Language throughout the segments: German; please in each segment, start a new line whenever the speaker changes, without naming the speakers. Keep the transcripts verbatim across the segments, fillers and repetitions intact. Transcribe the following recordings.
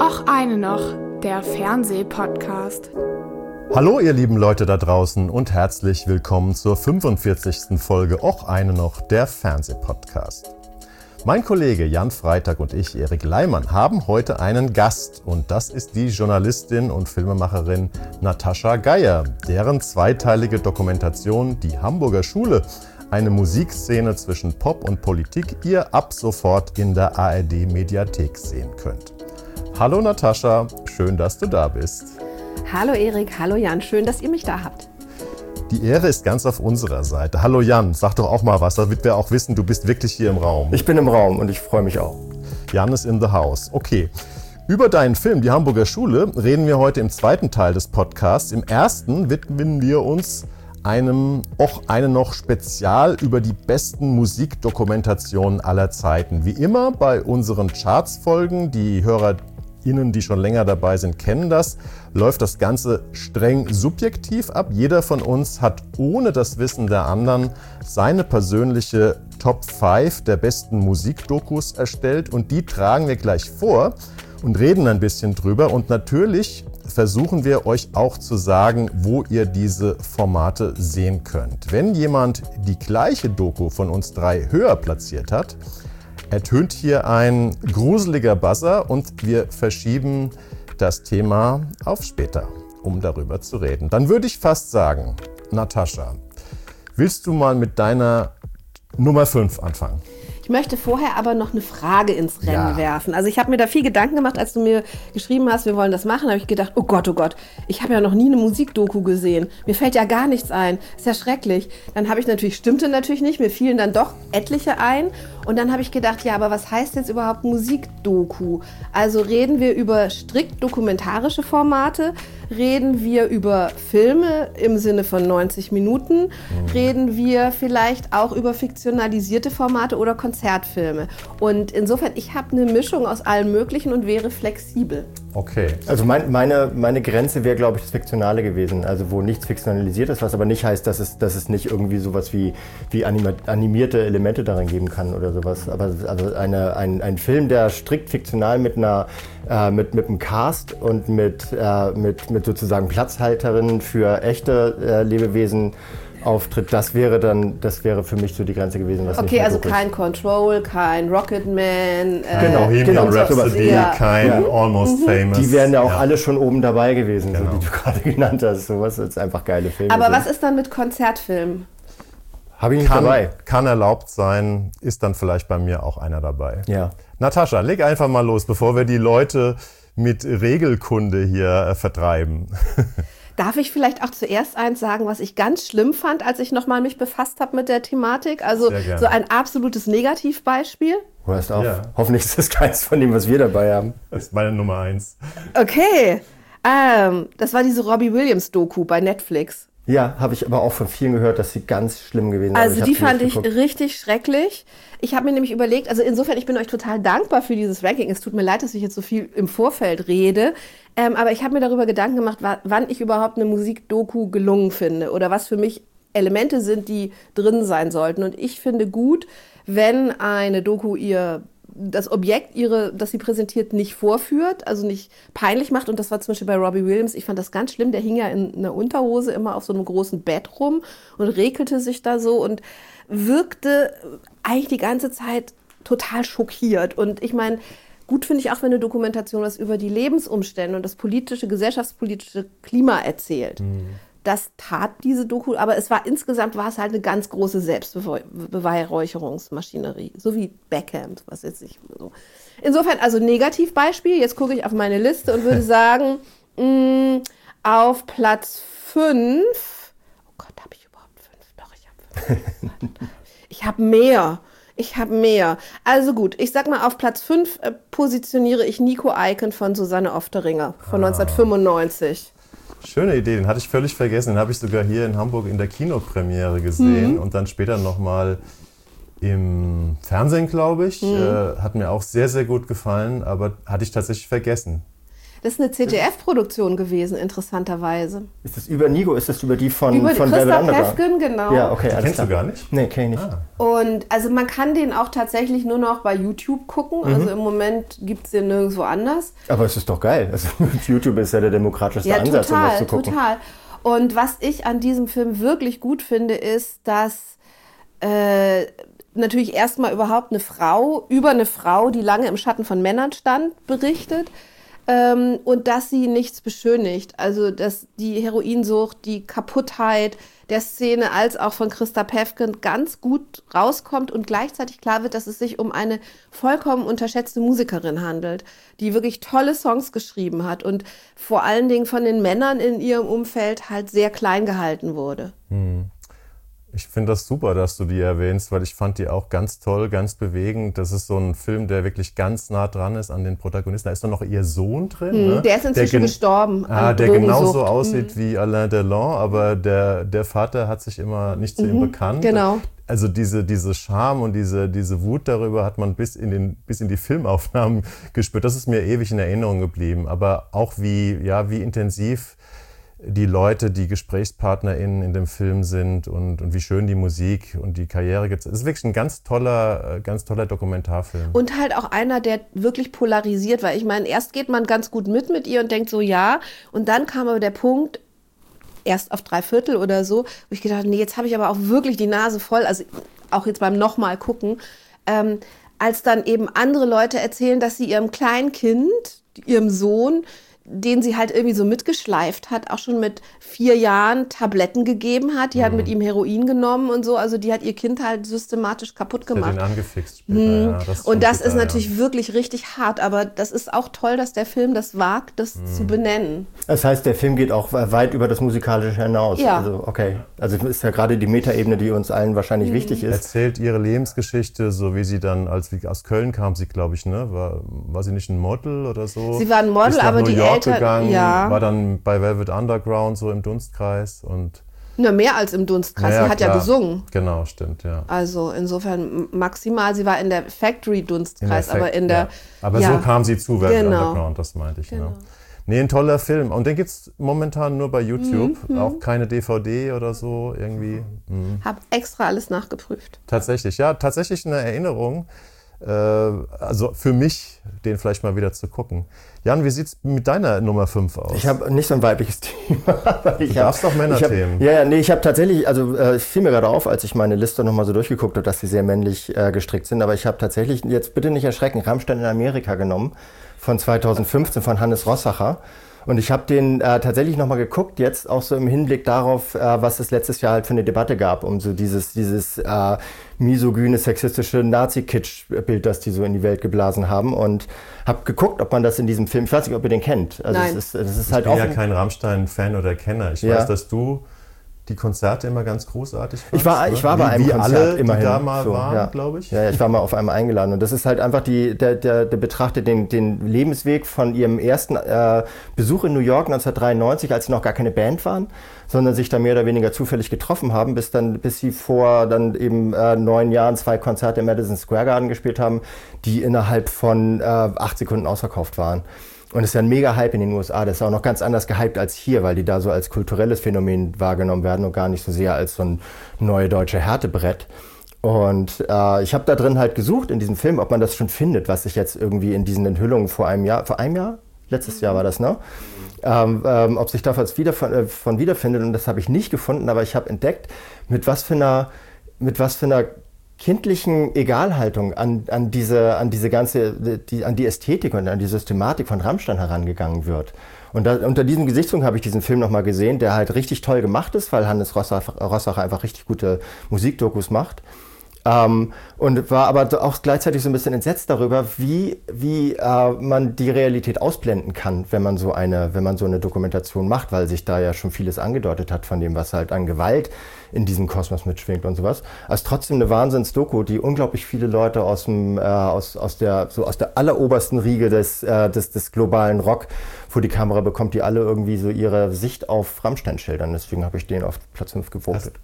Och eine noch, der Fernsehpodcast.
Hallo ihr lieben Leute da draußen und herzlich willkommen zur fünfundvierzigsten Folge Och eine noch, der Fernsehpodcast. Mein Kollege Jan Freitag und ich, Erik Leimann, haben heute einen Gast und das ist die Journalistin und Filmemacherin Natascha Geier, deren zweiteilige Dokumentation Die Hamburger Schule, eine Musikszene zwischen Pop und Politik, ihr ab sofort in der A R D-Mediathek sehen könnt. Hallo Natascha, schön, dass du da bist.
Hallo Erik, hallo Jan, schön, dass ihr mich da habt.
Die Ehre ist ganz auf unserer Seite. Hallo Jan, sag doch auch mal was, damit wir auch wissen, du bist wirklich hier im Raum.
Ich bin im Raum und ich freue mich auch.
Jan ist in the house. Okay. Über deinen Film Die Hamburger Schule reden wir heute im zweiten Teil des Podcasts. Im ersten widmen wir uns einem Och eine noch Spezial über die besten Musikdokumentationen aller Zeiten. Wie immer bei unseren Charts-Folgen, die HörerInnen, die schon länger dabei sind, kennen das, läuft das Ganze streng subjektiv ab. Jeder von uns hat ohne das Wissen der anderen seine persönliche Top fünf der besten Musikdokus erstellt und die tragen wir gleich vor und reden ein bisschen drüber und natürlich versuchen wir euch auch zu sagen, wo ihr diese Formate sehen könnt. Wenn jemand die gleiche Doku von uns drei höher platziert hat, ertönt hier ein gruseliger Buzzer und wir verschieben das Thema auf später, um darüber zu reden. Dann würde ich fast sagen, Natascha, willst du mal mit deiner Nummer fünf anfangen?
Ich möchte vorher aber noch eine Frage ins Rennen
Ja.
werfen. Also ich habe mir da viel Gedanken gemacht, als du mir geschrieben hast, wir wollen das machen, habe ich gedacht, oh Gott, oh Gott, ich habe ja noch nie eine Musikdoku gesehen. Mir fällt ja gar nichts ein. Ist ja schrecklich. Dann habe ich natürlich, stimmte natürlich nicht, mir fielen dann doch etliche ein. Und dann habe ich gedacht, ja, aber was heißt jetzt überhaupt Musikdoku? Also reden wir über strikt dokumentarische Formate? Reden wir über Filme im Sinne von neunzig Minuten? Mhm. Reden wir vielleicht auch über fiktionalisierte Formate oder Konzertfilme? Und insofern, ich habe eine Mischung aus allem Möglichen und wäre flexibel.
Okay.
Also mein, meine, meine Grenze wäre, glaube ich, das Fiktionale gewesen. Also wo nichts fiktionalisiert ist, was aber nicht heißt, dass es, dass es nicht irgendwie sowas wie, wie anima, animierte Elemente darin geben kann oder sowas. Aber also eine, ein, ein Film, der strikt fiktional mit einer äh, mit, mit einem Cast und mit, äh, mit, mit sozusagen Platzhalterinnen für echte äh, Lebewesen auftritt, das wäre dann, das wäre für mich so die Grenze gewesen. Was
Okay,
nicht
also
Doku ist.
kein Control, kein Rocketman. Äh,
Genau,
Bohemian
genau,
Rhapsody,
ja.
kein
Ja.
Almost Famous.
Die wären ja auch
Ja.
alle schon oben dabei gewesen,
Genau.
so, die du gerade genannt hast. Sowas ist einfach geile Filme.
Aber
sind.
was ist dann mit Konzertfilmen?
Habe ich nicht
Kann,
dabei.
kann erlaubt sein, ist dann vielleicht bei mir auch einer dabei.
Ja.
Natascha, leg einfach mal los, bevor wir die Leute mit Regelkunde hier äh, vertreiben.
Darf ich vielleicht auch zuerst eins sagen, was ich ganz schlimm fand, als ich nochmal mich befasst habe mit der Thematik? Also
Sehr gerne.
so ein absolutes Negativbeispiel.
Hörst auf.
Ja.
Hoffentlich ist das keins von dem, was wir dabei haben.
Das ist meine Nummer eins.
Okay, ähm, das war diese Robbie Williams-Doku bei Netflix.
Ja, habe ich aber auch von vielen gehört, dass sie ganz schlimm gewesen ist.
Also
hab
die
sie nicht
fand ich
geguckt.
richtig schrecklich. Ich habe mir nämlich überlegt, also insofern, ich bin euch total dankbar für dieses Ranking. Es tut mir leid, dass ich jetzt so viel im Vorfeld rede. Ähm, aber ich habe mir darüber Gedanken gemacht, wa- wann ich überhaupt eine Musikdoku gelungen finde oder was für mich Elemente sind, die drin sein sollten. Und ich finde gut, wenn eine Doku ihr das Objekt, ihre, das sie präsentiert, nicht vorführt, also nicht peinlich macht. Und das war zum Beispiel bei Robbie Williams. Ich fand das ganz schlimm. Der hing ja in einer Unterhose immer auf so einem großen Bett rum und rekelte sich da so und wirkte eigentlich die ganze Zeit total schockiert. Und ich meine, gut finde ich auch, wenn eine Dokumentation was über die Lebensumstände und das politische, gesellschaftspolitische Klima erzählt. Mhm. Das tat diese Doku, aber es war insgesamt war es halt eine ganz große Selbstbeweihräucherungsmaschinerie, so wie Beckham, was jetzt ich so. Insofern, also Negativbeispiel, jetzt gucke ich auf meine Liste und würde sagen, mh, auf Platz fünf, oh Gott, habe ich überhaupt fünf? Doch, ich habe fünf. Ich habe mehr. Ich habe mehr. Also gut, ich sag mal, auf Platz fünf äh, positioniere ich Nico Eiken von Susanne Ofteringer von ah. neunzehnhundertfünfundneunzig.
Schöne Idee, den hatte ich völlig vergessen. Den habe ich sogar hier in Hamburg in der Kinopremiere gesehen mhm. und dann später nochmal im Fernsehen, glaube ich. Mhm. Äh, hat mir auch sehr, sehr gut gefallen, aber hatte ich tatsächlich vergessen.
Das ist eine C G F-Produktion gewesen, interessanterweise.
Ist das über Nigo? Ist das über die von,
über
von
Christa
Velvet Underground?
Päffgen, genau.
Ja, okay,
Die
alles
kennst
klar.
du gar nicht?
Nee, kenn ich nicht.
Ah.
Und also man kann den auch tatsächlich nur noch bei YouTube gucken.
Mhm.
Also im Moment gibt es den nirgendwo anders.
Aber es ist doch geil. Also, YouTube ist ja der demokratischste
Ja,
Ansatz, um das
total,
zu gucken.
total. Und was ich an diesem Film wirklich gut finde, ist, dass äh, natürlich erstmal überhaupt eine Frau über eine Frau, die lange im Schatten von Männern stand, berichtet. Ähm, und dass sie nichts beschönigt. Also dass die Heroinsucht, die Kaputtheit der Szene als auch von Christa Päffgen ganz gut rauskommt und gleichzeitig klar wird, dass es sich um eine vollkommen unterschätzte Musikerin handelt, die wirklich tolle Songs geschrieben hat und vor allen Dingen von den Männern in ihrem Umfeld halt sehr klein gehalten wurde.
Hm. Ich finde das super, dass du die erwähnst, weil ich fand die auch ganz toll, ganz bewegend. Das ist so ein Film, der wirklich ganz nah dran ist an den Protagonisten. Da ist doch noch ihr Sohn drin.
Hm,
ne?
der ist inzwischen
der gen-
gestorben.
Ah,
an
der genauso
Drogensucht.
aussieht
Hm.
wie Alain Delon, aber der, der Vater hat sich immer nicht zu ihm bekannt.
Genau.
Also diese, diese Scham und diese, diese Wut darüber hat man bis in, den, bis in die Filmaufnahmen gespürt. Das ist mir ewig in Erinnerung geblieben. Aber auch wie, ja, wie intensiv die Leute, die GesprächspartnerInnen in dem Film sind und, und wie schön die Musik und die Karriere gibt. Es ist wirklich ein ganz toller, ganz toller Dokumentarfilm.
Und halt auch einer, der wirklich polarisiert, weil ich meine, erst geht man ganz gut mit mit ihr und denkt so, ja, und dann kam aber der Punkt, erst auf drei Viertel oder so, wo ich gedacht habe, nee, jetzt habe ich aber auch wirklich die Nase voll, also auch jetzt beim nochmal gucken, ähm, als dann eben andere Leute erzählen, dass sie ihrem kleinen Kind, ihrem Sohn, den sie halt irgendwie so mitgeschleift hat, auch schon mit vier Jahren Tabletten gegeben hat. Die
Mhm.
hat mit ihm Heroin genommen und so. Also die hat ihr Kind halt systematisch kaputt
Der
gemacht.
den angefixt später.
Mhm.
Ja, das
Und das
super,
ist natürlich
ja.
wirklich richtig hart. Aber das ist auch toll, dass der Film das wagt, das
Mhm.
zu benennen.
Das heißt, der Film geht auch weit über das Musikalische hinaus.
Ja.
Also, okay. Also ist ja gerade die Metaebene, die uns allen wahrscheinlich
Mhm.
wichtig ist.
Erzählt ihre Lebensgeschichte, so wie sie dann, als sie aus Köln kam, sie glaube ich, ne? War, war sie nicht ein Model oder so?
Sie war ein Model,
ist nach
aber
New
die
York
Eltern-
gegangen,
ja.
war dann bei Velvet Underground so im Dunstkreis und
Na, mehr als im Dunstkreis.
naja,
sie hat ja
klar.
gesungen.
Genau, stimmt, ja.
Also insofern maximal. Sie war in der Factory-Dunstkreis, aber
Fact-
in der...
ja. Aber
ja.
so kam sie zu Velvet
Genau.
Underground, das meinte ich.
Genau.
Ne? Nee, ein toller Film. Und den gibt's momentan nur bei YouTube.
Mhm.
Auch keine D V D oder so irgendwie. Mhm.
Hab extra alles nachgeprüft.
Tatsächlich, ja, tatsächlich eine Erinnerung. Äh, also für mich, den vielleicht mal wieder zu gucken. Jan, wie sieht's mit deiner Nummer fünf aus?
Ich habe nicht so ein weibliches Thema. Aber ich
Du darfst
hab,
doch Männerthemen.
Ich hab, ja, ja, nee, ich habe tatsächlich, also äh, es fiel mir gerade auf, als ich meine Liste nochmal so durchgeguckt habe, dass sie sehr männlich äh, gestrickt sind. Aber ich habe tatsächlich, jetzt bitte nicht erschrecken, Rammstein in Amerika genommen, von zweitausendfünfzehn von Hannes Rossacher. Und ich habe den äh, tatsächlich nochmal geguckt, jetzt auch so im Hinblick darauf, äh, was es letztes Jahr halt für eine Debatte gab, um so dieses, dieses äh, misogyne, sexistische Nazi-Kitsch-Bild, das die so in die Welt geblasen haben. Und habe geguckt, ob man das in diesem Film, ich weiß nicht, ob ihr den kennt. Also
Nein.
Es ist, es ist
Ich
halt
bin
auch
ja
ein-
kein Rammstein-Fan oder Kenner. Ich
Ja.
weiß, dass du die Konzerte immer ganz großartig fandst.
Ich war,
ne?
ich war bei
wie,
einem
wie
Konzert
alle,
immerhin.
die da mal
so,
waren,
ja.
glaube ich.
Ja, ja, ich war mal auf einem eingeladen. Und das ist halt einfach die, der, der, der betrachtet den, den Lebensweg von ihrem ersten äh, Besuch in New York neunzehnhundertdreiundneunzig, als sie noch gar keine Band waren, sondern sich da mehr oder weniger zufällig getroffen haben, bis dann, bis sie vor dann eben äh, neun Jahren zwei Konzerte im Madison Square Garden gespielt haben, die innerhalb von äh, acht Sekunden ausverkauft waren. Und es ist ja ein mega Hype in den U S A. Das ist auch noch ganz anders gehypt als hier, weil die da so als kulturelles Phänomen wahrgenommen werden und gar nicht so sehr als so ein neue deutsche Härtebrett. Und äh, ich habe da drin halt gesucht in diesem Film, ob man das schon findet, was sich jetzt irgendwie in diesen Enthüllungen vor einem Jahr, vor einem Jahr? Letztes Jahr war das, ne? Ähm, ähm, ob sich da was wieder von, äh, von wiederfindet. Und das habe ich nicht gefunden, aber ich habe entdeckt, mit was für einer, mit was für einer kindlichen Egalhaltung an, an, diese, an diese ganze, die, an die Ästhetik und an die Systematik von Rammstein herangegangen wird. Und da, unter diesem Gesichtspunkt habe ich diesen Film nochmal gesehen, der halt richtig toll gemacht ist, weil Hannes Rossacher, Rossacher einfach richtig gute Musikdokus macht. Ähm, und war aber auch gleichzeitig so ein bisschen entsetzt darüber, wie, wie äh, man die Realität ausblenden kann, wenn man so eine, wenn man so eine Dokumentation macht, weil sich da ja schon vieles angedeutet hat von dem, was halt an Gewalt in diesem Kosmos mitschwingt und sowas. Also trotzdem eine Wahnsinns-Doku, die unglaublich viele Leute aus dem, äh, aus, aus der, so aus der allerobersten Riege des, äh, des, des globalen Rock vor die Kamera bekommt, die alle irgendwie so ihre Sicht auf Rammstein schildern. Deswegen habe ich den auf Platz fünf gewotet.
Hast,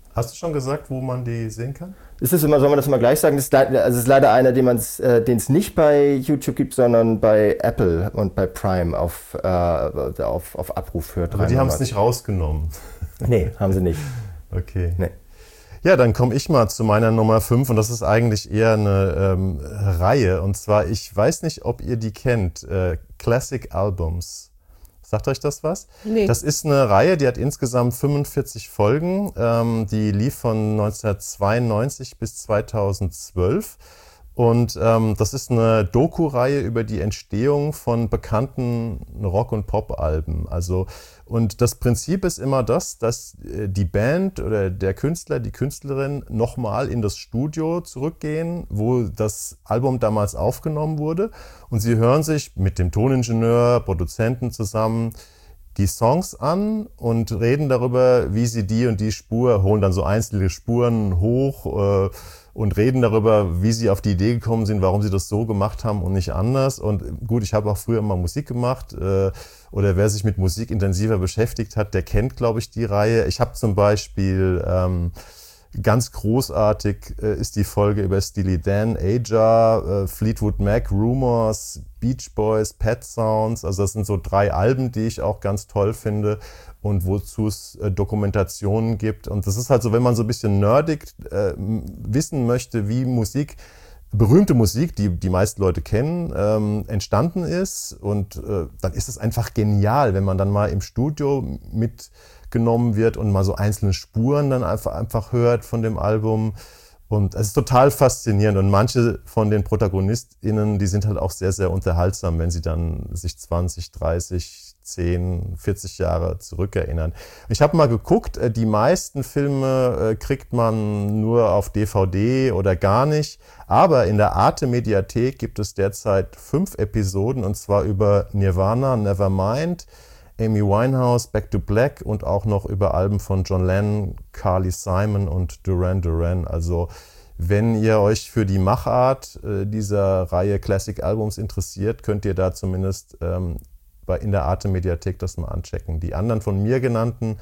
Hast du schon gesagt, wo man die sehen kann?
Ist das immer, soll man das immer gleich sagen? Das ist, also es ist leider einer, den es nicht bei YouTube gibt, sondern bei Apple und bei Prime auf, äh, auf, auf Abruf für drei
Aber die haben es
Monate.
nicht rausgenommen.
Nee, haben sie nicht.
Okay.
Nee.
Ja, dann komme ich mal zu meiner Nummer fünf und das ist eigentlich eher eine ähm, Reihe. Und zwar, ich weiß nicht, ob ihr die kennt, äh, Classic Albums. Sagt euch das was?
Nee.
Das ist eine Reihe, die hat insgesamt fünfundvierzig Folgen. Ähm, die lief von neunzehnhundertzweiundneunzig bis zweitausendzwölf. Und ähm, das ist eine Doku-Reihe über die Entstehung von bekannten Rock- und Pop-Alben. Also, und das Prinzip ist immer das, dass die Band oder der Künstler, die Künstlerin nochmal in das Studio zurückgehen, wo das Album damals aufgenommen wurde. Und sie hören sich mit dem Toningenieur, Produzenten zusammen die Songs an und reden darüber, wie sie die und die Spur, holen dann so einzelne Spuren hoch, äh, und reden darüber, wie sie auf die Idee gekommen sind, warum sie das so gemacht haben und nicht anders. Und gut, ich habe auch früher mal Musik gemacht, äh, oder wer sich mit Musik intensiver beschäftigt hat, der kennt, glaube ich, die Reihe. Ich habe zum Beispiel ähm, ganz großartig äh, ist die Folge über Steely Dan, Aja, äh, Fleetwood Mac, Rumours, Beach Boys, Pet Sounds. Also das sind so drei Alben, die ich auch ganz toll finde und wozu es äh, Dokumentationen gibt. Und das ist halt so, wenn man so ein bisschen nerdig äh, wissen möchte, wie Musik, berühmte Musik, die die meisten Leute kennen, ähm, entstanden ist. Und äh, dann ist es einfach genial, wenn man dann mal im Studio mitgenommen wird und mal so einzelne Spuren dann einfach, einfach hört von dem Album. Und es ist total faszinierend. Und manche von den ProtagonistInnen, die sind halt auch sehr, sehr unterhaltsam, wenn sie dann sich zwanzig, dreißig, zehn, vierzig Jahre zurückerinnern. Ich habe mal geguckt, die meisten Filme kriegt man nur auf D V D oder gar nicht. Aber in der Arte-Mediathek gibt es derzeit fünf Episoden, und zwar über Nirvana, Nevermind, Amy Winehouse, Back to Black und auch noch über Alben von John Lennon, Carly Simon und Duran Duran. Also wenn ihr euch für die Machart äh, dieser Reihe Classic Albums interessiert, könnt ihr da zumindest ähm, bei, in der Arte-Mediathek das mal anchecken. Die anderen von mir genannten,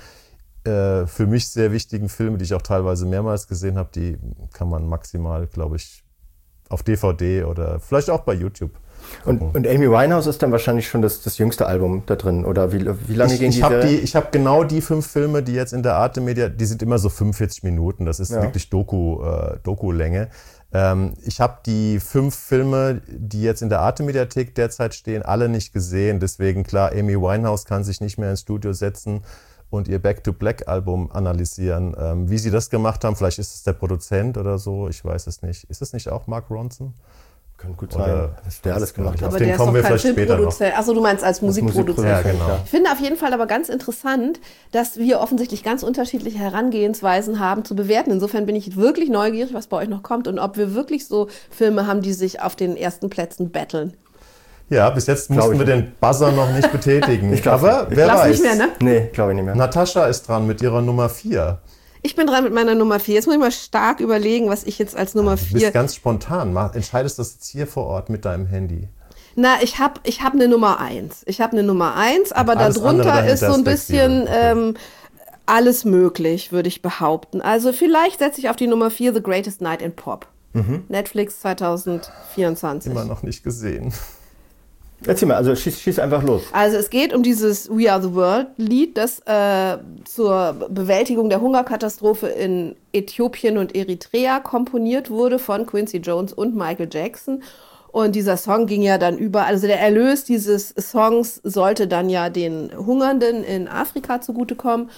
äh, für mich sehr wichtigen Filme, die ich auch teilweise mehrmals gesehen habe, die kann man maximal, glaube ich, auf D V D oder vielleicht auch bei YouTube.
Und, und Amy Winehouse ist dann wahrscheinlich schon das, das jüngste Album da drin, oder wie, wie lange
ich,
ging
ich
die?
Hab die ich habe genau die fünf Filme, die jetzt in der Arte Media, die sind immer so fünfundvierzig Minuten, das ist ja wirklich Doku, äh, Doku-Länge. Ähm, ich habe die fünf Filme, die jetzt in der Arte Mediathek derzeit stehen, alle nicht gesehen. Deswegen klar, Amy Winehouse kann sich nicht mehr ins Studio setzen und ihr Back to Black Album analysieren. Ähm, wie sie das gemacht haben, vielleicht ist es der Produzent oder so, ich weiß es nicht. Ist es nicht auch Mark Ronson?
Kann gut
Oder
sein, dass der alles gemacht hat.
Auf
Aber
den
der
kommen
ist
wir
doch kein
vielleicht später noch.
Filmproduzent. Achso, du meinst als Musikproduzent.
Ja, genau.
Ich finde auf jeden Fall aber ganz interessant, dass wir offensichtlich ganz unterschiedliche Herangehensweisen haben zu bewerten. Insofern bin ich wirklich neugierig, was bei euch noch kommt und ob wir wirklich so Filme haben, die sich auf den ersten Plätzen battlen.
Ja, bis jetzt
Glaub
mussten
ich
wir
nicht.
den Buzzer noch nicht betätigen.
Ich glaub
Aber
nicht.
wer
Glaub's
weiß.
nicht mehr, ne?
Nee, glaube ich nicht mehr.
Natascha ist dran mit ihrer Nummer vier.
Ich bin dran mit meiner Nummer vier. Jetzt muss ich mal stark überlegen, was ich jetzt als Nummer
Du
vier...
bist ganz spontan. Mach, entscheidest das jetzt hier vor Ort mit deinem Handy.
Na, ich habe ich hab eine Nummer eins. Ich habe eine Nummer eins, aber
alles andere
darunter
dahinter
ist so ein
ist
bisschen
flexibel.
ähm, alles möglich, würde ich behaupten. Also vielleicht setze ich auf die Nummer vier The Greatest Night in Pop.
Mhm.
Netflix zwanzig vierundzwanzig.
Immer noch nicht gesehen.
Erzähl mal, also schieß, schieß einfach los.
Also es geht um dieses We Are the World Lied, das äh, zur Bewältigung der Hungerkatastrophe in Äthiopien und Eritrea komponiert wurde von Quincy Jones und Michael Jackson. Und dieser Song ging ja dann über, also der Erlös dieses Songs sollte dann ja den Hungernden in Afrika zugutekommen.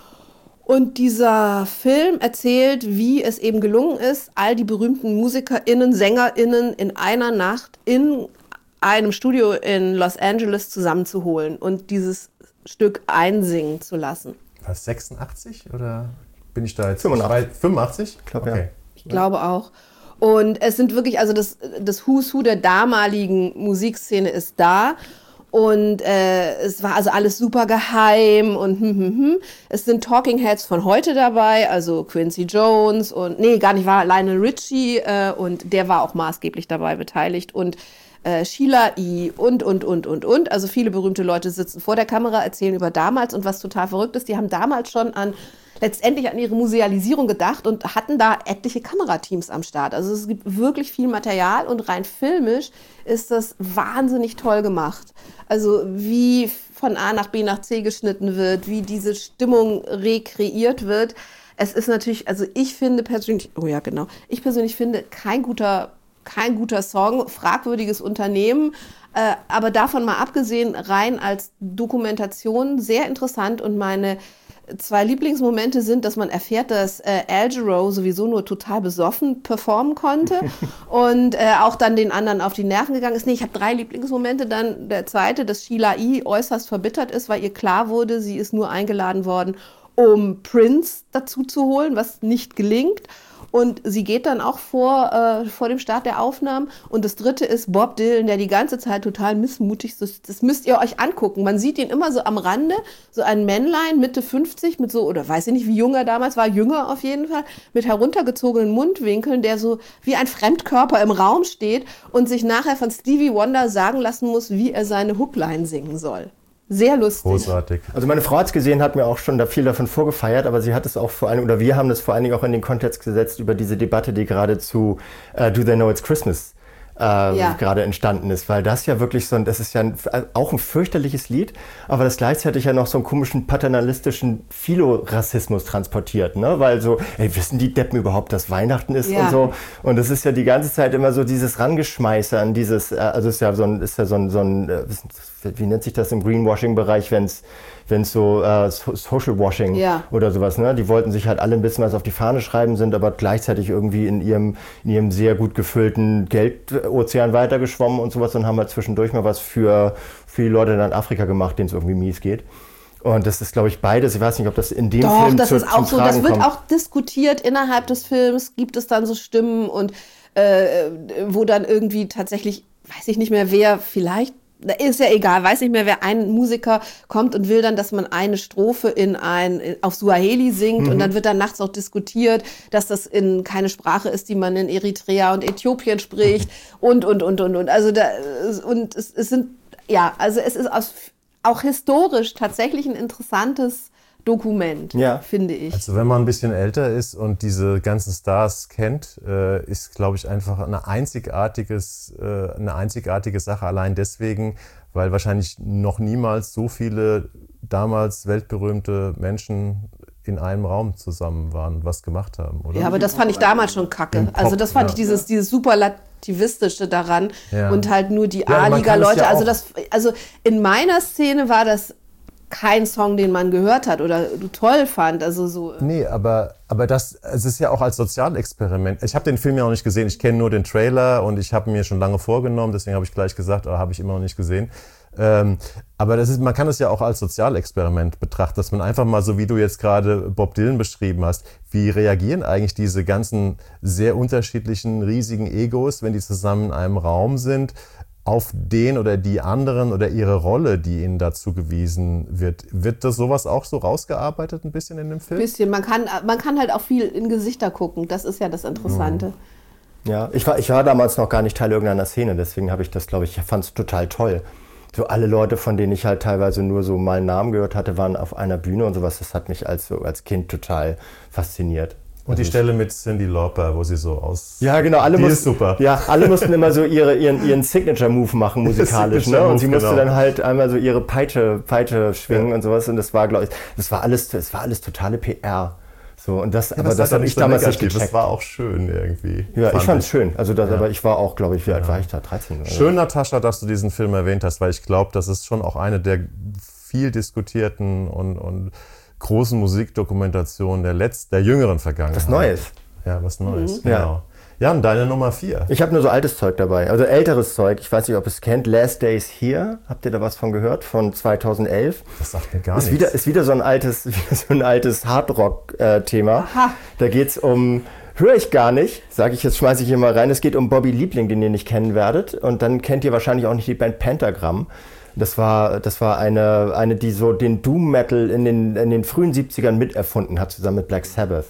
Und dieser Film erzählt, wie es eben gelungen ist, all die berühmten MusikerInnen, SängerInnen in einer Nacht in einem Studio in Los Angeles zusammenzuholen und dieses Stück einsingen zu lassen.
Was, sechsundachtzig oder bin ich da jetzt?
fünfundachtzig.
fünfundachtzig?
Ich glaube,
okay.
ja.
Ich glaube auch. Und es sind wirklich, also das, das Who's Who der damaligen Musikszene ist da. Und äh, es war also alles super geheim und hm, hm, hm. Es sind Talking Heads von heute dabei, also Quincy Jones und, nee, gar nicht, war Lionel Richie äh, und der war auch maßgeblich dabei beteiligt und äh, Sheila E. und, und, und, und, und. Also viele berühmte Leute sitzen vor der Kamera, erzählen über damals und was total verrückt ist, die haben damals schon an letztendlich an ihre Musealisierung gedacht und hatten da etliche Kamerateams am Start. Also es gibt wirklich viel Material und rein filmisch ist das wahnsinnig toll gemacht. Also wie von A nach B nach C geschnitten wird, wie diese Stimmung rekreiert wird. Es ist natürlich, also ich finde persönlich, oh ja genau, ich persönlich finde kein guter, kein guter Song, fragwürdiges Unternehmen, äh, aber davon mal abgesehen, rein als Dokumentation sehr interessant und meine zwei Lieblingsmomente sind, dass man erfährt, dass äh, Al Jarreau sowieso nur total besoffen performen konnte und äh, auch dann den anderen auf die Nerven gegangen ist. Nee, ich habe drei Lieblingsmomente. Dann der zweite, dass Sheila E. äußerst verbittert ist, weil ihr klar wurde, sie ist nur eingeladen worden, um Prince dazu zu holen, was nicht gelingt. Und sie geht dann auch vor, äh, vor dem Start der Aufnahmen. Und das dritte ist Bob Dylan, der die ganze Zeit total missmutig ist. Das müsst ihr euch angucken. Man sieht ihn immer so am Rande, so ein Männlein, Mitte fünfzig, mit so, oder weiß ich nicht, wie jung er damals war, jünger auf jeden Fall, mit heruntergezogenen Mundwinkeln, der so wie ein Fremdkörper im Raum steht und sich nachher von Stevie Wonder sagen lassen muss, wie er seine Hookline singen soll. Sehr lustig.
Großartig.
Also meine Frau hat es gesehen, hat mir auch schon da viel davon vorgefeiert, aber sie hat es auch vor allem, oder wir haben das vor allen Dingen auch in den Kontext gesetzt über diese Debatte, die gerade zu uh, Do They Know It's Christmas äh, ja. gerade entstanden ist, weil das ja wirklich so ein, das ist ja ein, auch ein fürchterliches Lied, aber das gleichzeitig ja noch so einen komischen paternalistischen Philorassismus transportiert, ne? Weil so, ey, wissen die Deppen überhaupt, dass Weihnachten ist ja. und so, und das ist ja die ganze Zeit immer so dieses Rangeschmeiße an dieses, also ist ja so ein, ist ja so ein, so ein wie nennt sich das im Greenwashing-Bereich, wenn es wenn es so äh, Social Washing ja. oder sowas, ne? Die wollten sich halt alle ein bisschen was auf die Fahne schreiben, sind aber gleichzeitig irgendwie in ihrem, in ihrem sehr gut gefüllten Geldozean weitergeschwommen und sowas und haben halt zwischendurch mal was für, für die Leute in Afrika gemacht, denen es irgendwie mies geht. Und das ist, glaube ich, beides. Ich weiß nicht, ob das in dem
Doch,
Film
das
zu,
ist auch
zum
so.
Tragen
Das wird
kommt.
auch diskutiert innerhalb des Films. Gibt es dann so Stimmen und äh, wo dann irgendwie tatsächlich, weiß ich nicht mehr wer, vielleicht ist ja egal, weiß nicht mehr, wer ein Musiker kommt und will dann, dass man eine Strophe in ein, auf Suaheli singt mhm. und dann wird dann nachts auch diskutiert, dass das in keine Sprache ist, die man in Eritrea und Äthiopien spricht mhm. und, und, und, und, und. Also da, und es, es sind, ja, also es ist aus, auch historisch tatsächlich ein interessantes Dokument, ja. finde ich.
Also wenn man ein bisschen älter ist und diese ganzen Stars kennt, äh, ist, glaube ich, einfach eine, einzigartiges, äh, eine einzigartige Sache. Allein deswegen, weil wahrscheinlich noch niemals so viele damals weltberühmte Menschen in einem Raum zusammen waren und was gemacht haben, oder?
Ja, aber das fand ich damals schon kacke. Pop, also das fand ja. ich dieses, dieses Superlativistische daran ja. und halt nur die
ja,
A-Liga-Leute.
Ja
also, das, also in meiner Szene war das kein Song, den man gehört hat oder toll fand. Also so.
Nee, aber, aber das, es ist ja auch als Sozialexperiment. Ich habe den Film ja noch nicht gesehen. Ich kenne nur den Trailer und ich habe mir schon lange vorgenommen. Deswegen habe ich gleich gesagt, oh, habe ich immer noch nicht gesehen. Ähm, aber das ist, man kann es ja auch als Sozialexperiment betrachten, dass man einfach mal, so wie du jetzt gerade Bob Dylan beschrieben hast, wie reagieren eigentlich diese ganzen sehr unterschiedlichen, riesigen Egos, wenn die zusammen in einem Raum sind, auf den oder die anderen oder ihre Rolle, die ihnen dazu gewiesen wird. Wird das sowas auch so rausgearbeitet ein bisschen in dem Film?
Ein bisschen. Man kann, man kann halt auch viel in Gesichter gucken. Das ist ja das Interessante.
Ja, ich war, ich war damals noch gar nicht Teil irgendeiner Szene, deswegen habe ich das, glaube ich, fand es total toll. So alle Leute, von denen ich halt teilweise nur so mal einen Namen gehört hatte, waren auf einer Bühne und sowas. Das hat mich als, so, als Kind total fasziniert.
Und die Stelle mit Cyndi Lauper, wo sie so aus...
Ja, genau. Alle
die
mussten,
ist super.
Ja, alle mussten immer so ihre, ihren, ihren Signature-Move machen musikalisch. Ne? Und sie musste genau. dann halt einmal so ihre Peitsche, Peitsche schwingen ja. und sowas. Und das war, glaube ich, das war alles, das war alles totale P R. So, und das,
ja,
aber
das,
das habe ich
so
damals
negativ.
nicht gecheckt.
Das war auch schön irgendwie.
Ja, fand ich fand es schön. Also das, ja. aber ich war auch, glaube ich, wie alt
ja.
war ich da? dreizehn oder?
Schön, Natascha, dass du diesen Film erwähnt hast, weil ich glaube, das ist schon auch eine der viel diskutierten und, und großen Musikdokumentationen der letzten, der jüngeren Vergangenheit.
Was Neues.
Ja, was Neues,
mhm.
genau.
Ja.
Jan, deine Nummer vier.
Ich habe nur so altes Zeug dabei, also älteres Zeug. Ich weiß nicht, ob ihr es kennt. Last Days Here. Habt ihr da was von gehört? Von zweitauseldelf.
Das sagt mir gar
ist
nichts.
Wieder, ist wieder so ein altes, wieder so ein altes Hardrock-Thema.
Aha.
Da geht's um... Höre ich gar nicht, sage ich jetzt, schmeiße ich hier mal rein. Es geht um Bobby Liebling, den ihr nicht kennen werdet. Und dann kennt ihr wahrscheinlich auch nicht die Band Pentagram. Das war, das war eine, eine, die so den Doom Metal in den, in den frühen siebzigern miterfunden hat, zusammen mit Black Sabbath.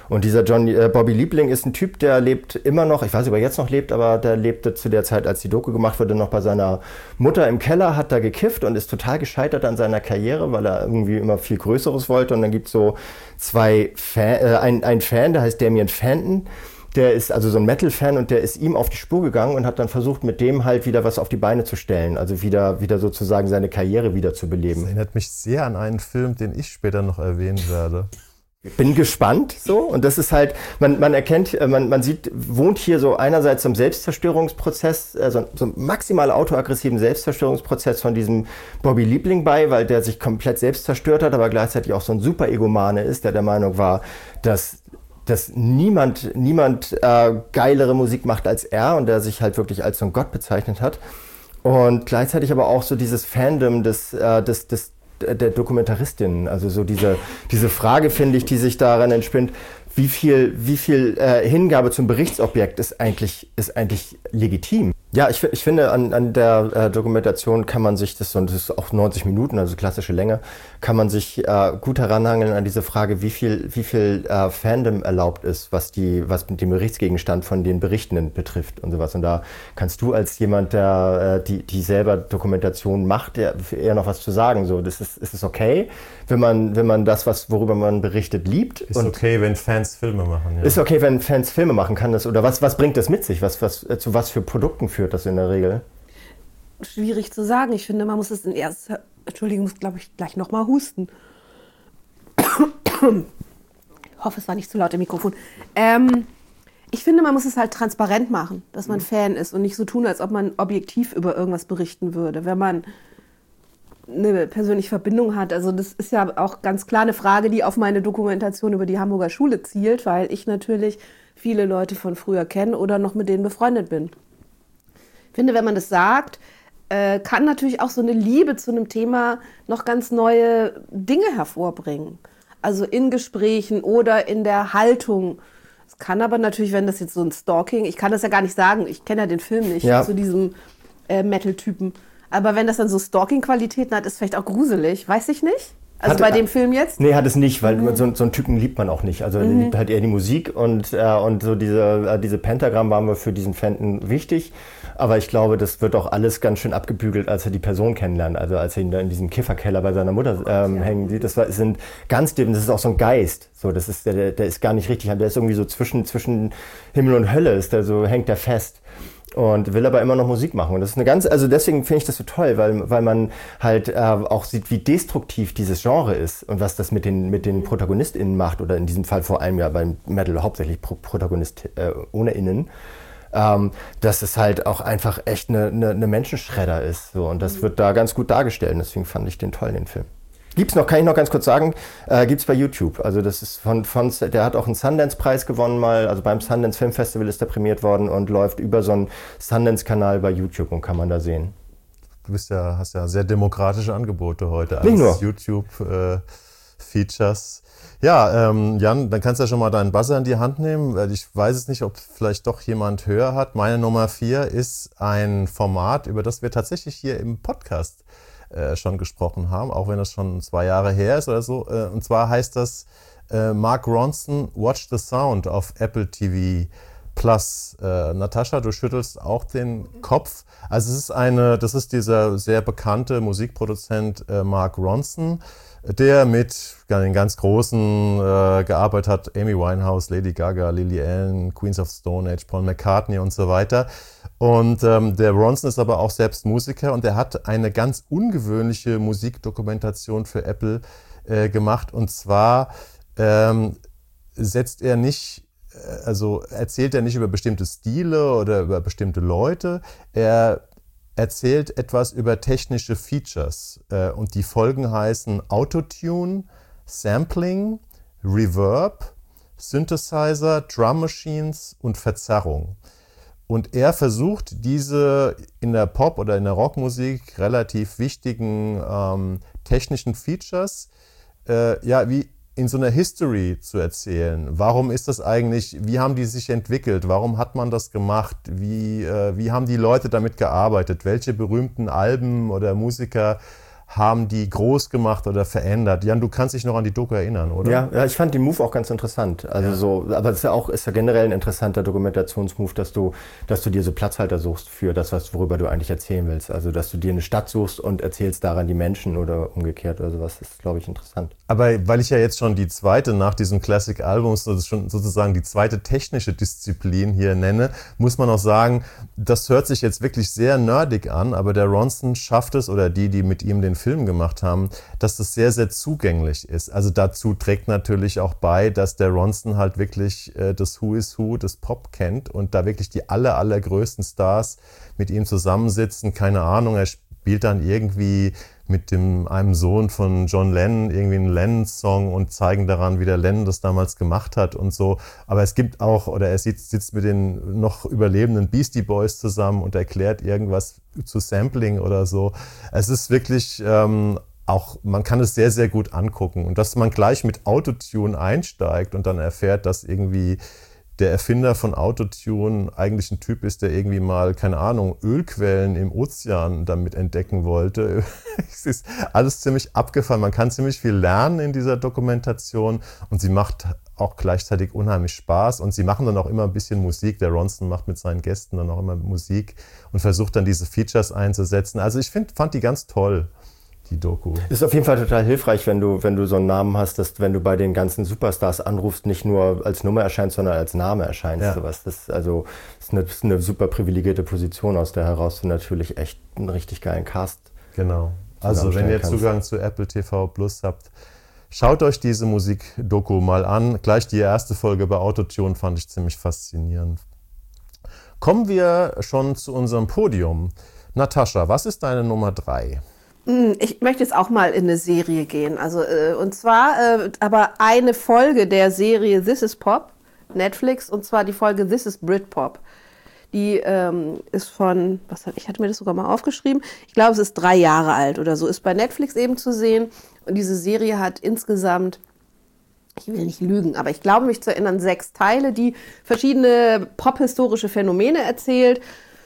Und dieser John, äh, Bobby Liebling ist ein Typ, der lebt immer noch, ich weiß nicht, ob er jetzt noch lebt, aber der lebte zu der Zeit, als die Doku gemacht wurde, noch bei seiner Mutter im Keller, hat da gekifft und ist total gescheitert an seiner Karriere, weil er irgendwie immer viel Größeres wollte. Und dann gibt es so zwei Fan, äh, ein, ein Fan, der heißt Damien Fenton. Der ist also so ein Metal-Fan und der ist ihm auf die Spur gegangen und hat dann versucht, mit dem halt wieder was auf die Beine zu stellen. Also wieder, wieder sozusagen seine Karriere wieder zu beleben.
Das erinnert mich sehr an einen Film, den ich später noch erwähnen werde.
Bin gespannt, so. Und das ist halt, man, man erkennt, man, man sieht, wohnt hier so einerseits so ein Selbstzerstörungsprozess, also so ein maximal autoaggressiven Selbstzerstörungsprozess von diesem Bobby Liebling bei, weil der sich komplett selbst zerstört hat, aber gleichzeitig auch so ein Super-Egomane ist, der der Meinung war, dass, dass niemand, niemand äh, geilere Musik macht als er und der sich halt wirklich als so ein Gott bezeichnet hat. Und gleichzeitig aber auch so dieses Fandom des, äh, des, des der Dokumentaristin, also so diese, diese Frage, finde ich, die sich daran entspinnt, wie viel, wie viel äh, Hingabe zum Berichtsobjekt ist eigentlich, ist eigentlich legitim. Ja, ich, ich finde, an, an der äh, Dokumentation kann man sich, das, und das ist auch neunzig Minuten, also klassische Länge, kann man sich äh, gut heranhangeln an diese Frage, wie viel, wie viel äh, Fandom erlaubt ist, was, die, was mit dem Berichtsgegenstand von den Berichtenden betrifft und sowas. Und da kannst du als jemand, der äh, die, die selber Dokumentation macht, der, eher noch was zu sagen. So, das ist, ist es okay, wenn man, wenn man das, was, worüber man berichtet, liebt.
Ist
und
okay, wenn Fans Filme machen. Ja.
Ist okay, wenn Fans Filme machen, kann das, oder was, was bringt das mit sich? Was, was, zu was für Produkten führt das in der Regel?
Schwierig zu sagen. Ich finde, man muss es in erster... Entschuldigung, ich muss, glaube ich, gleich nochmal husten. Ich hoffe, es war nicht zu laut im Mikrofon. Ähm, ich finde, man muss es halt transparent machen, dass man Fan ist und nicht so tun, als ob man objektiv über irgendwas berichten würde. Wenn man eine persönliche Verbindung hat. Also das ist ja auch ganz klar eine Frage, die auf meine Dokumentation über die Hamburger Schule zielt, weil ich natürlich viele Leute von früher kenne oder noch mit denen befreundet bin. Ich finde, wenn man das sagt, äh, kann natürlich auch so eine Liebe zu einem Thema noch ganz neue Dinge hervorbringen. Also in Gesprächen oder in der Haltung. Es kann aber natürlich, wenn das jetzt so ein Stalking, ich kann das ja gar nicht sagen, ich kenne ja den Film nicht,
ja.
zu diesem äh, Metal-Typen. Aber wenn das dann so Stalking-Qualitäten hat, ist vielleicht auch gruselig. Weiß ich nicht. Also
Hatte,
bei dem Film jetzt?
Nee, hat es nicht, weil mhm. so, so einen Typen liebt man auch nicht. Also mhm. er liebt halt eher die Musik und, äh, und so diese, äh, diese Pentagramm waren wir für diesen Fenton wichtig. Aber ich glaube, das wird auch alles ganz schön abgebügelt, als er die Person kennenlernt. Also als er ihn da in diesem Kifferkeller bei seiner Mutter ähm, ja. hängen sieht. Das war, sind ganz, das ist auch so ein Geist. So, das ist, der, der ist gar nicht richtig. Der ist irgendwie so zwischen, zwischen Himmel und Hölle, ist der so, hängt der fest. Und will aber immer noch Musik machen. Und das ist eine ganz, also deswegen finde ich das so toll, weil, weil man halt äh, auch sieht, wie destruktiv dieses Genre ist und was das mit den, mit den ProtagonistInnen macht, oder in diesem Fall vor allem ja beim Metal hauptsächlich Pro- Protagonist äh, ohne Innen, ähm, dass es halt auch einfach echt eine, eine, eine Menschenschredder ist. So. Und das wird da ganz gut dargestellt. Und deswegen fand ich den toll, den Film. Gibt's noch, kann ich noch ganz kurz sagen, äh, gibt's bei YouTube. Also das ist von, von, der hat auch einen Sundance-Preis gewonnen mal, also beim Sundance Film Festival ist er prämiert worden und läuft über so einen Sundance-Kanal bei YouTube und kann man da sehen.
Du bist ja, hast ja sehr demokratische Angebote heute
als nur.
YouTube-Features. Äh, ja, ähm, Jan, dann kannst du ja schon mal deinen Buzzer in die Hand nehmen, weil ich weiß es nicht, ob vielleicht doch jemand höher hat. Meine Nummer vier ist ein Format, über das wir tatsächlich hier im Podcast Äh, schon gesprochen haben, auch wenn das schon zwei Jahre her ist oder so. Äh, und zwar heißt das äh, Mark Ronson Watch the Sound auf Apple T V Plus. Äh, Natascha, du schüttelst auch den Kopf. Also es ist eine, das ist dieser sehr bekannte Musikproduzent äh, Mark Ronson, der mit den ganz Großen äh, gearbeitet hat, Amy Winehouse, Lady Gaga, Lily Allen, Queens of Stone Age, Paul McCartney und so weiter. Und ähm, der Ronson ist aber auch selbst Musiker und er hat eine ganz ungewöhnliche Musikdokumentation für Apple äh, gemacht. Und zwar ähm, setzt er nicht, also erzählt er nicht über bestimmte Stile oder über bestimmte Leute. Er erzählt etwas über technische Features. Äh, und die Folgen heißen Autotune, Sampling, Reverb, Synthesizer, Drum Machines und Verzerrung. Und er versucht, diese in der Pop- oder in der Rockmusik relativ wichtigen ähm, technischen Features äh, ja, wie in so einer History zu erzählen. Warum ist das eigentlich, wie haben die sich entwickelt? Warum hat man das gemacht? Wie, äh, wie haben die Leute damit gearbeitet? Welche berühmten Alben oder Musiker haben die groß gemacht oder verändert. Jan, du kannst dich noch an die Doku erinnern, oder?
Ja, ja, ich fand den Move auch ganz interessant. Also
ja.
so, aber es ist ja auch ist ja generell ein interessanter Dokumentationsmove, dass du, dass du dir so Platzhalter suchst für das, was worüber du eigentlich erzählen willst. Also dass du dir eine Stadt suchst und erzählst daran die Menschen oder umgekehrt oder sowas. Das ist, glaube ich, interessant.
Aber weil ich ja jetzt schon die zweite nach diesem Classic-Album, das ist schon sozusagen die zweite technische Disziplin hier nenne, muss man auch sagen, das hört sich jetzt wirklich sehr nerdig an, aber der Ronson schafft es, oder die, die mit ihm den Film gemacht haben, dass das sehr, sehr zugänglich ist. Also dazu trägt natürlich auch bei, dass der Ronson halt wirklich äh, das Who is Who des Pop kennt und da wirklich die aller, allergrößten Stars mit ihm zusammensitzen. Keine Ahnung, er spielt dann irgendwie mit dem, einem Sohn von John Lennon irgendwie einen Lennon-Song und zeigen daran, wie der Lennon das damals gemacht hat und so. Aber es gibt auch, oder er sitzt, sitzt mit den noch überlebenden Beastie Boys zusammen und erklärt irgendwas zu Sampling oder so. Es ist wirklich ähm, auch, man kann es sehr, sehr gut angucken. Und dass man gleich mit Autotune einsteigt und dann erfährt, dass irgendwie der Erfinder von Autotune eigentlich ein Typ ist, der irgendwie mal, keine Ahnung, Ölquellen im Ozean damit entdecken wollte. Es ist alles ziemlich abgefahren. Man kann ziemlich viel lernen in dieser Dokumentation und sie macht auch gleichzeitig unheimlich Spaß und sie machen dann auch immer ein bisschen Musik. Der Ronson macht mit seinen Gästen dann auch immer Musik und versucht dann diese Features einzusetzen. Also ich find, fand die ganz toll. Die Doku. Ist
auf jeden Fall total hilfreich, wenn du, wenn du so einen Namen hast, dass wenn du bei den ganzen Superstars anrufst, nicht nur als Nummer erscheinst, sondern als Name erscheinst.
Ja.
Sowas. Das ist also das ist eine, das ist eine super privilegierte Position, aus der heraus du natürlich echt einen richtig geilen Cast.
Genau. Also wenn ihr
kannst.
Zugang zu Apple T V Plus habt, schaut euch diese Musik-Doku mal an. Gleich die erste Folge bei Autotune fand ich ziemlich faszinierend. Kommen wir schon zu unserem Podium. Natascha, was ist deine Nummer drei?
Ich möchte jetzt auch mal in eine Serie gehen. Also, äh, und zwar äh, aber eine Folge der Serie This is Pop, Netflix, und zwar die Folge This is Britpop. Die ähm, ist von, was hab, ich hatte mir das sogar mal aufgeschrieben, ich glaube, es ist drei Jahre alt oder so, ist bei Netflix eben zu sehen. Und diese Serie hat insgesamt, ich will nicht lügen, aber ich glaube mich zu erinnern, sechs Teile, die verschiedene pophistorische Phänomene erzählt.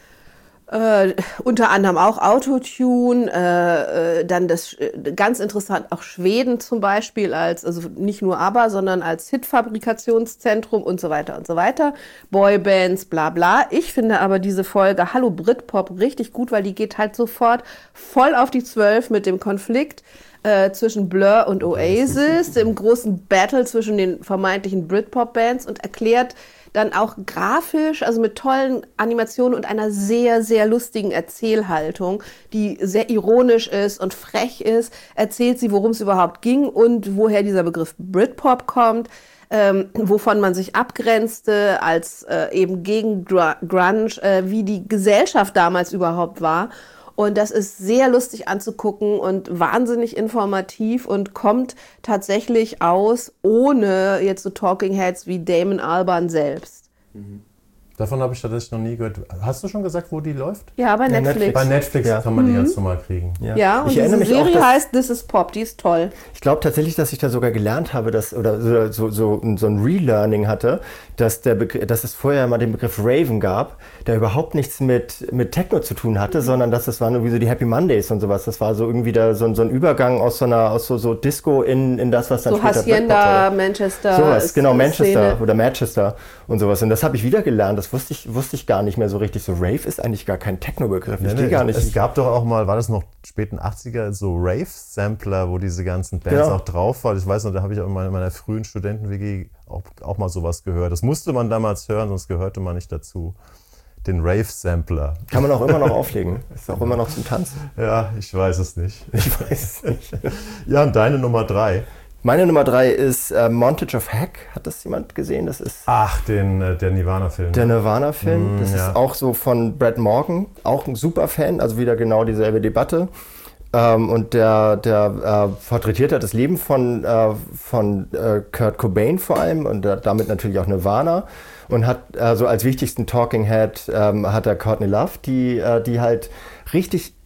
Äh, unter anderem auch Autotune, äh, äh, dann das äh, ganz interessant auch Schweden zum Beispiel als, also nicht nur ABBA, sondern als Hitfabrikationszentrum und so weiter und so weiter, Boybands, bla bla. Ich finde aber diese Folge Hallo Britpop richtig gut, weil die geht halt sofort voll auf die Zwölf mit dem Konflikt äh, zwischen Blur und Oasis, dem großen Battle zwischen den vermeintlichen Britpop-Bands und erklärt dann auch grafisch, also mit tollen Animationen und einer sehr, sehr lustigen Erzählhaltung, die sehr ironisch ist und frech ist, erzählt sie, worum es überhaupt ging und woher dieser Begriff Britpop kommt, ähm, wovon man sich abgrenzte als äh, eben gegen Grunge, äh, wie die Gesellschaft damals überhaupt war. Und das ist sehr lustig anzugucken und wahnsinnig informativ und kommt tatsächlich aus, ohne jetzt so Talking Heads wie Damon Albarn selbst.
Mhm. Davon habe ich tatsächlich noch nie gehört. Hast du schon gesagt, wo die läuft?
Ja, bei Netflix.
Netflix. Bei Netflix ja. kann man die
mhm.
ganz normal kriegen.
Ja, ja und
ich
diese
mich
Serie
auch,
heißt This is Pop, die ist toll.
Ich glaube tatsächlich, dass ich da sogar gelernt habe, dass, oder so, so, so ein Relearning hatte, dass, der Begr- dass es vorher mal den Begriff Raven gab, der überhaupt nichts mit, mit Techno zu tun hatte, mhm. sondern dass das waren irgendwie so die Happy Mondays und sowas. Das war so irgendwie da so, so ein Übergang aus so einer aus so, so Disco in, in das, was dann
so
später
Hacienda, Manchester.
Sowas, genau, Manchester
Szene.
oder Manchester und sowas. Und das habe ich wieder gelernt. Das wusste ich, wusste ich gar nicht mehr so richtig. So Rave ist eigentlich gar kein Techno-Begriff.
Nee,
ich
nee,
gar nicht.
Es gab doch auch mal, war das noch späten achtziger, so Rave-Sampler, wo diese ganzen Bands
genau.
auch drauf waren. Ich weiß noch, da habe ich auch in meiner, meiner frühen Studenten-W G auch, auch mal sowas gehört. Das musste man damals hören, sonst gehörte man nicht dazu. Den Rave-Sampler.
Kann man auch immer noch auflegen. Ist auch immer noch zum Tanzen.
Ja, ich weiß es nicht.
Ich weiß es nicht.
Ja, und deine Nummer drei?
Meine Nummer drei ist äh, Montage of Heck. Hat das jemand gesehen? Das ist
Ach, den, äh, der Nirvana-Film.
Der Nirvana-Film.
Mm,
das
ja.
ist auch so von Brad Morgan. Auch ein super Fan. Also wieder genau dieselbe Debatte. Ähm, und der, der äh, porträtiert hat das Leben von, äh, von äh, Kurt Cobain vor allem und äh, damit natürlich auch Nirvana. Und hat also als wichtigsten Talking Head ähm, hat er Courtney Love, die, äh, die halt richtig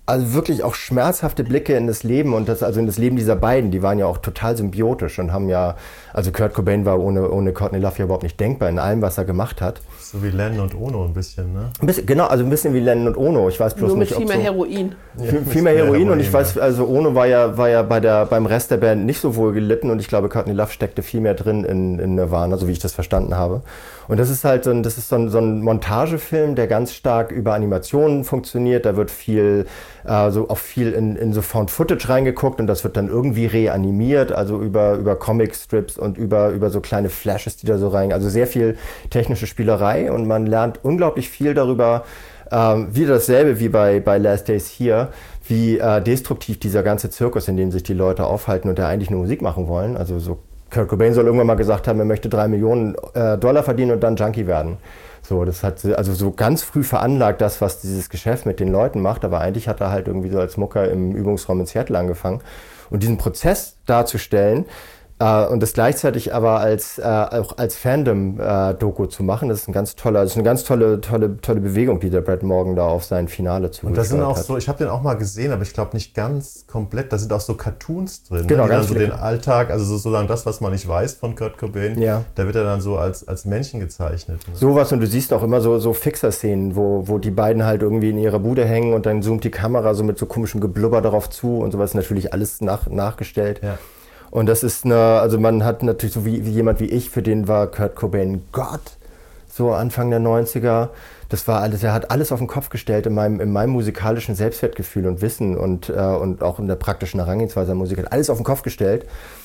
also wirklich auch schmerzhafte Blicke in das Leben und das, also in das Leben dieser beiden, die waren ja auch total symbiotisch und haben ja, also Kurt Cobain war ohne, ohne Courtney Love ja überhaupt nicht denkbar in allem, was er gemacht hat.
So wie Lennon und Ono ein bisschen, ne?
Ein bisschen, genau, also ein bisschen wie Lennon und Ono. Ich weiß bloß
Nur mit
nicht,
viel
ob
mehr
so,
Heroin.
Ja,
viel, viel mehr Heroin, Heroin und ich weiß, also Ono war ja, war ja bei der, beim Rest der Band nicht so wohl gelitten und ich glaube, Courtney Love steckte viel mehr drin in, in Nirvana, so wie ich das verstanden habe. Und das ist halt so ein, das ist so ein, so ein Montagefilm, der ganz stark über Animationen funktioniert. Da wird viel, äh, so auch viel in, in so Found-Footage reingeguckt und das wird dann irgendwie reanimiert, also über, über Comic-Strips und über, über so kleine Flashes, die da so rein, also sehr viel technische Spielerei und man lernt unglaublich viel darüber, ähm, wieder dasselbe wie bei, bei Last Days Here, wie äh, destruktiv dieser ganze Zirkus, in dem sich die Leute aufhalten und da eigentlich nur Musik machen wollen, also so Kurt Cobain soll irgendwann mal gesagt haben, er möchte drei Millionen äh, Dollar verdienen und dann Junkie werden. So, das hat also so ganz früh veranlagt, das, was dieses Geschäft mit den Leuten macht, aber eigentlich hat er halt irgendwie so als Mucker im Übungsraum in Seattle angefangen. Und diesen Prozess darzustellen, Uh, und das gleichzeitig aber als, uh, auch als Fandom-Doku uh, zu machen, das ist, ein ganz toller, das ist eine ganz tolle, tolle, tolle Bewegung, die der Brad Morgan da auf sein Finale zugesteuert hat.
Und da sind auch so, ich habe den auch mal gesehen, aber ich glaube nicht ganz komplett, da sind auch so Cartoons drin,
genau,
ne, die
ganz
dann so
viele.
Den Alltag, also sozusagen das, was man nicht weiß von Kurt Cobain,
ja.
Da wird er dann so als, als Männchen gezeichnet. Ne?
Sowas, und du siehst auch immer so, so Fixer-Szenen, wo, wo die beiden halt irgendwie in ihrer Bude hängen und dann zoomt die Kamera so mit so komischem Geblubber darauf zu und sowas, natürlich alles nach, nachgestellt.
Ja.
Und das ist eine, also man hat natürlich so wie, wie jemand wie ich, für den war Kurt Cobain Gott, so Anfang der neunziger. Das war alles, er hat alles auf den Kopf gestellt in meinem, in meinem musikalischen Selbstwertgefühl und Wissen und, äh, und auch in der praktischen Herangehensweise an Musik, hat alles auf den Kopf gestellt.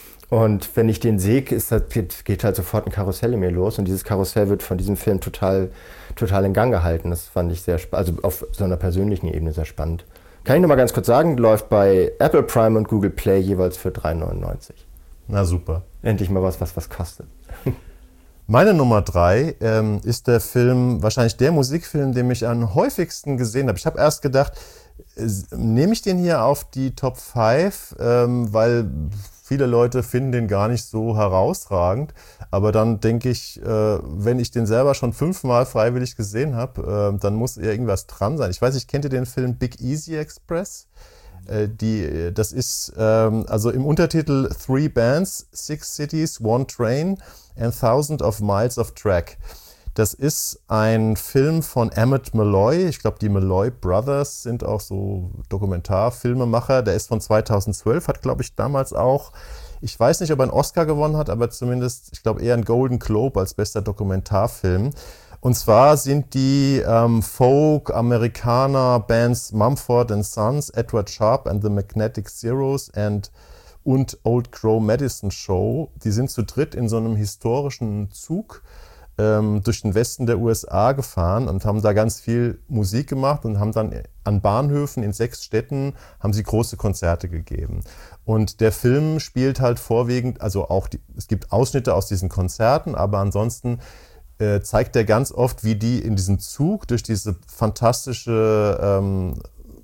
Und wenn ich den sehe, ist das, geht, geht halt sofort ein Karussell in mir los und dieses Karussell wird von diesem Film total, total in Gang gehalten. Das fand ich sehr spannend, also auf so einer persönlichen Ebene sehr spannend. Kann ich noch mal ganz kurz sagen, läuft bei Apple Prime und Google Play jeweils für drei neunundneunzig.
Na super.
Endlich mal was, was was kostet.
Meine Nummer drei ähm, ist der Film, wahrscheinlich der Musikfilm, den ich am häufigsten gesehen habe. Ich habe erst gedacht, äh, nehme ich den hier auf die Top fünf, ähm, weil viele Leute finden den gar nicht so herausragend. Aber dann denke ich, äh, wenn ich den selber schon fünfmal freiwillig gesehen habe, äh, dann muss irgendwas dran sein. Ich weiß nicht, kennt ihr den Film Big Easy Express? Äh, die, das ist ähm, also im Untertitel Three Bands, Six Cities, One Train and Thousand of Miles of Track. Das ist ein Film von Emmett Malloy. Ich glaube, die Malloy Brothers sind auch so Dokumentarfilmemacher. Der ist von zweitausendzwölf, hat, glaube ich, damals auch, ich weiß nicht, ob er einen Oscar gewonnen hat, aber zumindest, ich glaube, eher einen Golden Globe als bester Dokumentarfilm. Und zwar sind die ähm, Folk-Amerikaner-Bands Mumford and Sons, Edward Sharpe and the Magnetic Zeros and, und Old Crow Medicine Show. Die sind zu dritt in so einem historischen Zug ähm, durch den Westen der U S A gefahren und haben da ganz viel Musik gemacht und haben dann an Bahnhöfen in sechs Städten haben sie große Konzerte gegeben. Und der Film spielt halt vorwiegend, also auch, die, es gibt Ausschnitte aus diesen Konzerten, aber ansonsten äh, zeigt er ganz oft, wie die in diesem Zug durch diese fantastische ähm,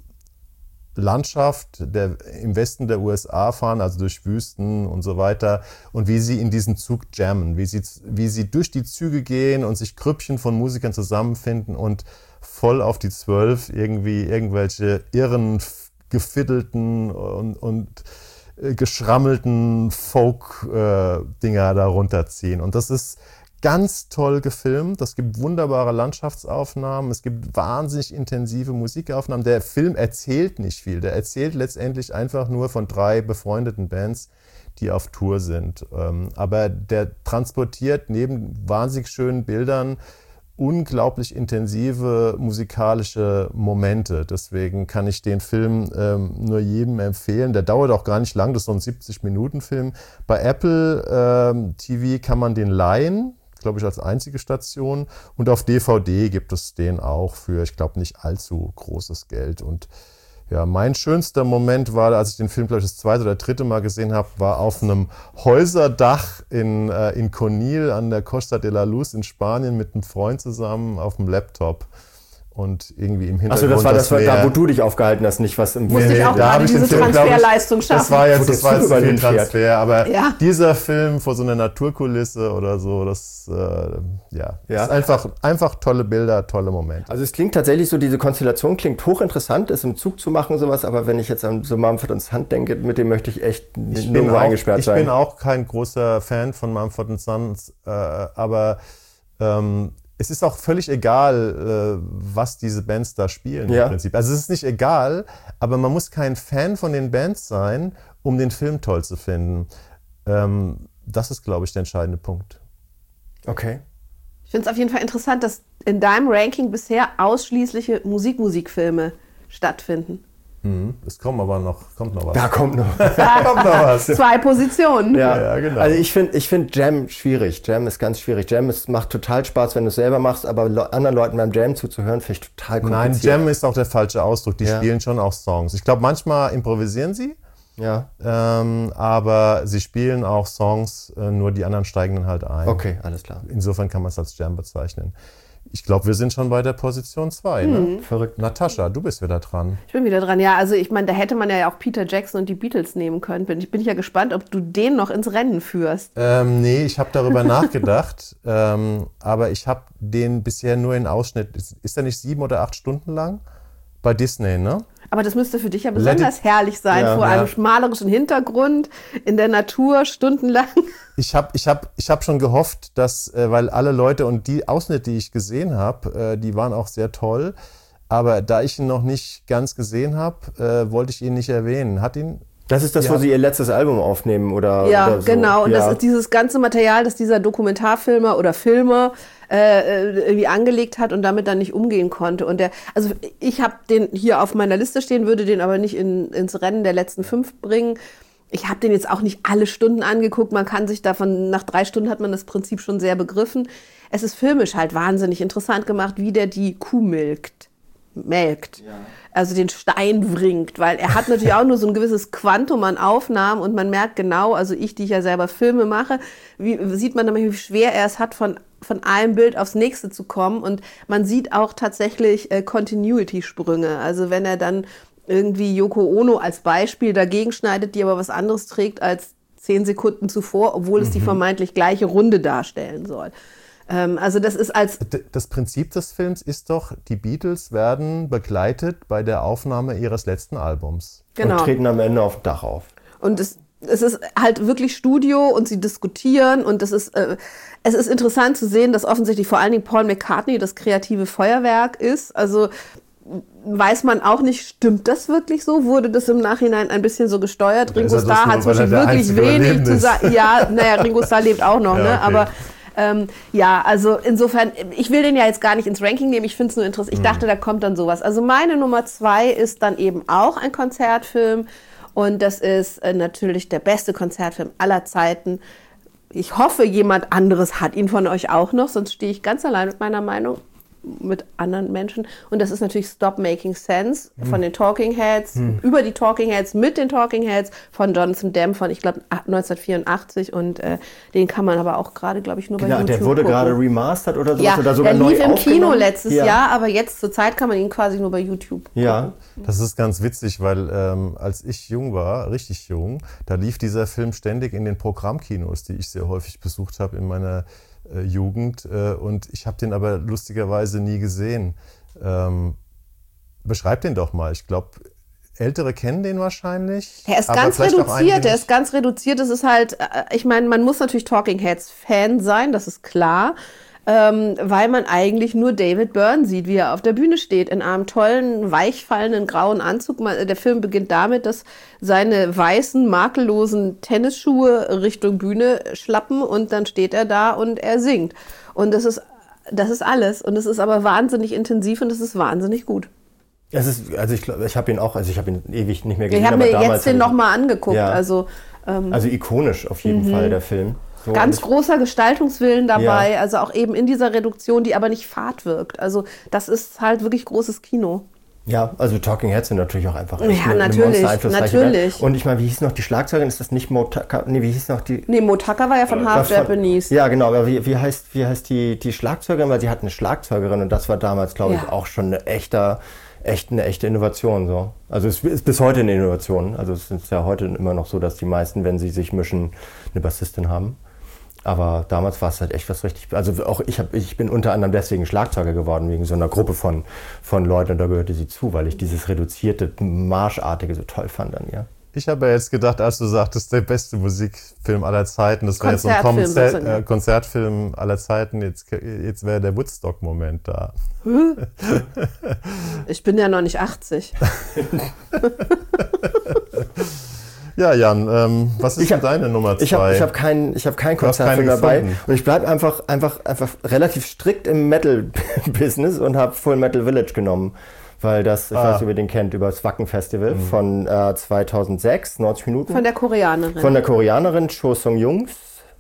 Landschaft der, im Westen der U S A fahren, also durch Wüsten und so weiter, und wie sie in diesen Zug jammen, wie sie, wie sie durch die Züge gehen und sich Grüppchen von Musikern zusammenfinden und voll auf die Zwölf irgendwie irgendwelche irren, gefiddelten und, und äh, geschrammelten Folk-Dinger äh, da runterziehen. Und das ist ganz toll gefilmt. Es gibt wunderbare Landschaftsaufnahmen. Es gibt wahnsinnig intensive Musikaufnahmen. Der Film erzählt nicht viel. Der erzählt letztendlich einfach nur von drei befreundeten Bands, die auf Tour sind. Aber der transportiert neben wahnsinnig schönen Bildern unglaublich intensive musikalische Momente. Deswegen kann ich den Film ähm, nur jedem empfehlen. Der dauert auch gar nicht lang. Das ist so ein siebzig-Minuten-Film. Bei Apple ähm, T V kann man den leihen, glaube ich, als einzige Station. Und auf D V D gibt es den auch für, ich glaube, nicht allzu großes Geld. Und ja, mein schönster Moment war, als ich den Film, glaube ich, das zweite oder dritte Mal gesehen habe, war auf einem Häuserdach in, äh, in Conil an der Costa de la Luz in Spanien mit einem Freund zusammen auf dem Laptop. und irgendwie im Hintergrund.
Achso, das war das, war
Meer.
da, wo du dich aufgehalten hast, nicht was im
Musste ich auch
da
gerade
hab ich den
diese
Film, glaub ich,
Transferleistung schaffen.
Das war jetzt,
Wo der
das war
Zug
jetzt
über
viel
den fährt.
Transfer, aber
Ja.
dieser Film vor so einer Naturkulisse oder so, das äh, ja,
Ja.
ist einfach, einfach tolle Bilder, tolle Momente.
Also es klingt tatsächlich so, diese Konstellation klingt hochinteressant, es im Zug zu machen, sowas, aber wenn ich jetzt an so Mumford und Sons denke, mit dem möchte ich echt
Ich bin,
nirgendwo
auch,
eingesperrt
ich
sein.
bin auch kein großer Fan von Mumford und Sons, äh, aber ähm, es ist auch völlig egal, äh, was diese Bands da spielen
Ja.
im Prinzip. Also es ist nicht egal, aber man muss kein Fan von den Bands sein, um den Film toll zu finden. Ähm, das ist, glaube ich, der entscheidende Punkt.
Okay.
Ich finde es auf jeden Fall interessant, dass in deinem Ranking bisher ausschließliche Musik-Musikfilme stattfinden.
Mhm. Es kommt aber noch, kommt noch was.
Da kommt noch.
Da kommt noch was.
Zwei Positionen.
Ja,
Ja, genau.
Also ich finde ich find Jam schwierig. Jam ist ganz schwierig. Jam ist, macht total Spaß, wenn du es selber machst, aber le- anderen Leuten beim Jam zuzuhören, finde ich total
Nein,
kompliziert.
Jam ist auch der falsche Ausdruck. Die
Ja.
spielen schon auch Songs. Ich glaube, manchmal improvisieren sie.
Ja,
Ähm, aber sie spielen auch Songs, äh, nur die anderen steigen dann halt ein.
okay, alles klar.
Insofern kann man es als Jam bezeichnen. Ich glaube, wir sind schon bei der Position zwei. Ne?
Verrückt.
Natascha, du bist wieder dran.
Ich bin wieder dran. Ja, also ich meine, da hätte man ja auch Peter Jackson und die Beatles nehmen können. Bin, ich bin ja gespannt, ob du den noch ins Rennen führst.
Ähm, nee, ich habe darüber nachgedacht, ähm, aber ich habe den bisher nur in Ausschnitt. Ist, ist der nicht sieben oder acht Stunden lang? Bei Disney, ne?
Aber das müsste für dich ja
Let
besonders herrlich sein,
Ja,
vor
ja.
einem malerischen Hintergrund, in der Natur, stundenlang.
Ich habe ich hab, ich hab schon gehofft, dass, äh, weil alle Leute und die Ausschnitte, die ich gesehen habe, äh, die waren auch sehr toll. Aber da ich ihn noch nicht ganz gesehen habe, äh, wollte ich ihn nicht erwähnen. Hat ihn.
Das ist das,
Ja.
wo sie ihr letztes Album aufnehmen, oder?
Ja,
oder so.
genau. Und
ja.
das ist dieses ganze Material, das dieser Dokumentarfilmer oder Filmer äh, irgendwie angelegt hat und damit dann nicht umgehen konnte. Und der, also ich habe den hier auf meiner Liste stehen, würde den aber nicht in, ins Rennen der letzten fünf bringen. Ich habe den jetzt auch nicht alle Stunden angeguckt. Man kann sich davon, nach drei Stunden hat man das Prinzip schon sehr begriffen. Es ist filmisch halt wahnsinnig interessant gemacht, wie der die Kuh milkt. melkt. Ja. Also den Stein wringt, weil er hat natürlich auch nur so ein gewisses Quantum an Aufnahmen und man merkt genau, also ich, die ich ja selber Filme mache, wie sieht man nämlich, wie schwer er es hat, von, von einem Bild aufs nächste zu kommen, und man sieht auch tatsächlich äh, Continuity-Sprünge. Also wenn er dann irgendwie Yoko Ono als Beispiel dagegen schneidet, die aber was anderes trägt als zehn Sekunden zuvor, obwohl es mhm. die vermeintlich gleiche Runde darstellen soll. Also das ist als...
Das Prinzip des Films ist doch, die Beatles werden begleitet bei der Aufnahme ihres letzten Albums.
Genau.
Und treten am Ende auf dem Dach auf.
Und es, es ist halt wirklich Studio und sie diskutieren, und das ist, äh, es ist interessant zu sehen, dass offensichtlich vor allen Dingen Paul McCartney das kreative Feuerwerk ist. Also weiß man auch nicht, stimmt das wirklich so? Wurde das im Nachhinein ein bisschen so gesteuert?
Oder
Ringo Starr hat zwischen wirklich wenig zu sagen. Ja, naja, Ringo Starr lebt auch noch, ja, ne? Okay. Aber Ähm, ja, also insofern, ich will den ja jetzt gar nicht ins Ranking nehmen, ich finde es nur interessant. Ich dachte, da kommt dann sowas. Also meine Nummer zwei ist dann eben auch ein Konzertfilm, und das ist äh, natürlich der beste Konzertfilm aller Zeiten. Ich hoffe, jemand anderes hat ihn von euch auch noch, sonst stehe ich ganz allein mit meiner Meinung, mit anderen Menschen. Und das ist natürlich Stop Making Sense hm. von den Talking Heads, hm. über die Talking Heads, mit den Talking Heads von Jonathan Demme von, ich glaube, neunzehnhundertvierundachtzig. Und äh, den kann man aber auch gerade, glaube ich, nur bei
genau,
YouTube
Der wurde
gucken.
gerade remastert oder so.
Ja,
oder sogar
der lief
neu
im Kino letztes
ja.
Jahr, aber jetzt zur Zeit kann man ihn quasi nur bei YouTube gucken.
Ja.
Das ist ganz witzig, weil ähm, als ich jung war, richtig jung, da lief dieser Film ständig in den Programmkinos, die ich sehr häufig besucht habe in meiner äh, Jugend. Äh, und ich habe den aber lustigerweise nie gesehen. Ähm, beschreib den doch mal. Ich glaube, Ältere kennen den wahrscheinlich.
Er ist ganz reduziert, er ist ganz reduziert. Es ist halt, ich meine, man muss natürlich Talking Heads Fan sein, das ist klar. Ähm, weil man eigentlich nur David Byrne sieht, wie er auf der Bühne steht, in einem tollen, weichfallenden, grauen Anzug. Der Film beginnt damit, dass seine weißen, makellosen Tennisschuhe Richtung Bühne schlappen, und dann steht er da und er singt. Und das ist, das ist alles. Und es ist aber wahnsinnig intensiv und es ist wahnsinnig gut.
Es ist, also ich glaube, ich habe ihn auch, also ich habe ihn ewig nicht mehr gesehen.
Ich habe mir jetzt den
ich,
nochmal angeguckt.
Ja.
Also, ähm,
also ikonisch auf jeden mhm. Fall, der Film. So,
Ganz großer Gestaltungswillen dabei,
ja.
also auch eben in dieser Reduktion, die aber nicht fad wirkt. Also das ist halt wirklich großes Kino.
Ja, also Talking Heads sind natürlich auch einfach echt
Ja,
eine,
natürlich,
eine monster-einflussreiche
natürlich.
Band. Und ich meine, wie hieß noch die Schlagzeugerin? Ist das nicht Motaka? Nee, wie hieß noch die...
Nee, Motaka war ja von Half Japanese.
Ja, genau, aber wie, wie heißt, wie heißt die, die Schlagzeugerin? Weil sie hat eine Schlagzeugerin und das war damals, glaube ich,
Ja.
auch schon eine echte, echt eine echte Innovation. So. Also es ist bis heute eine Innovation. Also es ist ja heute immer noch so, dass die meisten, wenn sie sich mischen, eine Bassistin haben. Aber damals war es halt echt was richtig... Also auch ich, hab, ich bin unter anderem deswegen Schlagzeuger geworden, wegen so einer Gruppe von, von Leuten. Und da gehörte sie zu, weil ich dieses reduzierte, Marschartige so toll fand an ihr.
Ich habe ja jetzt gedacht, als du sagtest, der beste Musikfilm aller Zeiten, das wäre jetzt so ein
Konzertfilm,
Konzert, äh, Konzertfilm aller Zeiten, jetzt, jetzt wäre der Woodstock-Moment da.
Ich bin ja noch nicht achtzig.
Ja, Jan, ähm, was ist
Ich hab-
denn deine Nummer zwei?
Ich habe ich hab kein, ich hab kein
Du hast
Konzertfilm
keine
dabei
gefunden.
und ich bleibe einfach, einfach, einfach relativ strikt im Metal-Business und habe Full Metal Village genommen, weil das, ich
Ah.
weiß nicht, ob ihr den kennt, über das Wacken-Festival von äh, zweitausendsechs, neunzig Minuten.
Von der Koreanerin.
Von der Koreanerin Cho Sung-Jungs.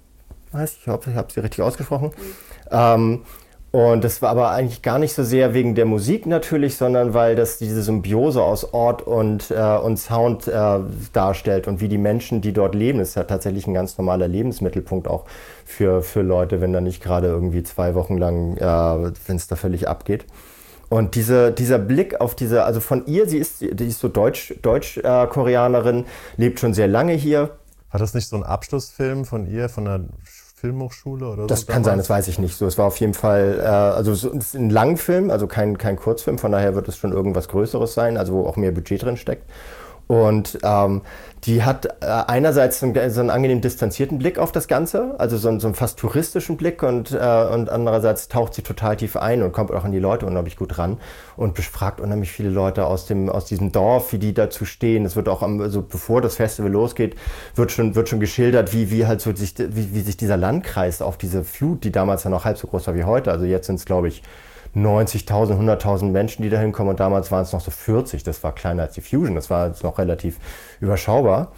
Weiß ich hoffe, ich habe sie richtig ausgesprochen. Ähm, und das war aber eigentlich gar nicht so sehr wegen der Musik natürlich, sondern weil das diese Symbiose aus Ort und, äh, und Sound äh, darstellt und wie die Menschen, die dort leben, ist ja tatsächlich ein ganz normaler Lebensmittelpunkt auch für, für Leute, wenn da nicht gerade irgendwie zwei Wochen lang, äh, wenn es da völlig abgeht. Und diese, dieser Blick auf diese, also von ihr, sie ist, die ist so Deutsch, Deutsch-Koreanerin, lebt schon sehr lange hier.
War das nicht so ein Abschlussfilm von ihr, von der Filmhochschule oder so?
Das kann sein, das weiß ich nicht so. Es war auf jeden Fall, äh, also so, es ist ein Langfilm, also kein, kein Kurzfilm, von daher wird es schon irgendwas Größeres sein, also wo auch mehr Budget drin steckt. Und ähm, die hat äh, einerseits so einen, so einen angenehm distanzierten Blick auf das Ganze, also so einen, so einen fast touristischen Blick und, äh, und andererseits taucht sie total tief ein und kommt auch an die Leute unheimlich gut ran und befragt unheimlich viele Leute aus, dem, aus diesem Dorf, wie die dazu stehen. Es wird auch, am, also bevor das Festival losgeht, wird schon, wird schon geschildert, wie, wie, halt so sich, wie, wie sich dieser Landkreis auf diese Flut, die damals ja noch halb so groß war wie heute, also jetzt sind es, glaube ich, neunzigtausend, hunderttausend Menschen, die da hinkommen und damals waren es noch so vierzig, das war kleiner als die Fusion, das war jetzt noch relativ überschaubar.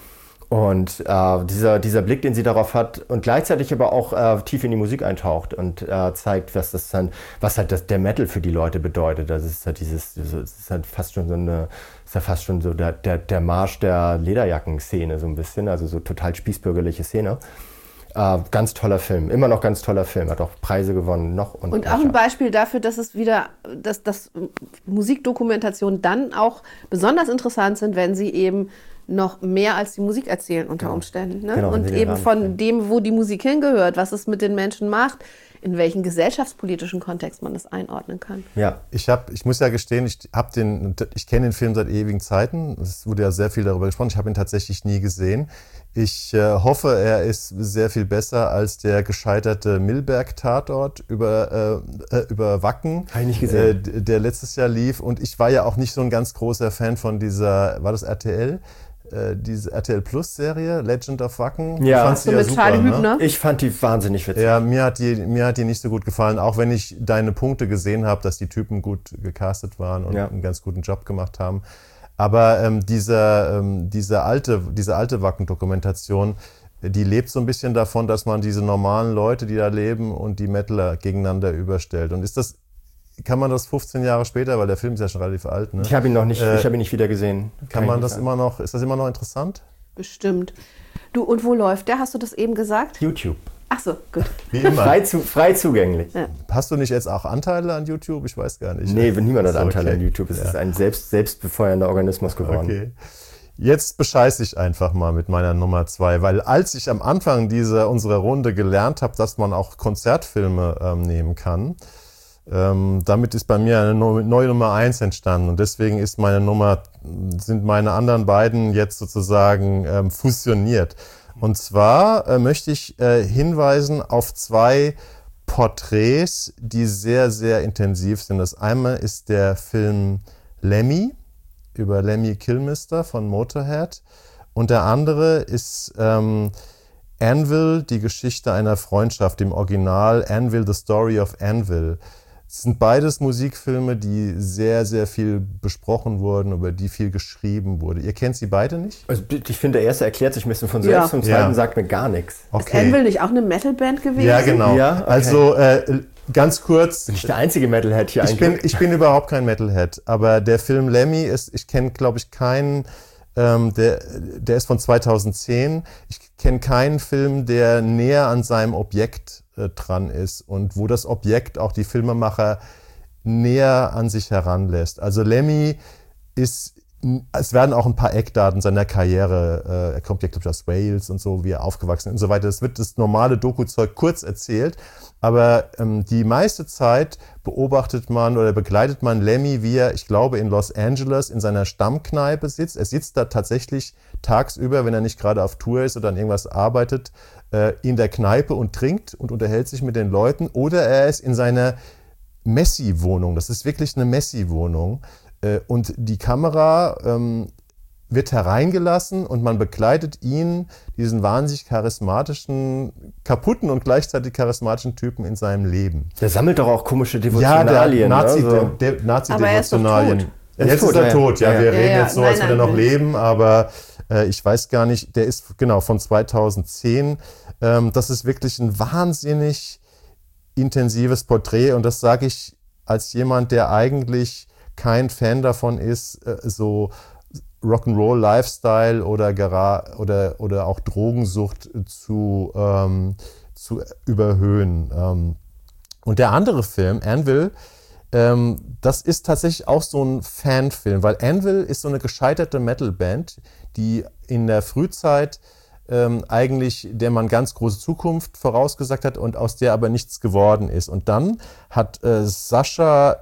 Und äh, dieser, dieser Blick, den sie darauf hat und gleichzeitig aber auch äh, tief in die Musik eintaucht und äh, zeigt, was das dann, was halt das, der Metal für die Leute bedeutet. Das ist halt dieses, das ist halt fast schon so eine, ist ja fast schon so der, der, der Marsch der Lederjacken-Szene so ein bisschen, also so total spießbürgerliche Szene. Äh, ganz toller Film, immer noch ganz toller Film, hat auch Preise gewonnen, noch und
Und auch ein Beispiel dafür, dass es wieder, dass, dass Musikdokumentationen dann auch besonders interessant sind, wenn sie eben noch mehr als die Musik erzählen unter
Genau.
Umständen. Ne?
Genau, wenn
Und
sie den
eben
Rahmen
von
stellen.
dem, wo die Musik hingehört, was es mit den Menschen macht, in welchen gesellschaftspolitischen Kontext man das einordnen kann.
Ja,
Ich, hab, ich muss ja gestehen, ich, hab den, ich kenne den Film seit ewigen Zeiten. Es wurde ja sehr viel darüber gesprochen. Ich habe ihn tatsächlich nie gesehen. Ich äh, hoffe, er ist sehr viel besser als der gescheiterte Milberg-Tatort über, äh, äh, über Wacken,
Hab ich nicht gesehen.
Äh, d- der letztes Jahr lief. Und ich war ja auch nicht so ein ganz großer Fan von dieser, war das R T L? Äh, diese R T L Plus Serie, Legend of Wacken.
Ja.
Ich fand sie
So
ja
mit
super,
Charlie
ne?
Hübner.
ich fand die wahnsinnig witzig.
Ja, mir hat, die, mir hat die nicht so gut gefallen, auch wenn ich deine Punkte gesehen habe, dass die Typen gut gecastet waren und
Ja.
einen ganz guten Job gemacht haben. Aber ähm, dieser, ähm, diese alte, diese alte Wacken-Dokumentation, die lebt so ein bisschen davon, dass man diese normalen Leute, die da leben, und die Metaler gegeneinander überstellt. Und ist das, kann man das fünfzehn Jahre später, weil der Film ist ja schon relativ alt, ne?
Ich habe ihn noch nicht,
Äh,
ich habe ihn nicht wieder gesehen.
Kann
ich
man
nicht
das
sagen.
immer noch, ist das immer noch interessant?
Bestimmt. Du, und wo läuft der? Hast du das eben gesagt?
YouTube.
Ach so, gut.
Wie immer.
Frei, zu, frei zugänglich.
Ja.
Hast du nicht jetzt auch Anteile an YouTube? Ich weiß gar nicht.
Nee, niemand hat
Ach so,
Anteil
okay.
an YouTube. Es
Ja.
ist ein selbst, selbstbefeuernder Organismus geworden.
Okay. Jetzt bescheiße ich einfach mal mit meiner Nummer zwei, weil als ich am Anfang dieser unserer Runde gelernt habe, dass man auch Konzertfilme ähm, nehmen kann, ähm, damit ist bei mir eine neue Nummer eins entstanden und deswegen ist meine Nummer, sind meine anderen beiden jetzt sozusagen ähm, fusioniert. Und zwar äh, möchte ich äh, hinweisen auf zwei Porträts, die sehr, sehr intensiv sind. Das einmal ist der Film Lemmy über Lemmy Kilmister von Motorhead und der andere ist ähm, Anvil, die Geschichte einer Freundschaft, im Original Anvil, The Story of Anvil. Es sind beides Musikfilme, die sehr, sehr viel besprochen wurden, über die viel geschrieben wurde. Ihr kennt sie beide nicht?
Also ich finde, der erste erklärt sich ein bisschen von selbst
Ja.
und der zweite
Ja.
sagt mir gar nichts.
Ist Anvil nicht auch eine Metalband gewesen?
Ja, genau.
Ja, okay.
Also äh, ganz kurz.
Bin ich der einzige Metalhead hier
ich
eigentlich?
bin, ich bin überhaupt kein Metalhead, aber der Film Lemmy ist, ich kenne, glaube ich, keinen, ähm, der, der ist von zweitausendzehn. Ich kenne keinen Film, der näher an seinem Objekt äh, dran ist und wo das Objekt auch die Filmemacher näher an sich heranlässt. Also Lemmy ist, es werden auch ein paar Eckdaten seiner Karriere, äh, er kommt ja, glaube ich, aus Wales und so, wie er aufgewachsen ist und so weiter. Es wird das normale Doku-Zeug kurz erzählt, aber ähm, die meiste Zeit beobachtet man oder begleitet man Lemmy, wie er, ich glaube, in Los Angeles in seiner Stammkneipe sitzt. Er sitzt da tatsächlich tagsüber, wenn er nicht gerade auf Tour ist oder an irgendwas arbeitet, äh, in der Kneipe und trinkt und unterhält sich mit den Leuten. Oder er ist in seiner Messi-Wohnung. Das ist wirklich eine Messi-Wohnung. Äh, und die Kamera ähm, wird hereingelassen und man begleitet ihn, diesen wahnsinnig charismatischen, kaputten und gleichzeitig charismatischen Typen in seinem Leben.
Der sammelt doch auch komische
Ja,
Devotionalien.
der Nazi,
ne? So.
der, der Nazi
Aber er ist doch
Devotionalien.
tot.
Er ist
Jetzt
tot,
ist er
ja.
tot, ja.
Ja,
Wir
ja.
reden
Ja,
jetzt so,
nein,
als würde er
nein,
noch
nein.
leben, aber äh, ich weiß gar nicht, der ist genau von zweitausendzehn. Ähm, das ist wirklich ein wahnsinnig intensives Porträt und das sage ich als jemand, der eigentlich kein Fan davon ist, äh, so Rock'n'Roll-Lifestyle oder, gera- oder, oder auch Drogensucht zu, ähm, zu überhöhen. Ähm, und der andere Film, Anvil, ähm, das ist tatsächlich auch so ein Fanfilm, weil Anvil ist so eine gescheiterte Metalband, die in der Frühzeit ähm, eigentlich, der man ganz große Zukunft vorausgesagt hat und aus der aber nichts geworden ist. Und dann hat äh, Sasha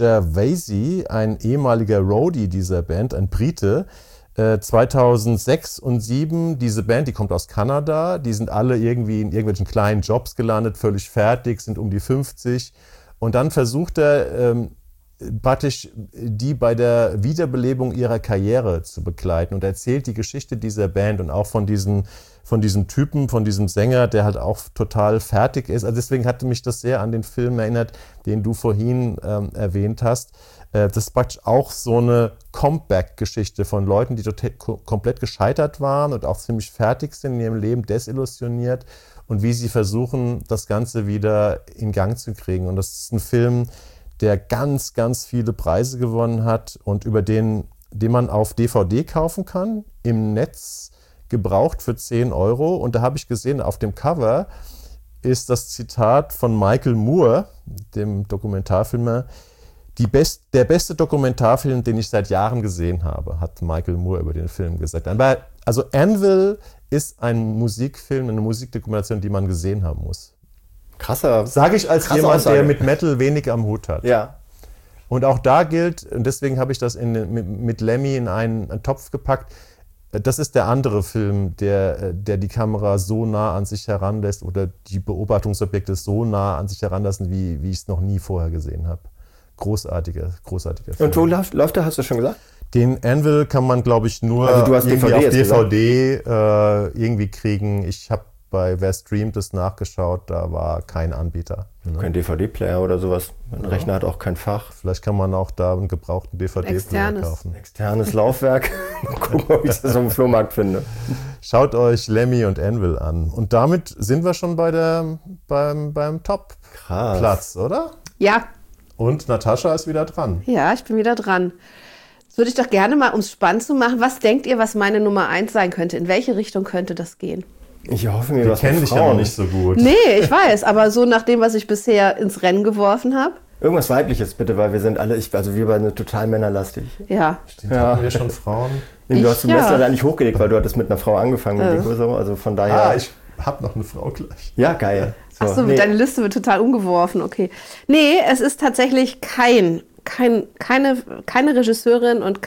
Gervasi, ein ehemaliger Roadie dieser Band, ein Brite, äh, zweitausendsechs und zweitausendsieben, diese Band, die kommt aus Kanada, die sind alle irgendwie in irgendwelchen kleinen Jobs gelandet, völlig fertig, sind um die fünfzig. Und dann versucht er, ähm, praktisch die bei der Wiederbelebung ihrer Karriere zu begleiten und erzählt die Geschichte dieser Band und auch von diesen, von diesem Typen, von diesem Sänger, der halt auch total fertig ist. Also deswegen hatte mich das sehr an den Film erinnert, den du vorhin ähm, erwähnt hast. Äh, das ist praktisch auch so eine Comeback-Geschichte von Leuten, die total, komplett gescheitert waren und auch ziemlich fertig sind in ihrem Leben, desillusioniert und wie sie versuchen, das Ganze wieder in Gang zu kriegen. Und das ist ein Film, der ganz, ganz viele Preise gewonnen hat und über den, den man auf D V D kaufen kann, im Netz gebraucht für zehn Euro. Und da habe ich gesehen, auf dem Cover ist das Zitat von Michael Moore, dem Dokumentarfilmer, die best, der beste Dokumentarfilm, den ich seit Jahren gesehen habe, hat Michael Moore über den Film gesagt. Aber also Anvil ist ein Musikfilm, eine Musikdokumentation, die man gesehen haben muss.
Krasser.
Sage ich als
Krasse
jemand,
Aussage.
der mit Metal wenig am Hut hat.
Ja.
Und auch da gilt, und deswegen habe ich das in, mit, mit Lemmy in einen, einen Topf gepackt, das ist der andere Film, der, der die Kamera so nah an sich heranlässt oder die Beobachtungsobjekte so nah an sich heranlassen, wie, wie ich es noch nie vorher gesehen habe. Großartiger, großartiger Film.
Und wo läuft, läuft der, hast du schon gesagt?
Den Anvil kann man, glaube ich, nur
Also du hast
irgendwie
D V D
auf
jetzt
D V D äh, irgendwie kriegen. Ich habe bei Wer streamt es nachgeschaut, da war kein Anbieter. Ne?
Kein D V D-Player oder sowas. Mein
Ja.
Rechner hat auch kein Fach.
Vielleicht kann man auch da einen gebrauchten D V D-Player
Externes.
kaufen.
Externes Laufwerk. Mal gucken, ob ich das auf dem Flohmarkt finde.
Schaut euch Lemmy und Anvil an. Und damit sind wir schon bei der, beim, beim
Krass.
Top-Platz, oder?
Ja,
Und Natascha ist wieder dran.
ja, ich bin wieder dran. Jetzt würde ich doch gerne mal, um es spannend zu machen, was denkt ihr, was meine Nummer eins sein könnte? In welche Richtung könnte das gehen?
Ich hoffe mir,
Wir
was
kennen
mit
dich ja noch
Frauen.
nicht so gut.
Nee, ich weiß, aber so nach dem, was ich bisher ins Rennen geworfen habe.
Irgendwas Weibliches bitte, weil wir sind alle, ich, also wir beide sind total männerlastig.
Ja,
Stimmt,
Ja.
hatten wir schon Frauen?
Du
Ich-
hast die
ja.
Messlatte eigentlich hochgelegt, weil du hattest mit einer Frau angefangen mit
Ja.
Nico, so, also von daher.
Ah, ich habe noch eine Frau gleich.
ja, geil. So,
Achso,
nee.
deine Liste wird total umgeworfen, okay. Nee, es ist tatsächlich kein, kein, keine, keine Regisseurin und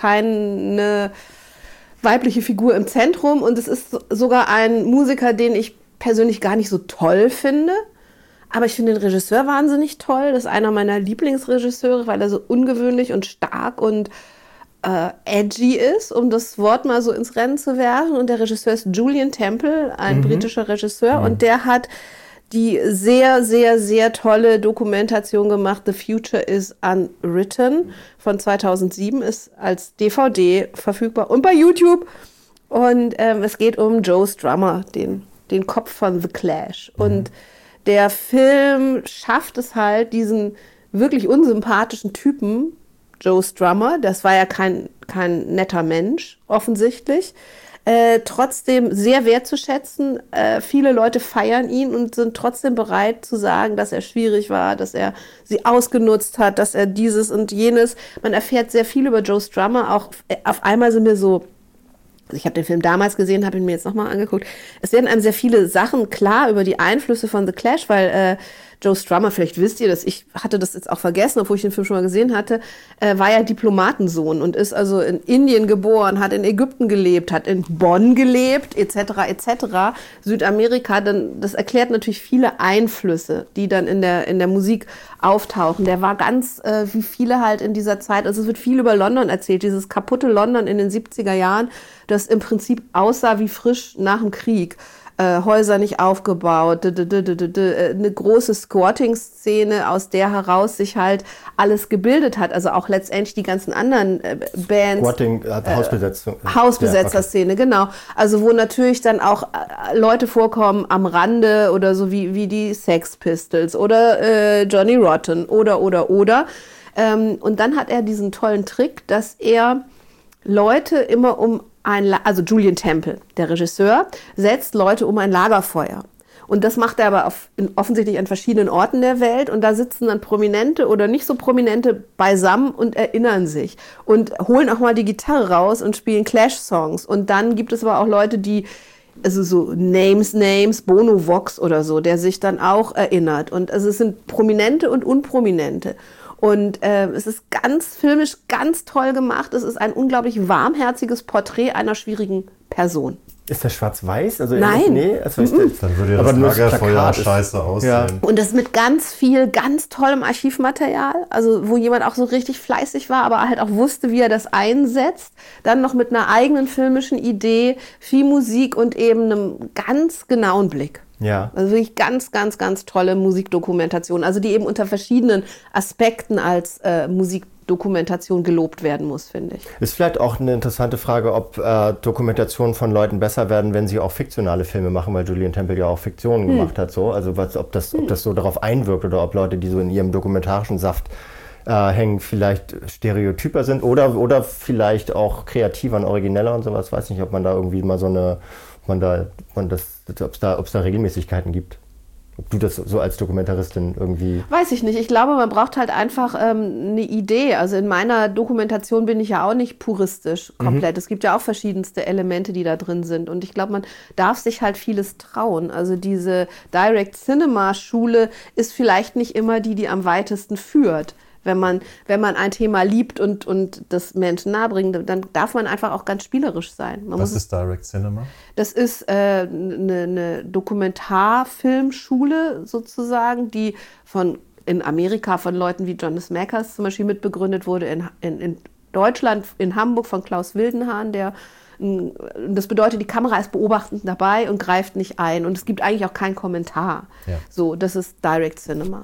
keine weibliche Figur im Zentrum. Und es ist so- sogar ein Musiker, den ich persönlich gar nicht so toll finde. Aber ich finde den Regisseur wahnsinnig toll. Das ist einer meiner Lieblingsregisseure, weil er so ungewöhnlich und stark und äh, edgy ist, um das Wort mal so ins Rennen zu werfen. Und der Regisseur ist Julian Temple, ein britischer Regisseur. Und der hat die sehr, sehr, sehr tolle Dokumentation gemacht, The Future is Unwritten von zweitausendsieben, ist als D V D verfügbar und bei YouTube. Und ähm, es geht um Joe Strummer, den, den Kopf von The Clash. Und der Film schafft es halt, diesen wirklich unsympathischen Typen, Joe Strummer, das war ja kein, kein netter Mensch, offensichtlich, äh, trotzdem sehr wertzuschätzen. Äh, viele Leute feiern ihn und sind trotzdem bereit zu sagen, dass er schwierig war, dass er sie ausgenutzt hat, dass er dieses und jenes. Man erfährt sehr viel über Joe Strummer. Auch äh, auf einmal sind mir so, also ich habe den Film damals gesehen, habe ihn mir jetzt nochmal angeguckt. Es werden einem sehr viele Sachen klar über die Einflüsse von The Clash, weil äh, Joe Strummer, vielleicht wisst ihr das, ich hatte das jetzt auch vergessen, obwohl ich den Film schon mal gesehen hatte, äh, war ja Diplomatensohn und ist also in Indien geboren, hat in Ägypten gelebt, hat in Bonn gelebt, et cetera et cetera. Südamerika, dann, das erklärt natürlich viele Einflüsse, die dann in der, in der Musik auftauchen. Der war ganz, äh, wie viele halt in dieser Zeit, also es wird viel über London erzählt, dieses kaputte London in den siebziger Jahren, das im Prinzip aussah wie frisch nach dem Krieg. Äh, Häuser nicht aufgebaut, d -d -d -d -d -d, eine große Squatting-Szene, aus der heraus sich halt alles gebildet hat. Also auch letztendlich die ganzen anderen äh, Bands.
Squatting, äh, Hausbesetzung.
Hausbesetzer-Szene, ja, okay. Genau. Also wo natürlich dann auch äh, Leute vorkommen am Rande oder so wie, wie die Sex Pistols oder äh, Johnny Rotten oder, oder, oder. Ähm, und dann hat er diesen tollen Trick, dass er Leute immer um ein, La- also Julian Temple, der Regisseur, setzt Leute um ein Lagerfeuer. Und das macht er aber auf, in, offensichtlich an verschiedenen Orten der Welt. Und da sitzen dann Prominente oder nicht so Prominente beisammen und erinnern sich. Und holen auch mal die Gitarre raus und spielen Clash-Songs. Und dann gibt es aber auch Leute, die, also so Names, Names, Bono Vox oder so, der sich dann auch erinnert. Und also es sind Prominente und Unprominente. Und äh, es ist ganz filmisch, ganz toll gemacht. Es ist ein unglaublich warmherziges Porträt einer schwierigen Person.
Ist das schwarz-weiß? Also
Nein.
Nee, also ist
Mhm.
Dann würde ja
aber
das
nur das
Lagerfeuer
Plakat
scheiße
ist-
aussehen.
Ja.
Und das mit ganz viel, ganz tollem Archivmaterial, also wo jemand auch so richtig fleißig war, aber halt auch wusste, wie er das einsetzt. Dann noch mit einer eigenen filmischen Idee, viel Musik und eben einem ganz genauen Blick.
Ja.
Also wirklich ganz, ganz, ganz tolle Musikdokumentation, also die eben unter verschiedenen Aspekten als äh, Musikdokumentation gelobt werden muss, finde ich.
Ist vielleicht auch eine interessante Frage, ob äh, Dokumentationen von Leuten besser werden, wenn sie auch fiktionale Filme machen, weil Julian Temple ja auch Fiktionen
Hm.
gemacht hat. So. Also was, ob, das, ob das so darauf einwirkt oder ob Leute, die so in ihrem dokumentarischen Saft äh, hängen, vielleicht stereotyper sind oder, oder vielleicht auch kreativer und origineller und sowas. Weiß nicht, ob man da irgendwie mal so eine, ob man da, man das, ob es da, ob es da Regelmäßigkeiten gibt. Ob du das so als Dokumentaristin irgendwie...
Weiß ich nicht. Ich glaube, man braucht halt einfach ähm, eine Idee. Also in meiner Dokumentation bin ich ja auch nicht puristisch komplett. Mhm. Es gibt ja auch verschiedenste Elemente, die da drin sind. Und ich glaube, man darf sich halt vieles trauen. Also diese Direct-Cinema-Schule ist vielleicht nicht immer die, die am weitesten führt. Wenn man, wenn man ein Thema liebt und, und das Menschen nahebringt, dann darf man einfach auch ganz spielerisch sein. Man
Was
muss
ist Direct Cinema?
Das ist äh, eine, eine Dokumentarfilmschule sozusagen, die von in Amerika von Leuten wie John Smackers zum Beispiel mitbegründet wurde, in, in, in Deutschland, in Hamburg von Klaus Wildenhahn, der das bedeutet, die Kamera ist beobachtend dabei und greift nicht ein. Und es gibt eigentlich auch keinen Kommentar.
Ja.
So, das ist Direct Cinema.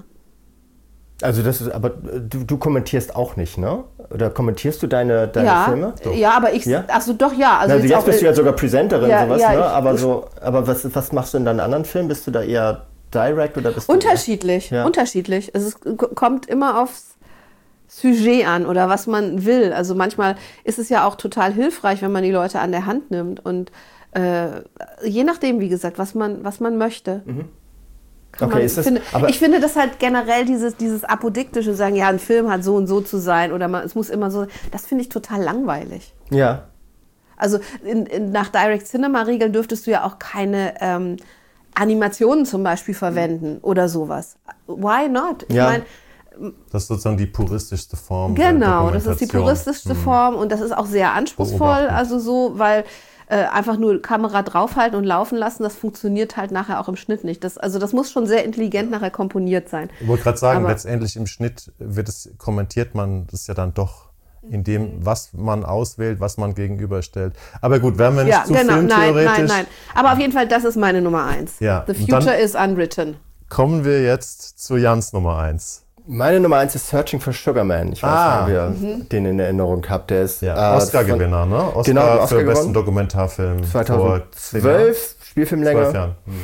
Also das ist, aber du, du kommentierst auch nicht, ne? Oder kommentierst du deine, deine
ja,
Filme? Doch.
Ja, aber ich,
Ja?
ach so, doch, ja. Also
Also jetzt,
jetzt auch,
bist du ja sogar Presenterin,
ja,
sowas,
ja,
ne?
ich-
Aber
ich-
so, aber was, was machst du in deinen anderen Filmen? Bist du da eher direct oder bist du
Unterschiedlich,
Ja.
unterschiedlich. Es ist, kommt immer aufs Sujet an oder was man will. Also manchmal ist es ja auch total hilfreich, wenn man die Leute an der Hand nimmt und äh, je nachdem, wie gesagt, was man, was man möchte. Kann
Okay,
man,
ist das-
finde,
aber-
ich finde das halt generell dieses, dieses apodiktische sagen, ja, ein Film hat so und so zu sein oder man, es muss immer so, das finde ich total langweilig.
Ja.
Also in, in, nach Direct Cinema Regeln dürftest du ja auch keine ähm, Animationen zum Beispiel verwenden oder sowas. Why not? Ich
Ja.
meine,
Das ist sozusagen die puristischste Form der
genau, das ist die
Dokumentation.
puristischste Form und das ist auch sehr anspruchsvoll,
Beobachten.
also so, weil äh, einfach nur Kamera draufhalten und laufen lassen, das funktioniert halt nachher auch im Schnitt nicht. Das, also das muss schon sehr intelligent nachher komponiert sein.
Ich wollte gerade sagen,
Aber-
letztendlich im Schnitt wird es, kommentiert man das ja dann doch in dem, was man auswählt, was man gegenüberstellt. Aber gut, werden wir nicht
Ja,
zu
genau, nein,
filmtheoretisch.
nein, nein. Aber auf jeden Fall, das ist meine Nummer eins.
Ja,
The
und
future
dann-
is unwritten.
Kommen wir jetzt zu Jans Nummer eins.
Meine Nummer eins ist Searching for Sugar Man. Ich weiß
Ah.
nicht, ob ihr den in Erinnerung habt. Der ist
Ja,
äh,
Oscar-Gewinner, ne? Oscar
Genau, Oscar
für besten
gewonnen.
Dokumentarfilm vor zehn Jahren.
zweitausendzwölf, Spielfilmlänge.
Zwölf Jahren. Hm.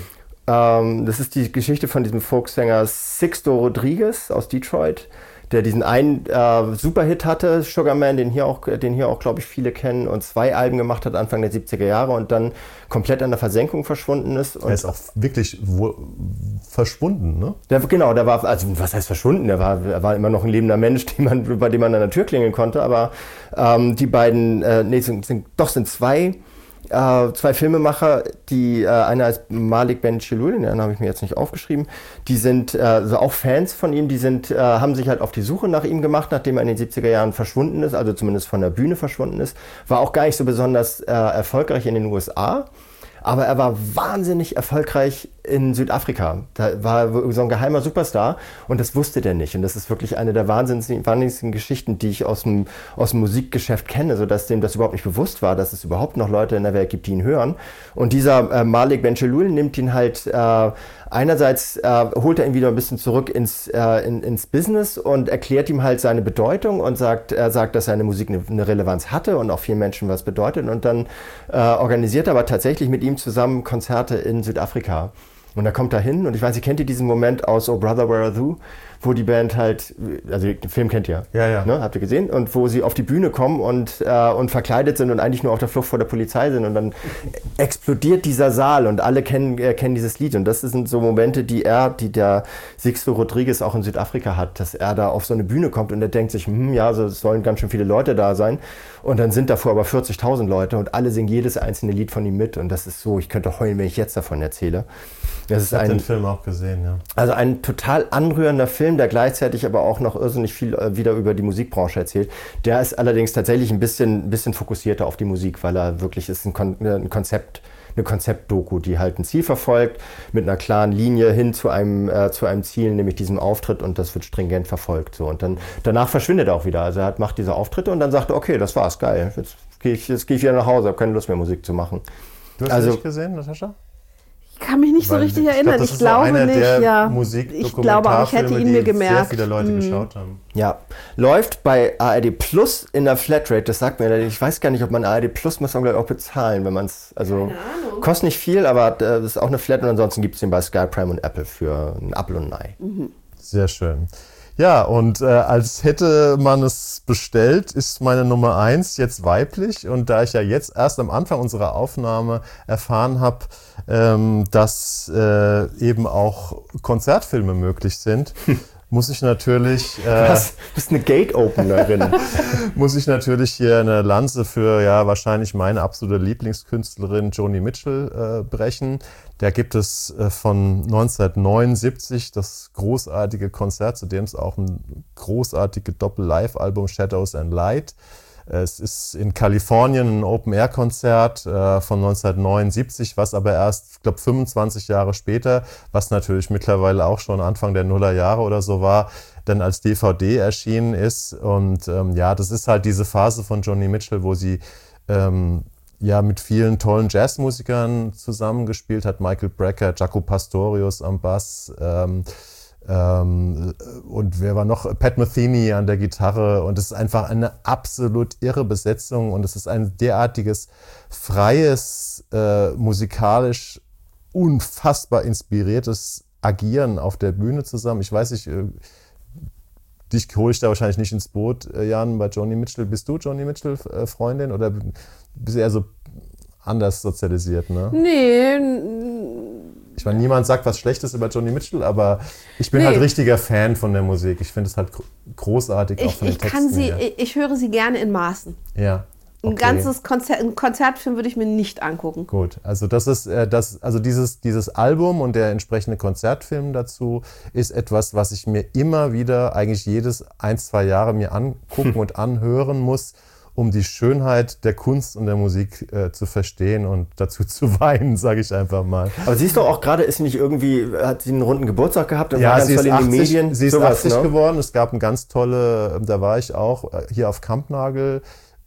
Ähm, das ist die Geschichte von diesem Folksänger Sixto Rodriguez aus Detroit, der diesen einen äh, Superhit hatte, Sugar Man, den hier auch, den hier auch, glaube ich, viele kennen, und zwei Alben gemacht hat Anfang der siebziger Jahre und dann komplett an der Versenkung verschwunden ist. Und
er ist auch wirklich wo, verschwunden, ne?
Der, genau, der war, also was heißt verschwunden? Der war, er war immer noch ein lebender Mensch, den man, bei dem man an der Tür klingeln konnte, aber ähm, die beiden, äh, nee, sind, sind, doch sind zwei Äh, zwei Filmemacher, die, äh, einer ist Malik Ben-Chilul, den habe ich mir jetzt nicht aufgeschrieben, die sind äh, also auch Fans von ihm, die sind, äh, haben sich halt auf die Suche nach ihm gemacht, nachdem er in den siebziger Jahren verschwunden ist, also zumindest von der Bühne verschwunden ist, war auch gar nicht so besonders äh, erfolgreich in den U S A. Aber er war wahnsinnig erfolgreich in Südafrika. Da war so ein geheimer Superstar und das wusste der nicht. Und das ist wirklich eine der wahnsinnigsten, wahnsinnigsten Geschichten, die ich aus dem, aus dem Musikgeschäft kenne, sodass dem das überhaupt nicht bewusst war, dass es überhaupt noch Leute in der Welt gibt, die ihn hören. Und dieser äh, Malik Ben-Chilul nimmt ihn halt, äh, einerseits äh, holt er ihn wieder ein bisschen zurück ins, äh, in, ins Business und erklärt ihm halt seine Bedeutung und sagt, er sagt, dass seine Musik eine, eine Relevanz hatte und auch vielen Menschen was bedeutet. Und dann äh, organisiert er aber tatsächlich mit ihm zusammen Konzerte in Südafrika. Und da kommt er hin und ich weiß, ihr kennt ihr diesen Moment aus Oh Brother, Where Are You, wo die Band halt, also den Film kennt ihr,
ja, ja.
Ne, habt ihr gesehen? Und wo sie auf die Bühne kommen und, äh, und verkleidet sind und eigentlich nur auf der Flucht vor der Polizei sind und dann explodiert dieser Saal und alle kennen, äh, kennen dieses Lied. Und das sind so Momente, die er, die der Sixto Rodriguez auch in Südafrika hat, dass er da auf so eine Bühne kommt und er denkt sich, hm, ja, so, es sollen ganz schön viele Leute da sein. Und dann sind davor aber vierzigtausend Leute und alle singen jedes einzelne Lied von ihm mit. Und das ist so, ich könnte heulen, wenn ich jetzt davon erzähle. Das ist
ich habe
ein,
den Film auch gesehen, ja.
Also ein total anrührender Film, der gleichzeitig aber auch noch irrsinnig viel äh, wieder über die Musikbranche erzählt. Der ist allerdings tatsächlich ein bisschen, ein bisschen fokussierter auf die Musik, weil er wirklich ist ein, Kon- ein Konzept, eine Konzeptdoku, die halt ein Ziel verfolgt, mit einer klaren Linie hin zu einem, äh, zu einem Ziel, nämlich diesem Auftritt, und das wird stringent verfolgt. So. Und dann danach verschwindet er auch wieder. Also er hat, macht diese Auftritte und dann sagt er, okay, das war's, geil. Jetzt gehe ich, jetzt geh ich wieder nach Hause, habe keine Lust mehr, Musik zu machen.
Du hast
also,
ihn nicht gesehen, Natascha?
Ich kann mich nicht so
Weil
richtig
ich
erinnern.
Glaub,
ich glaube
einer
nicht,
der
ja. Ich glaube auch, ich hätte ihn mir gemerkt.
Sehr viele Leute mhm. geschaut haben.
Ja, läuft bei A R D Plus in der Flatrate, das sagt mir, ich weiß gar nicht, ob man A R D Plus muss man gleich auch bezahlen, wenn man es, also kostet nicht viel, aber das ist auch eine Flat und ansonsten gibt es den bei Sky Prime und Apple für ein Apfel und ein Ei.
Mhm.
Sehr schön. Ja, und äh, als hätte man es bestellt, ist meine Nummer eins jetzt weiblich. Und da ich ja jetzt erst am Anfang unserer Aufnahme erfahren habe, ähm, dass äh, eben auch Konzertfilme möglich sind, muss ich natürlich... Äh,
Was? Du bist eine Gate-Openerin.
muss ich natürlich hier eine Lanze für ja wahrscheinlich meine absolute Lieblingskünstlerin Joni Mitchell äh, brechen. Da gibt es äh, von neunzehnhundertneunundsiebzig das großartige Konzert, zu dem es auch ein großartiges Doppel-Live-Album Shadows and Light. Es ist in Kalifornien ein Open-Air-Konzert äh, von neunzehnhundertneunundsiebzig, was aber erst, ich glaube, fünfundzwanzig Jahre später, was natürlich mittlerweile auch schon Anfang der Nullerjahre oder so war, dann als D V D erschienen ist. Und ähm, ja, das ist halt diese Phase von Joni Mitchell, wo sie ähm, ja mit vielen tollen Jazzmusikern zusammengespielt hat. Michael Brecker, Jaco Pastorius am Bass, ähm, Ähm, und wer war noch? Pat Metheny an der Gitarre, und es ist einfach eine absolut irre Besetzung und es ist ein derartiges freies, äh, musikalisch unfassbar inspiriertes Agieren auf der Bühne zusammen. Ich weiß nicht, äh, dich hole ich da wahrscheinlich nicht ins Boot, äh, Jan, bei Joni Mitchell. Bist du Joni Mitchell äh, Freundin oder bist du eher so anders sozialisiert, ne?
Nee.
Ich meine, niemand sagt was Schlechtes über Joni Mitchell, aber ich bin nee. halt richtiger Fan von der Musik. Ich finde es halt großartig, auch
ich,
von den
ich
Texten
kann sie,
her.
Ich, ich höre sie gerne in Maßen.
Ja. Okay.
Ein ganzes Konzert, ein Konzertfilm würde ich mir nicht angucken.
Gut, also das ist äh, das, also dieses, dieses Album und der entsprechende Konzertfilm dazu ist etwas, was ich mir immer wieder, eigentlich jedes ein, zwei Jahre mir angucken und anhören muss, um die Schönheit der Kunst und der Musik äh, zu verstehen und dazu zu weinen, sage ich einfach mal.
Aber sie ist doch auch gerade, ist sie nicht irgendwie, hat sie einen runden Geburtstag gehabt? Und
ja,
war ganz
sie ist,
toll in
achtzig,
den Medien,
sie ist
sowas,
achtzig
ne?
geworden. Es gab ein ganz tolle, da war ich auch, hier auf Kampnagel,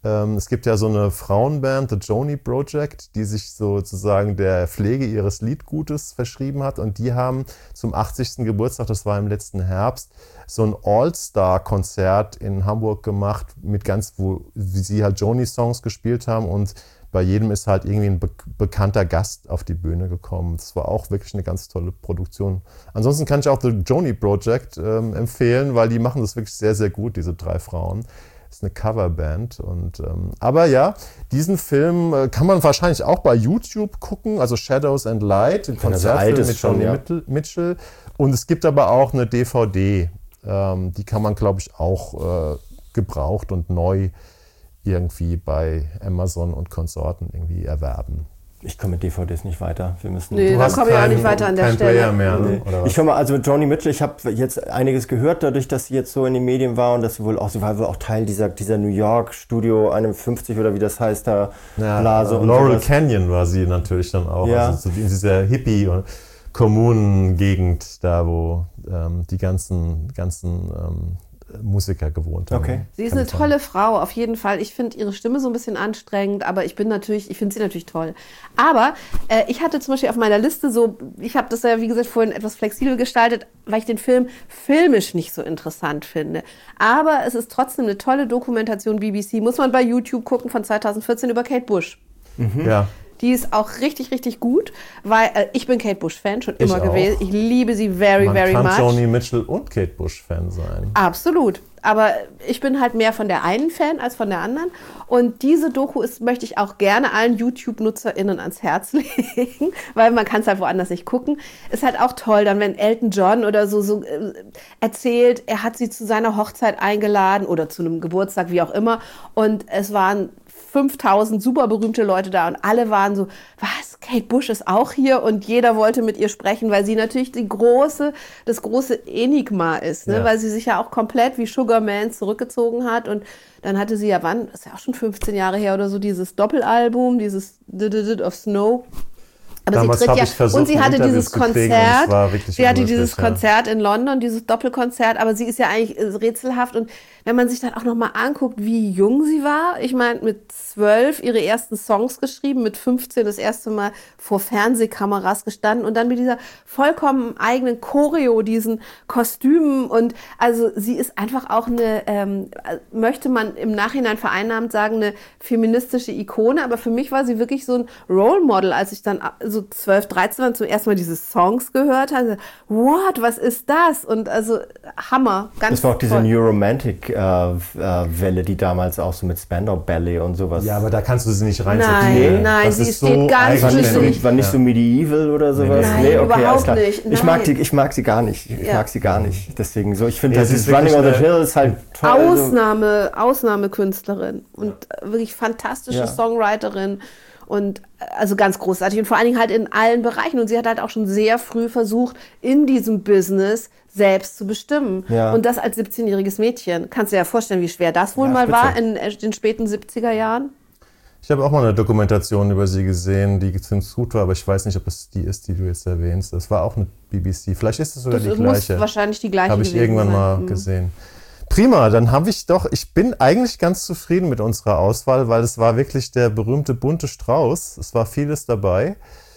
Ähm, es gibt ja so eine Frauenband, The Joni Project, die sich sozusagen der Pflege ihres Liedgutes verschrieben hat. Und die haben zum achtzigsten Geburtstag, das war im letzten Herbst, so ein All-Star-Konzert in Hamburg gemacht, mit ganz, wo wie sie halt Joni-Songs gespielt haben. Und bei jedem ist halt irgendwie ein be- bekannter Gast auf die Bühne gekommen. Das war auch wirklich eine ganz tolle Produktion. Ansonsten kann ich auch The Joni Project ähm, empfehlen, weil die machen das wirklich sehr, sehr gut, diese drei Frauen. Das ist eine Coverband. Und, ähm, aber ja, diesen Film äh, kann man wahrscheinlich auch bei YouTube gucken, also Shadows and Light, ein Konzertfilm
also
mit Joni
ja.
Mitchell. Und es gibt aber auch eine D V D, ähm, die kann man, glaube ich, auch äh, gebraucht und neu irgendwie bei Amazon und Konsorten irgendwie erwerben.
Ich komme mit D V Ds nicht weiter. Wir müssen.
Nee,
Du
da
hast
komme ich auch
keinen-
nicht weiter an der
kein
Stelle.
Player mehr, ne?
Nee.
Oder was?
Ich höre mal, also mit Joni Mitchell, ich habe jetzt einiges gehört, dadurch, dass sie jetzt so in den Medien war und dass sie wohl auch, sie war wohl auch Teil dieser, dieser New York Studio einundfünfzig oder wie das heißt, da
Ja,
Blase und
Laurel
sowas.
Canyon war sie natürlich dann auch.
Ja.
Also so in dieser Hippie- und Kommunengegend, da wo ähm, die ganzen, ganzen ähm, Musiker gewohnt haben.
Okay.
Sie ist eine tolle Frau, auf jeden Fall. Ich finde ihre Stimme so ein bisschen anstrengend, aber ich bin natürlich, ich finde sie natürlich toll. Aber äh, ich hatte zum Beispiel auf meiner Liste so, ich habe das ja, wie gesagt, vorhin etwas flexibel gestaltet, weil ich den Film filmisch nicht so interessant finde. Aber es ist trotzdem eine tolle Dokumentation, B B C, muss man bei YouTube gucken, von zweitausendvierzehn über Kate Bush.
Ja.
Die ist auch richtig, richtig gut, weil äh, ich bin Kate Bush-Fan, schon
Ich
immer
auch.
gewesen. Ich liebe sie very,
Man
very
kann
much.
Joni Mitchell und Kate Bush-Fan sein.
Absolut. Aber ich bin halt mehr von der einen Fan als von der anderen. Und diese Doku ist, möchte ich auch gerne allen YouTube-NutzerInnen ans Herz legen, weil man kann es halt woanders nicht gucken. Ist halt auch toll, dann wenn Elton John oder so, so äh, erzählt, er hat sie zu seiner Hochzeit eingeladen oder zu einem Geburtstag, wie auch immer. Und es waren fünftausend super berühmte Leute da und alle waren so, was, Kate Bush ist auch hier und jeder wollte mit ihr sprechen, weil sie natürlich die große, das große Enigma ist, ne?
Ja.
Weil sie sich ja auch komplett wie Sugar Man zurückgezogen hat und dann hatte sie ja, wann, das ist ja auch schon fünfzehn Jahre her oder so, dieses Doppelalbum, dieses Did of Snow. Aber
Damals
sie tritt
hab
ja,
ich versucht,
und sie hatte
Interviews
dieses
zu kriegen, und es
Konzert,
war wirklich
sie hatte
unmöglich,
dieses
ja.
Konzert in London, dieses Doppelkonzert, aber sie ist ja eigentlich äh, rätselhaft und wenn man sich dann auch nochmal anguckt, wie jung sie war, ich meine mit zwölf ihre ersten Songs geschrieben, mit fünfzehn das erste Mal vor Fernsehkameras gestanden und dann mit dieser vollkommen eigenen Choreo, diesen Kostümen und also sie ist einfach auch eine, ähm, möchte man im Nachhinein vereinnahmt sagen, eine feministische Ikone, aber für mich war sie wirklich so ein Role Model, als ich dann so zwölf, dreizehn war und zum ersten Mal diese Songs gehört habe, what, was ist das? Und also Hammer, ganz
Das war auch diese
toll.
New Romantic äh, äh, Welle, die damals auch so mit Spandau Ballet und sowas.
Ja, aber da kannst du sie nicht rein
Nein,
sortieren.
nein,
das
sie
ist
steht
so
ganz
war nicht, so,
schlüssig.
war nicht so medieval oder sowas?
Nein,
nee, okay,
überhaupt
alles klar.
nicht.
Ich mag,
Nein.
die, ich mag sie gar nicht. Ich
Ja.
mag sie gar nicht. Deswegen so, ich finde,
Ja,
das
sie
ist
ist
Running on
wirklich
the
eine-
Hill ist halt toll. Also,
Ausnahme, Ausnahmekünstlerin und wirklich fantastische
Ja.
Songwriterin und äh, also ganz großartig und vor allen Dingen halt in allen Bereichen und sie hat halt auch schon sehr früh versucht, in diesem Business selbst zu bestimmen.
Ja.
Und das als siebzehnjähriges Mädchen. Kannst du dir ja vorstellen, wie schwer das wohl
Ja,
mal
spitze.
war in äh, den späten siebziger Jahren?
Ich habe auch mal eine Dokumentation über sie gesehen, die ziemlich gut war, aber ich weiß nicht, ob es die ist, die du jetzt erwähnst. Das war auch eine B B C. Vielleicht ist es sogar
Das
die
muss
gleiche.
wahrscheinlich die gleiche
Habe ich
gewesen
irgendwann
sein.
mal
Mhm.
gesehen. Prima, dann habe ich doch, ich bin eigentlich ganz zufrieden mit unserer Auswahl, weil es war wirklich der berühmte bunte Strauß. Es war vieles dabei.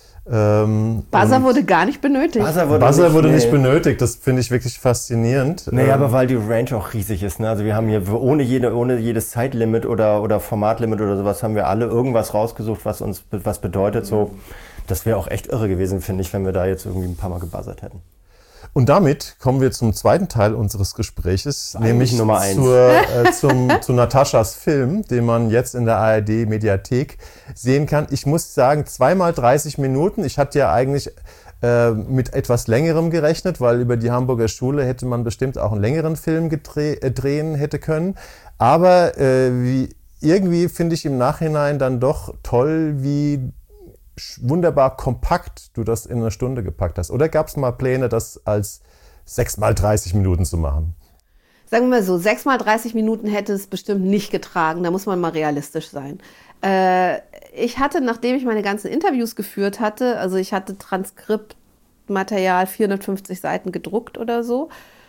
Ähm,
Buzzer
und
wurde gar nicht benötigt.
Buzzer wurde,
Buzzer
nicht,
wurde
nee.
nicht benötigt, das finde ich wirklich faszinierend.
Nee,
Ähm,
aber weil die Range auch riesig ist. Ne? Also wir haben hier ohne, jede, ohne jedes Zeitlimit oder, oder Formatlimit oder sowas haben wir alle irgendwas rausgesucht, was uns was bedeutet. So, das wäre auch echt irre gewesen, finde ich, wenn wir da jetzt irgendwie ein paar Mal gebuzzert hätten.
Und damit kommen wir zum zweiten Teil unseres Gespräches,
eigentlich
nämlich
Nummer eins.
Zur, äh, zum, zu Nataschas Film, den man jetzt in der A R D-Mediathek sehen kann. Ich muss sagen, zweimal dreißig Minuten. Ich hatte ja eigentlich äh, mit etwas längerem gerechnet, weil über die Hamburger Schule hätte man bestimmt auch einen längeren Film gedreh, äh, drehen hätte können. Aber äh, wie, irgendwie finde ich im Nachhinein dann doch toll, wie wunderbar kompakt du das in eine Stunde gepackt hast. Oder gab es mal Pläne, das als sechs mal dreißig Minuten zu machen?
Sagen wir mal so, sechs mal dreißig Minuten hätte es bestimmt nicht getragen. Da muss man mal realistisch sein. Äh, ich hatte, nachdem ich meine ganzen Interviews geführt hatte, also ich hatte Transkriptmaterial, vierhundertfünfzig Seiten gedruckt oder so.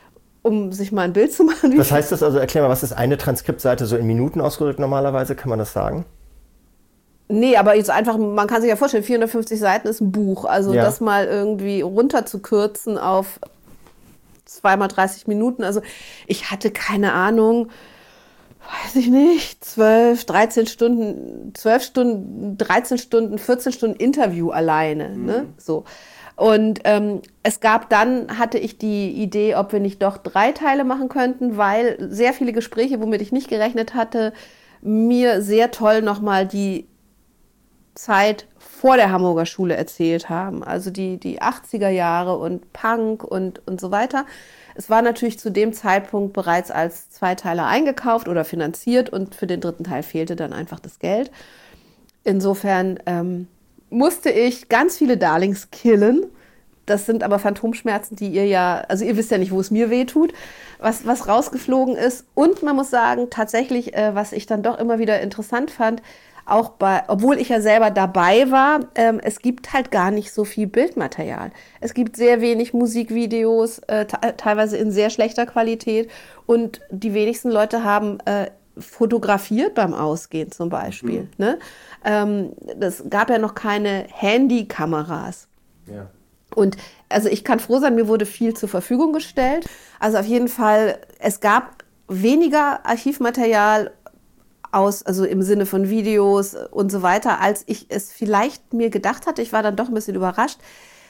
um sich mal ein Bild zu machen.
Was heißt das also? Erklär mal, was ist eine Transkriptseite so in Minuten ausgedrückt normalerweise? Kann man das sagen?
Nee, aber jetzt einfach, man kann sich ja vorstellen, vierhundertfünfzig Seiten ist ein Buch. Also
Ja.
das mal irgendwie runterzukürzen auf zweimal dreißig Minuten. Also ich hatte keine Ahnung, weiß ich nicht, zwölf, dreizehn Stunden, zwölf Stunden, dreizehn Stunden, vierzehn Stunden Interview alleine. Mhm. Ne? So. Und ähm, es gab dann, hatte ich die Idee, ob wir nicht doch drei Teile machen könnten, weil sehr viele Gespräche, womit ich nicht gerechnet hatte, mir sehr toll nochmal die Zeit vor der Hamburger Schule erzählt haben. Also die, die achtziger Jahre und Punk und, und so weiter. Es war natürlich zu dem Zeitpunkt bereits als Zweiteiler eingekauft oder finanziert und für den dritten Teil fehlte dann einfach das Geld. Insofern ähm, musste ich ganz viele Darlings killen. Das sind aber Phantomschmerzen, die ihr ja, also ihr wisst ja nicht, wo es mir weh tut, was, was rausgeflogen ist. Und man muss sagen, tatsächlich, äh, was ich dann doch immer wieder interessant fand, auch bei, obwohl ich ja selber dabei war, ähm, es gibt halt gar nicht so viel Bildmaterial. Es gibt sehr wenig Musikvideos, äh, te- teilweise in sehr schlechter Qualität. Und die wenigsten Leute haben äh, fotografiert beim Ausgehen zum Beispiel. Mhm. Ne? Ähm, das gab ja noch keine Handykameras.
Ja.
Und also ich kann froh sein, mir wurde viel zur Verfügung gestellt. Also auf jeden Fall, es gab weniger Archivmaterial aus, also im Sinne von Videos und so weiter, als ich es vielleicht mir gedacht hatte. Ich war dann doch ein bisschen überrascht.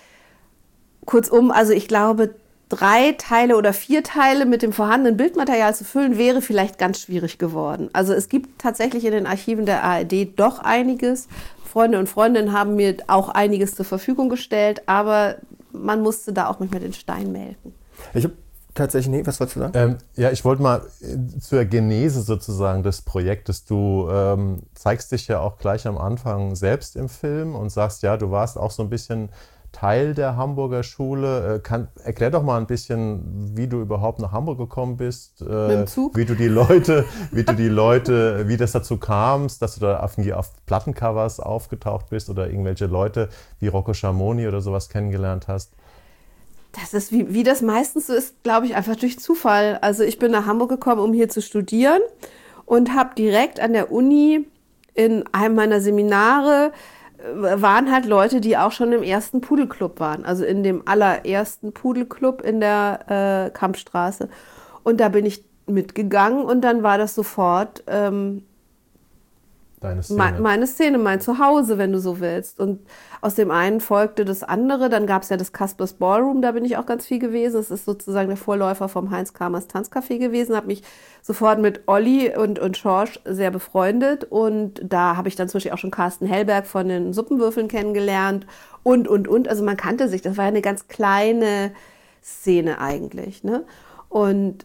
Kurzum, also ich glaube, drei Teile oder vier Teile mit dem vorhandenen Bildmaterial zu füllen, wäre vielleicht ganz schwierig geworden. Also es gibt tatsächlich in den Archiven der A R D doch einiges. Freunde und Freundinnen haben mir auch einiges zur Verfügung gestellt, aber man musste da auch manchmal den Stein melken.
Ich habe tatsächlich, nee, was wolltest du sagen?
Ähm, ja, ich wollte mal äh, zur Genese sozusagen des Projektes. Du ähm, zeigst dich ja auch gleich am Anfang selbst im Film und sagst, ja, du warst auch so ein bisschen Teil der Hamburger Schule. Äh, kann, erklär doch mal ein bisschen, wie du überhaupt nach Hamburg gekommen bist, äh,
Mit dem Zug?
wie du die Leute, wie du die Leute, wie das dazu kamst, dass du da auf, auf Plattencovers aufgetaucht bist oder irgendwelche Leute wie Rocco Schamoni oder sowas kennengelernt hast.
Das ist, wie, wie das meistens so ist, glaube ich, einfach durch Zufall. Also ich bin nach Hamburg gekommen, um hier zu studieren und habe direkt an der Uni in einem meiner Seminare äh, waren halt Leute, die auch schon im ersten Pudelclub waren. Also in dem allerersten Pudelclub in der äh, Kampstraße. Und da bin ich mitgegangen und dann war das sofort ähm,
Deine Szene.
Me- meine Szene, mein Zuhause, wenn du so willst. Und aus dem einen folgte das andere. Dann gab es ja das Kaspers Ballroom, da bin ich auch ganz viel gewesen. Das ist sozusagen der Vorläufer vom Heinz Kamers Tanzcafé gewesen. Habe mich sofort mit Olli und, und Schorsch sehr befreundet. Und da habe ich dann zum Beispiel auch schon Carsten Hellberg von den Suppenwürfeln kennengelernt. Und, und, und. Also man kannte sich. Das war ja eine ganz kleine Szene eigentlich. Ne? Und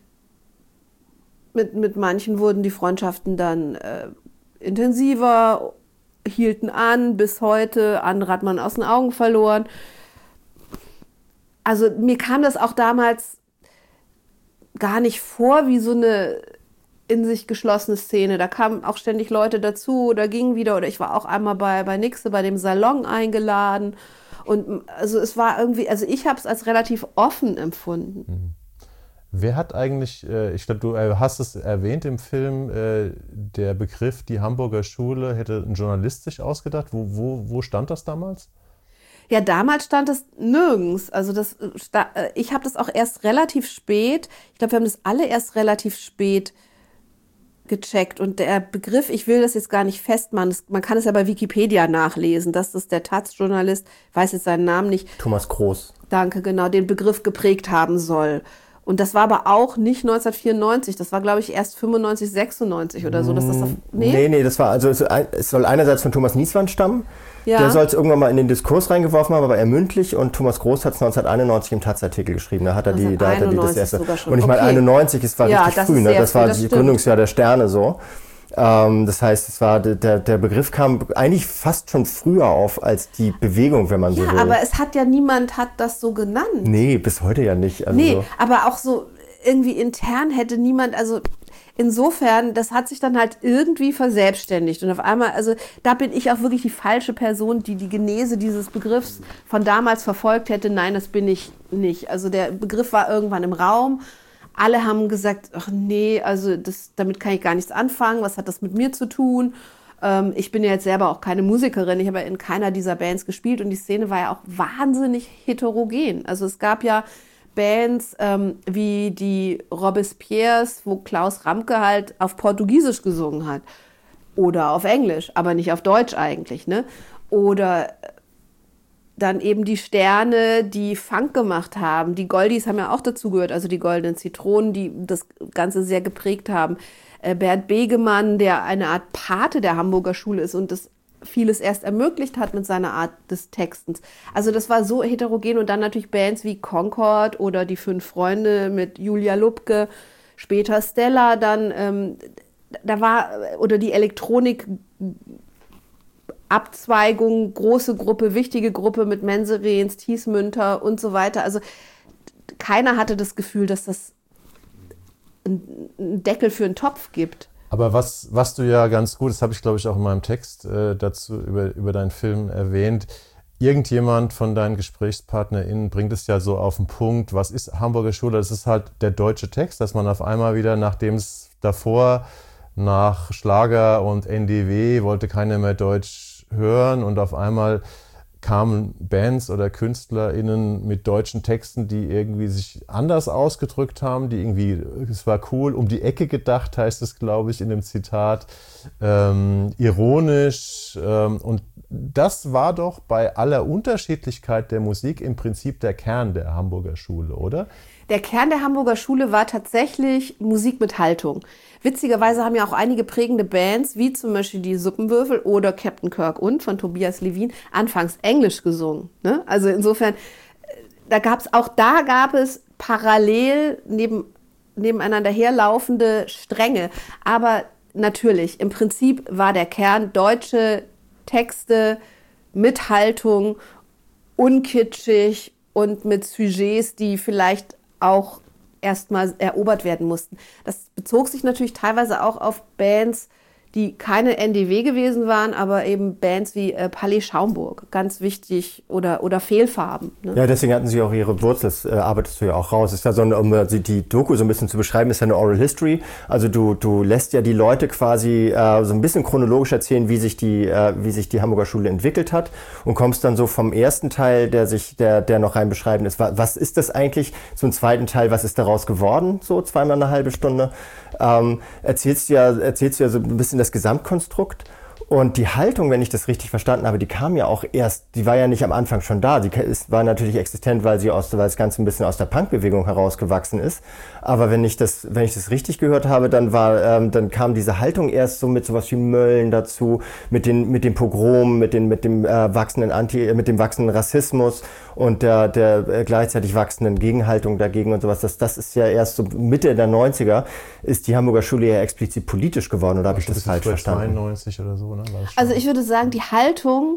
mit, mit manchen wurden die Freundschaften dann äh, intensiver, hielten an bis heute, andere hat man aus den Augen verloren. Also mir kam das auch damals gar nicht vor wie so eine in sich geschlossene Szene. Da kamen auch ständig Leute dazu oder gingen wieder, oder ich war auch einmal bei, bei Nixe, bei dem Salon eingeladen. Und also es war irgendwie, also ich habe es als relativ offen empfunden.
Mhm. Wer hat eigentlich, ich glaube, du hast es erwähnt im Film, der Begriff, die Hamburger Schule hätte ein Journalist sich ausgedacht. Wo, wo, wo stand das damals?
Ja, damals stand es nirgends. Also das, ich habe das auch erst relativ spät, ich glaube, wir haben das alle erst relativ spät gecheckt. Und der Begriff, ich will das jetzt gar nicht festmachen, das, man kann es ja bei Wikipedia nachlesen, dass das der Taz-Journalist, ich weiß jetzt seinen Namen nicht.
Thomas Groß.
Danke, genau, den Begriff geprägt haben soll. Und das war aber auch nicht neunzehnhundertvierundneunzig, das war, glaube ich, erst fünfundneunzig, sechsundneunzig oder so. Dass das auf, nee?
nee, nee, das war, also es, es soll einerseits von Thomas Nieswand stammen,
ja.
Der soll es irgendwann mal in den Diskurs reingeworfen haben, aber er mündlich, und Thomas Groß hat es neunzehnhunderteinundneunzig im Taz-Artikel geschrieben, da hat er die, da hat er die das erste. Und ich meine,
okay.
einundneunzig, es war
ja,
richtig
das
früh, ne? Das war
das
das
stimmt.
Gründungsjahr der Sterne so. Ähm, das heißt, es war der, der Begriff kam eigentlich fast schon früher auf als die Bewegung, wenn man
ja,
so will.
Ja, aber es hat ja niemand hat das so genannt.
Nee, bis heute ja nicht. Also
nee,
so.
Aber auch so irgendwie intern hätte niemand, also insofern, das hat sich dann halt irgendwie verselbstständigt. Und auf einmal, also da bin ich auch wirklich die falsche Person, die die Genese dieses Begriffs von damals verfolgt hätte. Nein, das bin ich nicht. Also der Begriff war irgendwann im Raum. alle haben gesagt, ach nee, also das, damit kann ich gar nichts anfangen, was hat das mit mir zu tun? Ähm, ich bin ja jetzt selber auch keine Musikerin, ich habe ja in keiner dieser Bands gespielt und die Szene war ja auch wahnsinnig heterogen. Also es gab ja Bands ähm, wie die Robespierres, wo Klaus Ramke halt auf Portugiesisch gesungen hat oder auf Englisch, aber nicht auf Deutsch eigentlich, ne? Oder dann eben die Sterne, die Funk gemacht haben. Die Goldies haben ja auch dazugehört, also die Goldenen Zitronen, die das Ganze sehr geprägt haben. Äh, Bernd Begemann, der eine Art Pate der Hamburger Schule ist und das vieles erst ermöglicht hat mit seiner Art des Textens. Also das war so heterogen und dann natürlich Bands wie Concord oder die Fünf Freunde mit Julia Lubke, später Stella, dann ähm, da war, oder die Elektronik Abzweigung, große Gruppe, wichtige Gruppe mit Menserens, Thiesmünter und so weiter. Also keiner hatte das Gefühl, dass das einen Deckel für einen Topf gibt.
Aber was, was du ja ganz gut, das habe ich glaube ich auch in meinem Text äh, dazu über, über deinen Film erwähnt, irgendjemand von deinen GesprächspartnerInnen bringt es ja so auf den Punkt, was ist Hamburger Schule? Das ist halt der deutsche Text, dass man auf einmal wieder, nachdem es davor nach Schlager und N D W wollte keiner mehr Deutsch hören und auf einmal kamen Bands oder KünstlerInnen mit deutschen Texten, die irgendwie sich anders ausgedrückt haben, die irgendwie, es war cool, um die Ecke gedacht, heißt es, glaube ich, in dem Zitat, ähm, ironisch. Ähm, und das war doch bei aller Unterschiedlichkeit der Musik im Prinzip der Kern der Hamburger Schule, oder?
Der Kern der Hamburger Schule war tatsächlich Musik mit Haltung. Witzigerweise haben ja auch einige prägende Bands, wie zum Beispiel die Suppenwürfel oder Captain Kirk und von Tobias Levin, anfangs Englisch gesungen. Ne? Also insofern, da gab's auch da gab es parallel neben, nebeneinander herlaufende Stränge. Aber natürlich, im Prinzip war der Kern deutsche Texte mit Haltung, unkitschig und mit Sujets, die vielleicht auch erstmal erobert werden mussten. Das bezog sich natürlich teilweise auch auf Bands, die keine N D W gewesen waren, aber eben Bands wie äh, Palais Schaumburg, ganz wichtig, oder, oder Fehlfarben. Ne?
Ja, deswegen hatten sie auch ihre Wurzel, das äh, arbeitest du ja auch raus. Ist ja so eine, um die Doku so ein bisschen zu beschreiben, ist ja eine Oral History. Also du, du lässt ja die Leute quasi äh, so ein bisschen chronologisch erzählen, wie sich die, äh, wie sich die Hamburger Schule entwickelt hat und kommst dann so vom ersten Teil, der sich, der, der noch rein beschreiben ist, was, was ist das eigentlich, zum zweiten Teil, was ist daraus geworden, so zweimal eine halbe Stunde. Ähm, erzählst du ja, erzählst du ja so ein bisschen das Gesamtkonstrukt und die Haltung, wenn ich das richtig verstanden habe, die kam ja auch erst, die war ja nicht am Anfang schon da, die ist, war natürlich existent, weil sie aus, weil das Ganze ein bisschen aus der Punkbewegung herausgewachsen ist, aber wenn ich das, wenn ich das richtig gehört habe, dann war, ähm, dann kam diese Haltung erst so mit sowas wie Mölln dazu, mit den, mit dem Pogrom, mit den, mit dem äh, wachsenden Anti, mit dem wachsenden Rassismus und der, der äh, gleichzeitig wachsenden Gegenhaltung dagegen und sowas. Das, das ist ja erst so Mitte der neunziger ist die Hamburger Schule ja explizit politisch geworden, oder habe ich das, das falsch verstanden?
zweiundneunzig oder so, ne?
Also ich würde sagen, die Haltung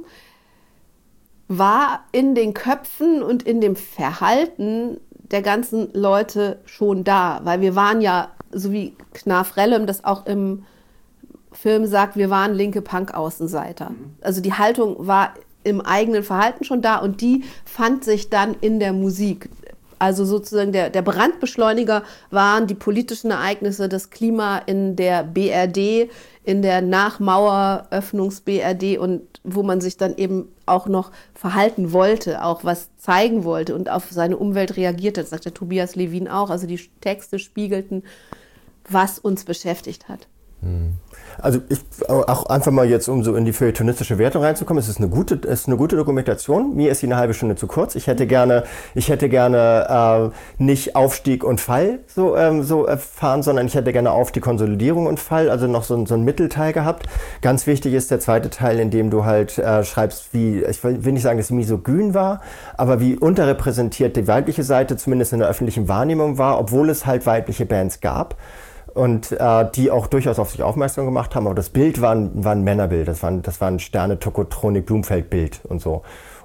war in den Köpfen und in dem Verhalten der ganzen Leute schon da, weil wir waren ja, so wie Knarf Rellem das auch im Film sagt, wir waren linke Punk-Außenseiter. Also die Haltung war im eigenen Verhalten schon da und die fand sich dann in der Musik. Also sozusagen der, der Brandbeschleuniger waren die politischen Ereignisse, das Klima in der B R D, in der Nachmaueröffnungs-B R D und wo man sich dann eben auch noch verhalten wollte, auch was zeigen wollte und auf seine Umwelt reagierte. Das sagt der Tobias Levin auch. Also die Texte spiegelten, was uns beschäftigt hat.
Also ich auch einfach mal jetzt, um so in die feuilletonistische Wertung reinzukommen, es ist eine gute, es ist eine gute Dokumentation. Mir ist sie eine halbe Stunde zu kurz. Ich hätte gerne, ich hätte gerne äh, nicht Aufstieg und Fall so ähm, so erfahren, sondern ich hätte gerne Aufstieg, Konsolidierung und Fall, also noch so, so ein Mittelteil gehabt. Ganz wichtig ist der zweite Teil, in dem du halt äh, schreibst, wie, ich will nicht sagen, dass sie misogyn war, aber wie unterrepräsentiert die weibliche Seite zumindest in der öffentlichen Wahrnehmung war, obwohl es halt weibliche Bands gab. Und äh, die auch durchaus auf sich aufmerksam gemacht haben. Aber das Bild war ein, war ein Männerbild, das war ein, das war ein Sterne-Tokotronik-Blumfeld-Bild und so.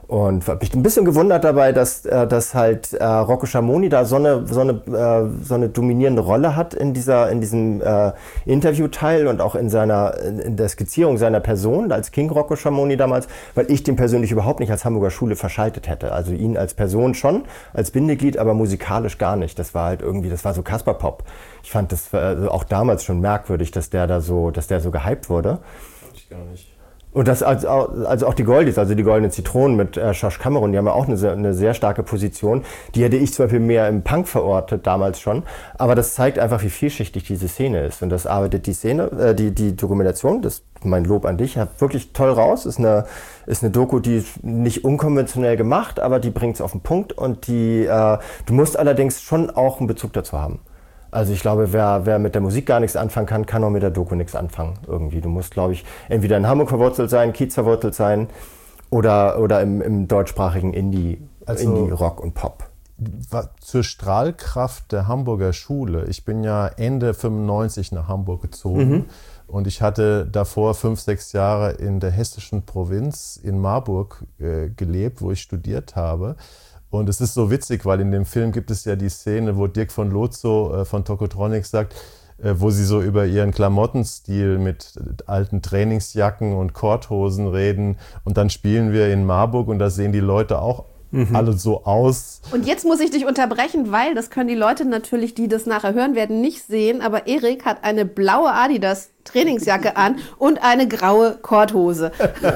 Und habe mich ein bisschen gewundert dabei, dass, äh, dass halt äh, Rocco Schamoni da so eine, so, eine, äh, so eine dominierende Rolle hat in, dieser, in diesem äh, Interviewteil und auch in, seiner, in, in der Skizzierung seiner Person als King Rocco Schamoni damals, weil ich den persönlich überhaupt nicht als Hamburger Schule verschaltet hätte. Also ihn als Person schon, als Bindeglied, aber musikalisch gar nicht. Das war halt irgendwie, das war so Kasperpop. Ich fand das äh, auch damals schon merkwürdig, dass der da so, dass der so gehypt wurde.
Fand ich gar nicht.
Und das, also, also auch die Goldies, also die Goldenen Zitronen mit äh, Josh Cameron, die haben ja auch eine sehr, eine sehr starke Position. Die hätte ich zum Beispiel mehr im Punk verortet, damals schon. Aber das zeigt einfach, wie vielschichtig diese Szene ist. Und das arbeitet die Szene, äh, die, die Dokumentation, das ist mein Lob an dich, hat wirklich toll raus. Ist eine, ist eine Doku, die ist nicht unkonventionell gemacht, aber die bringt es auf den Punkt. Und die, äh, du musst allerdings schon auch einen Bezug dazu haben. Also ich glaube, wer, wer mit der Musik gar nichts anfangen kann, kann auch mit der Doku nichts anfangen irgendwie. Du musst, glaube ich, entweder in Hamburg verwurzelt sein, Kiez verwurzelt sein oder, oder im, im deutschsprachigen Indie, also, Indie, Rock und Pop.
Zur Strahlkraft der Hamburger Schule. Ich bin ja Ende fünfundneunzig nach Hamburg gezogen mhm. und ich hatte davor fünf, sechs Jahre in der hessischen Provinz in Marburg äh, gelebt, wo ich studiert habe. Und es ist so witzig, weil in dem Film gibt es ja die Szene, wo Dirk von Lozo äh, von Tokotronic sagt, äh, wo sie so über ihren Klamottenstil mit alten Trainingsjacken und Korthosen reden. Und dann spielen wir in Marburg und da sehen die Leute auch mhm. alle so aus.
Und jetzt muss ich dich unterbrechen, weil das können die Leute natürlich, die das nachher hören werden, nicht sehen. Aber Erik hat eine blaue Adidas Trainingsjacke an und eine graue Korthose.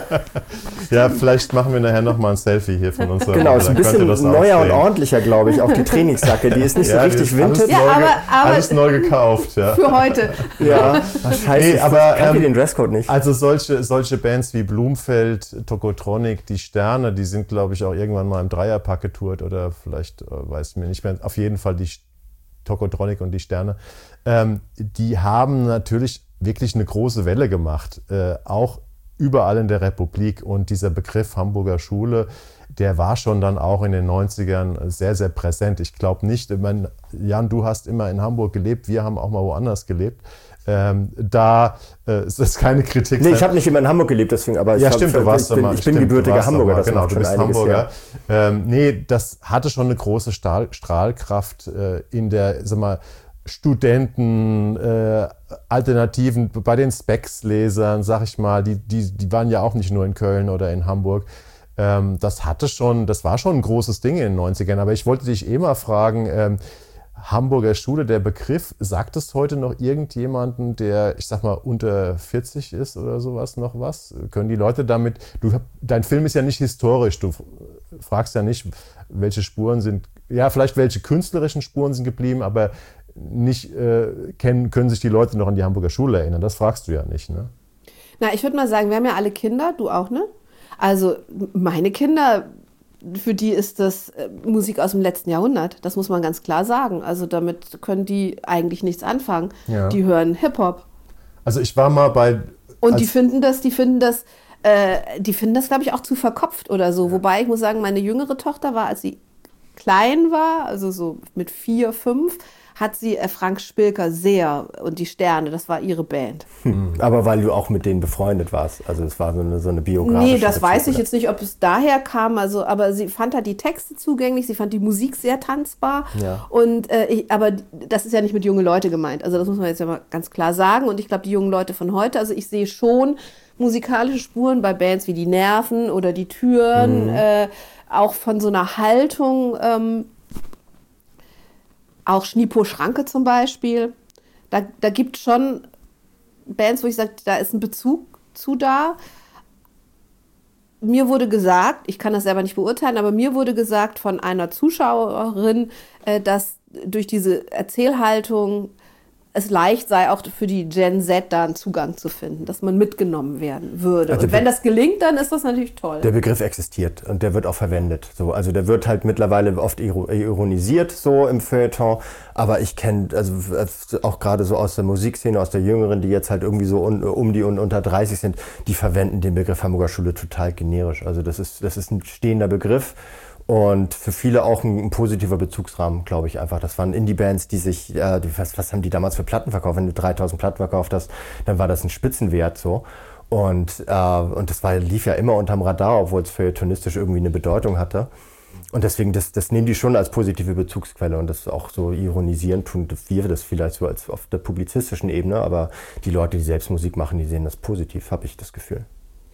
Ja, vielleicht machen wir nachher nochmal ein Selfie hier von unserer.
Genau, ist ein bisschen neuer und ordentlicher, glaube ich, auch die Trainingsjacke. Die ist nicht ja, so richtig vintage.
Ja, aber, aber
alles neu gekauft. Ja.
Für heute.
Ja, scheiße, nee, aber ich ähm, den Dresscode nicht.
Also solche, solche Bands wie Blumfeld, Tokotronic, die Sterne, die sind, glaube ich, auch irgendwann mal im Dreierpack getourt oder vielleicht, äh, weiß ich mir nicht mehr. Auf jeden Fall die Tokotronic und die Sterne. Ähm, die haben natürlich wirklich eine große Welle gemacht, äh, auch überall in der Republik. Und dieser Begriff Hamburger Schule, der war schon dann auch in den neunzigern sehr, sehr präsent. Ich glaube nicht, ich mein, Jan, du hast immer in Hamburg gelebt, wir haben auch mal woanders gelebt. Ähm, da äh, ist das keine Kritik.
Nee, ich habe nicht immer in Hamburg gelebt, deswegen, aber
ja,
ich,
stimmt,
hab,
du warst
ich bin,
mal,
ich
stimmt,
bin gebürtiger Hamburger. Das
genau, du bist Hamburger. Ähm, nee, das hatte schon eine große Stahl, Strahlkraft äh, in der, sag mal, Studenten, äh, Alternativen, bei den Specs-Lesern, sag ich mal, die, die, die waren ja auch nicht nur in Köln oder in Hamburg. Ähm, das hatte schon, das war schon ein großes Ding in den neunzigern. Aber ich wollte dich eh mal fragen, ähm, Hamburger Schule, der Begriff, sagt es heute noch irgendjemanden, der, ich sag mal, unter vierzig ist oder sowas noch was? Können die Leute damit, du, dein Film ist ja nicht historisch, du fragst ja nicht, welche Spuren sind, ja, vielleicht welche künstlerischen Spuren sind geblieben, aber nicht äh, kennen, können sich die Leute noch an die Hamburger Schule erinnern. Das fragst du ja nicht, ne?
Na, ich würde mal sagen, wir haben ja alle Kinder, du auch, ne? Also meine Kinder, für die ist das äh, Musik aus dem letzten Jahrhundert. Das muss man ganz klar sagen. Also damit können die eigentlich nichts anfangen. Ja. Die hören Hip-Hop.
Also ich war mal bei...
Und die finden das, die finden das, äh, die finden das, glaube ich, auch zu verkopft oder so. Ja. Wobei ich muss sagen, meine jüngere Tochter war, als sie klein war, also so mit vier, fünf, hat sie äh, Frank Spilker sehr und die Sterne, das war ihre Band.
Hm. Aber weil du auch mit denen befreundet warst, also es war so eine, so eine biografische
Nee, das
Beziehung,
weiß ich
oder?
jetzt nicht, ob es daher kam, also, aber sie fand halt die Texte zugänglich, sie fand die Musik sehr tanzbar
ja.
und äh, ich, aber das ist ja nicht mit junge Leute gemeint, also das muss man jetzt ja mal ganz klar sagen und ich glaube, die jungen Leute von heute, also ich sehe schon musikalische Spuren bei Bands wie die Nerven oder die Türen, mhm. äh, auch von so einer Haltung, ähm, auch Schnipo Schranke zum Beispiel. Da, da gibt es schon Bands, wo ich sage, da ist ein Bezug zu da. Mir wurde gesagt, ich kann das selber nicht beurteilen, aber mir wurde gesagt von einer Zuschauerin, äh, dass durch diese Erzählhaltung es leicht sei, auch für die Gen Z da einen Zugang zu finden, dass man mitgenommen werden würde. Also und wenn das gelingt, dann ist das natürlich toll.
Der Begriff existiert und der wird auch verwendet. So, also der wird halt mittlerweile oft ironisiert so im Feuilleton, aber ich kenne, also auch gerade so aus der Musikszene, aus der Jüngeren, die jetzt halt irgendwie so un, um die und unter dreißig sind, die verwenden den Begriff Hamburger Schule total generisch. Also das ist, das ist ein stehender Begriff. Und für viele auch ein, ein positiver Bezugsrahmen, glaube ich einfach. Das waren Indie-Bands, die sich, äh, die, was, was haben die damals für Platten verkauft? Wenn du dreitausend Platten verkauft hast, dann war das ein Spitzenwert so. Und, äh, und das war, lief ja immer unterm Radar, obwohl es feuilletonistisch irgendwie eine Bedeutung hatte. Und deswegen, das, das nehmen die schon als positive Bezugsquelle und das auch so ironisieren tun wir das vielleicht so als auf der publizistischen Ebene, aber die Leute, die selbst Musik machen, die sehen das positiv, habe ich das Gefühl.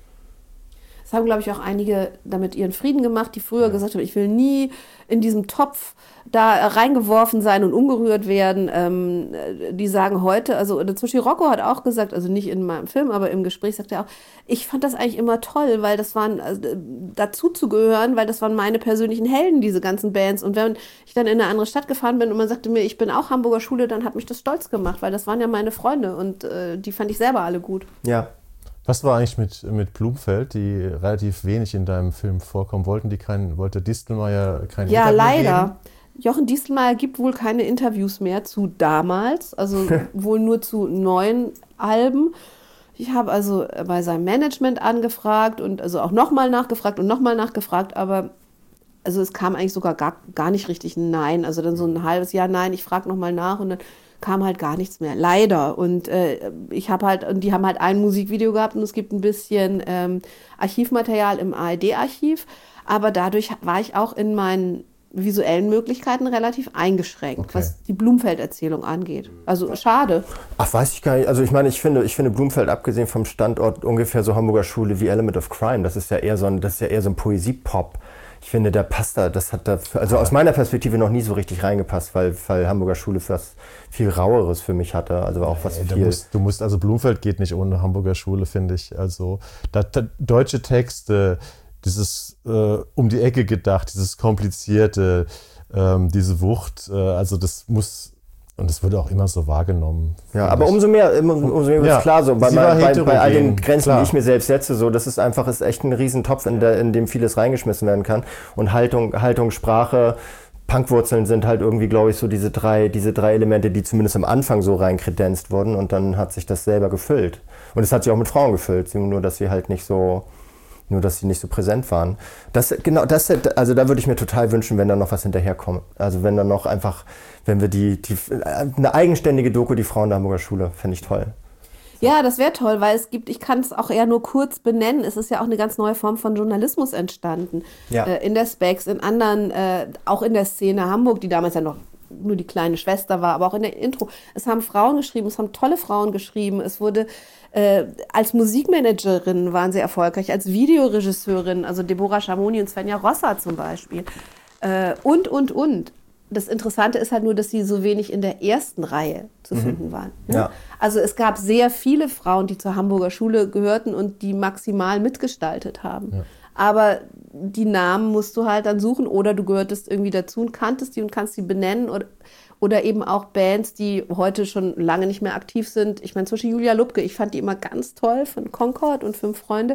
Das haben, glaube ich, auch einige damit ihren Frieden gemacht, die früher ja. gesagt haben, ich will nie in diesem Topf da reingeworfen sein und umgerührt werden. Ähm, die sagen heute, also zum Beispiel Rocco hat auch gesagt, also nicht in meinem Film, aber im Gespräch sagt er auch, ich fand das eigentlich immer toll, weil das waren, also, dazu zu gehören, weil das waren meine persönlichen Helden, diese ganzen Bands. Und wenn ich dann in eine andere Stadt gefahren bin und man sagte mir, ich bin auch Hamburger Schule, dann hat mich das stolz gemacht, weil das waren ja meine Freunde und äh, die fand ich selber alle gut.
Ja.
Was war eigentlich mit, mit Blumfeld, die relativ wenig in deinem Film vorkommen? Wollten die kein, wollte Distelmeier kein
ja,
Interview
leider.
geben?
Jochen Distelmeier gibt wohl keine Interviews mehr zu damals, also wohl nur zu neuen Alben. Ich habe also bei seinem Management angefragt und also auch nochmal nachgefragt und nochmal nachgefragt, aber also es kam eigentlich sogar gar, gar nicht richtig ein Nein. Also dann so ein halbes Jahr Nein, ich frage nochmal nach und dann kam halt gar nichts mehr, leider. Und äh, ich habe halt, und die haben halt ein Musikvideo gehabt und es gibt ein bisschen ähm, Archivmaterial im A R D-Archiv, aber dadurch war ich auch in meinen visuellen Möglichkeiten relativ eingeschränkt, okay. was die Blumfeld-Erzählung angeht. Also schade.
Ach, weiß ich gar nicht. Also ich meine, ich finde, ich finde Blumfeld, abgesehen vom Standort, ungefähr so Hamburger Schule wie Element of Crime. Das ist ja eher so ein, das ist ja eher so ein Poesie-Pop. Ich finde, der passt da, das hat da, also aus meiner Perspektive noch nie so richtig reingepasst, weil, weil Hamburger Schule was viel Raueres für mich hatte, also auch was
Ey,
viel...
Du musst, du musst, also Blumfeld geht nicht ohne Hamburger Schule, finde ich, also da, da, deutsche Texte, dieses äh, um die Ecke gedacht, dieses komplizierte, ähm, diese Wucht, äh, also das muss... Und das wurde auch immer so wahrgenommen.
Ja, aber umso mehr, umso mehr ja, ist klar so, bei, bei, bei all den Grenzen, klar. die ich mir selbst setze, so, das ist einfach, ist echt ein Riesentopf, in, der, in dem vieles reingeschmissen werden kann. Und Haltung, Haltung, Sprache, Punkwurzeln sind halt irgendwie, glaube ich, so diese drei, diese drei Elemente, die zumindest am Anfang so reinkredenzt wurden und dann hat sich das selber gefüllt. Und es hat sich auch mit Frauen gefüllt, nur dass sie halt nicht so... Nur, dass sie nicht so präsent waren. Das, genau, das, also da würde ich mir total wünschen, wenn da noch was hinterherkommt. Also wenn da noch einfach, wenn wir die, die eine eigenständige Doku, die Frauen der Hamburger Schule, fände ich toll. So.
Ja, das wäre toll, weil es gibt, ich kann es auch eher nur kurz benennen, es ist ja auch eine ganz neue Form von Journalismus entstanden.
Ja.
Äh, in der Specs, in anderen, äh, auch in der Szene Hamburg, die damals ja noch nur die kleine Schwester war, aber auch in der Intro. Es haben Frauen geschrieben, es haben tolle Frauen geschrieben, es wurde äh, als Musikmanagerin waren sie erfolgreich, als Videoregisseurin, also Deborah Schamoni und Svenja Rossa zum Beispiel. Äh, und, und, und. Das Interessante ist halt nur, dass sie so wenig in der ersten Reihe zu mhm. finden waren. Ne?
Ja.
Also es gab sehr viele Frauen, die zur Hamburger Schule gehörten und die maximal mitgestaltet haben. Ja. Aber die Namen musst du halt dann suchen oder du gehörtest irgendwie dazu und kanntest die und kannst die benennen oder, oder eben auch Bands, die heute schon lange nicht mehr aktiv sind. Ich meine, zum Beispiel Julia Lubke, ich fand die immer ganz toll von Concord und Fünf Freunde.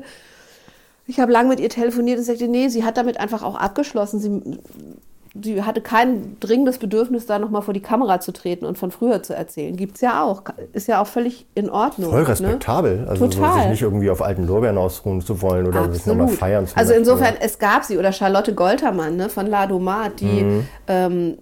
Ich habe lange mit ihr telefoniert und sagte, nee, sie hat damit einfach auch abgeschlossen. Sie, sie hatte kein dringendes Bedürfnis, da nochmal vor die Kamera zu treten und von früher zu erzählen. Gibt's ja auch. Ist ja auch völlig in Ordnung.
Voll respektabel. Ne? Also
Total.
So, sich nicht irgendwie auf alten Lorbeeren ausruhen zu wollen oder
Absolut.
sich nochmal feiern zu
Also
möchten,
insofern,
oder?
Es gab sie. Oder Charlotte Goltermann, ne, von La Domat, die... Mhm. Ähm,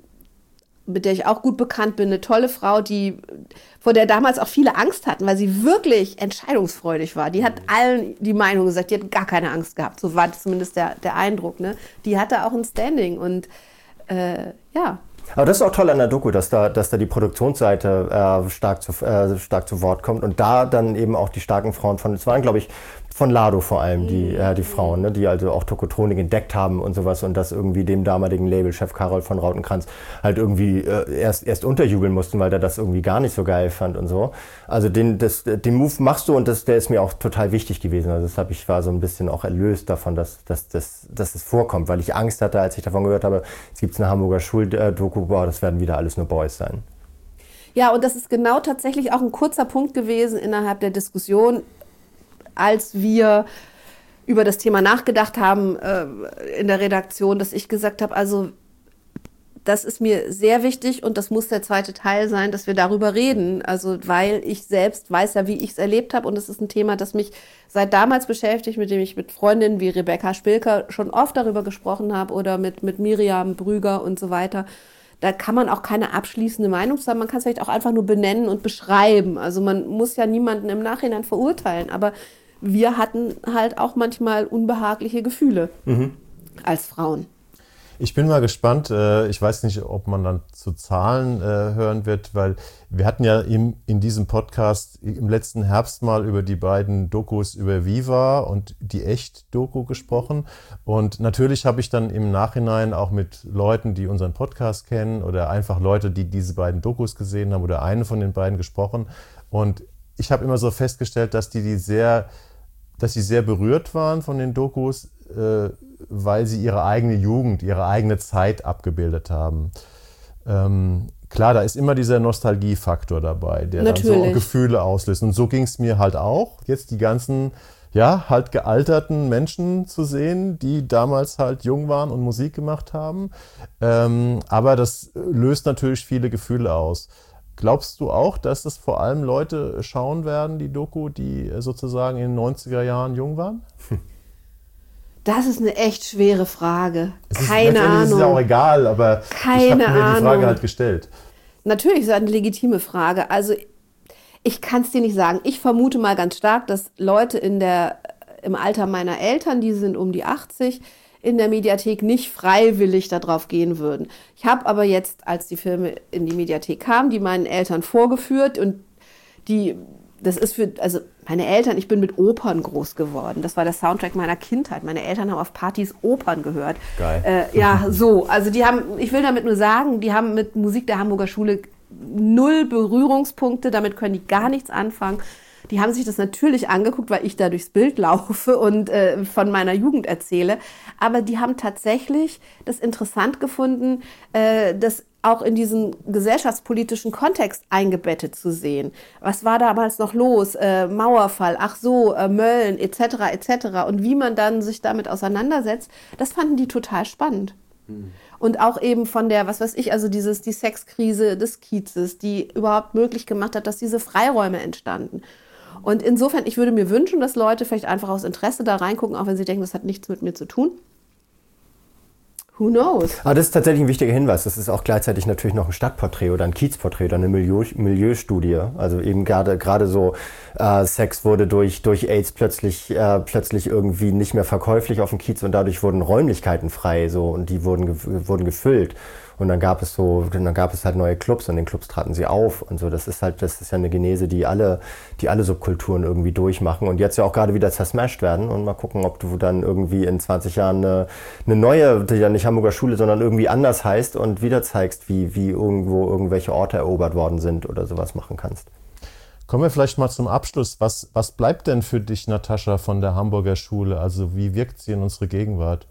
mit der ich auch gut bekannt bin, eine tolle Frau, die, vor der damals auch viele Angst hatten, weil sie wirklich entscheidungsfreudig war. Die hat allen die Meinung gesagt, die hat gar keine Angst gehabt. So war zumindest der, der Eindruck. Ne? Die hatte auch ein Standing und äh, ja.
Aber das ist auch toll an der Doku, dass da, dass da die Produktionsseite äh, stark, zu, äh, stark zu Wort kommt und da dann eben auch die starken Frauen von, es waren glaube ich von Lado vor allem, die, äh, die Frauen, ne, die also auch Tokotronik entdeckt haben und sowas und das irgendwie dem damaligen Labelchef Karol von Rautenkranz halt irgendwie äh, erst, erst unterjubeln mussten, weil der das irgendwie gar nicht so geil fand und so. Also den, das, den Move machst du und das, der ist mir auch total wichtig gewesen. Also deshalb ich war so ein bisschen auch erlöst davon, dass, dass, dass, dass es vorkommt, weil ich Angst hatte, als ich davon gehört habe, es gibt eine Hamburger Schuldoku, boah, das werden wieder alles nur Boys sein.
Ja, und das ist genau tatsächlich auch ein kurzer Punkt gewesen innerhalb der Diskussion, als wir über das Thema nachgedacht haben äh, in der Redaktion, dass ich gesagt habe, also das ist mir sehr wichtig und das muss der zweite Teil sein, dass wir darüber reden. Also weil ich selbst weiß ja, wie ich es erlebt habe und es ist ein Thema, das mich seit damals beschäftigt, mit dem ich mit Freundinnen wie Rebecca Spilker schon oft darüber gesprochen habe oder mit, mit Miriam Brüger und so weiter. Da kann man auch keine abschließende Meinung zu haben. Man kann es vielleicht auch einfach nur benennen und beschreiben. Also man muss ja niemanden im Nachhinein verurteilen, aber wir hatten halt auch manchmal unbehagliche Gefühle mhm. als Frauen.
Ich bin mal gespannt. Ich weiß nicht, ob man dann zu Zahlen hören wird, weil wir hatten ja in, in diesem Podcast im letzten Herbst mal über die beiden Dokus über Viva und die Echt-Doku gesprochen. Und natürlich habe ich dann im Nachhinein auch mit Leuten, die unseren Podcast kennen oder einfach Leute, die diese beiden Dokus gesehen haben oder eine von den beiden gesprochen. Und ich habe immer so festgestellt, dass die, die sehr, dass sie sehr berührt waren von den Dokus, äh, weil sie ihre eigene Jugend, ihre eigene Zeit abgebildet haben. Ähm, klar, da ist immer dieser Nostalgiefaktor dabei, der Natürlich. dann so Gefühle auslöst. Und so ging es mir halt auch, jetzt die ganzen, ja, halt gealterten Menschen zu sehen, die damals halt jung waren und Musik gemacht haben. Ähm, aber das löst natürlich viele Gefühle aus. Glaubst du auch, dass das vor allem Leute schauen werden, die Doku, die sozusagen in den neunziger Jahren jung waren?
Das ist eine echt schwere Frage.
Es ist,
Keine Ahnung.
Es ist ja auch egal, aber
Keine
ich habe mir
Ahnung.
die Frage halt gestellt.
Natürlich ist das eine legitime Frage. Also ich kann es dir nicht sagen. Ich vermute mal ganz stark, dass Leute in der, im Alter meiner Eltern, die sind um die achtzig, in der Mediathek nicht freiwillig darauf gehen würden. Ich habe aber jetzt, als die Filme in die Mediathek kamen, die meinen Eltern vorgeführt und die, das ist für, also meine Eltern, ich bin mit Opern groß geworden. Das war der Soundtrack meiner Kindheit. Meine Eltern haben auf Partys Opern gehört.
Geil.
Äh, ja, so. Also die haben, ich will damit nur sagen, die haben mit Musik der Hamburger Schule null Berührungspunkte. Damit können die gar nichts anfangen. Die haben sich das natürlich angeguckt, weil ich da durchs Bild laufe und äh, von meiner Jugend erzähle. Aber die haben tatsächlich das interessant gefunden, äh, das auch in diesen gesellschaftspolitischen Kontext eingebettet zu sehen. Was war damals noch los? Äh, Mauerfall, ach so, äh, Mölln, et cetera, et cetera. Und wie man dann sich damit auseinandersetzt, das fanden die total spannend. Mhm. Und auch eben von der, was weiß ich, also dieses, die Sexkrise des Kiezes, die überhaupt möglich gemacht hat, dass diese Freiräume entstanden. Und insofern, ich würde mir wünschen, dass Leute vielleicht einfach aus Interesse da reingucken, auch wenn sie denken, das hat nichts mit mir zu tun. Who knows?
Aber das ist tatsächlich ein wichtiger Hinweis. Das ist auch gleichzeitig natürlich noch ein Stadtporträt oder ein Kiezporträt oder eine Milieu, Milieustudie. Also eben gerade gerade so äh, Sex wurde durch durch AIDS plötzlich äh, plötzlich irgendwie nicht mehr verkäuflich auf dem Kiez und dadurch wurden Räumlichkeiten frei so und die wurden ge- wurden gefüllt. Und dann gab es so, dann gab es halt neue Clubs und in den Clubs traten sie auf und so. Das ist halt, das ist ja eine Genese, die alle, die alle Subkulturen irgendwie durchmachen und jetzt ja auch gerade wieder zersmashed werden. Und mal gucken, ob du dann irgendwie in zwanzig Jahren eine, eine neue, die dann nicht Hamburger Schule, sondern irgendwie anders heißt und wieder zeigst, wie, wie irgendwo irgendwelche Orte erobert worden sind oder sowas machen kannst.
Kommen wir vielleicht mal zum Abschluss. Was, was bleibt denn für dich, Natascha, von der Hamburger Schule? Also wie wirkt sie in unsere Gegenwart?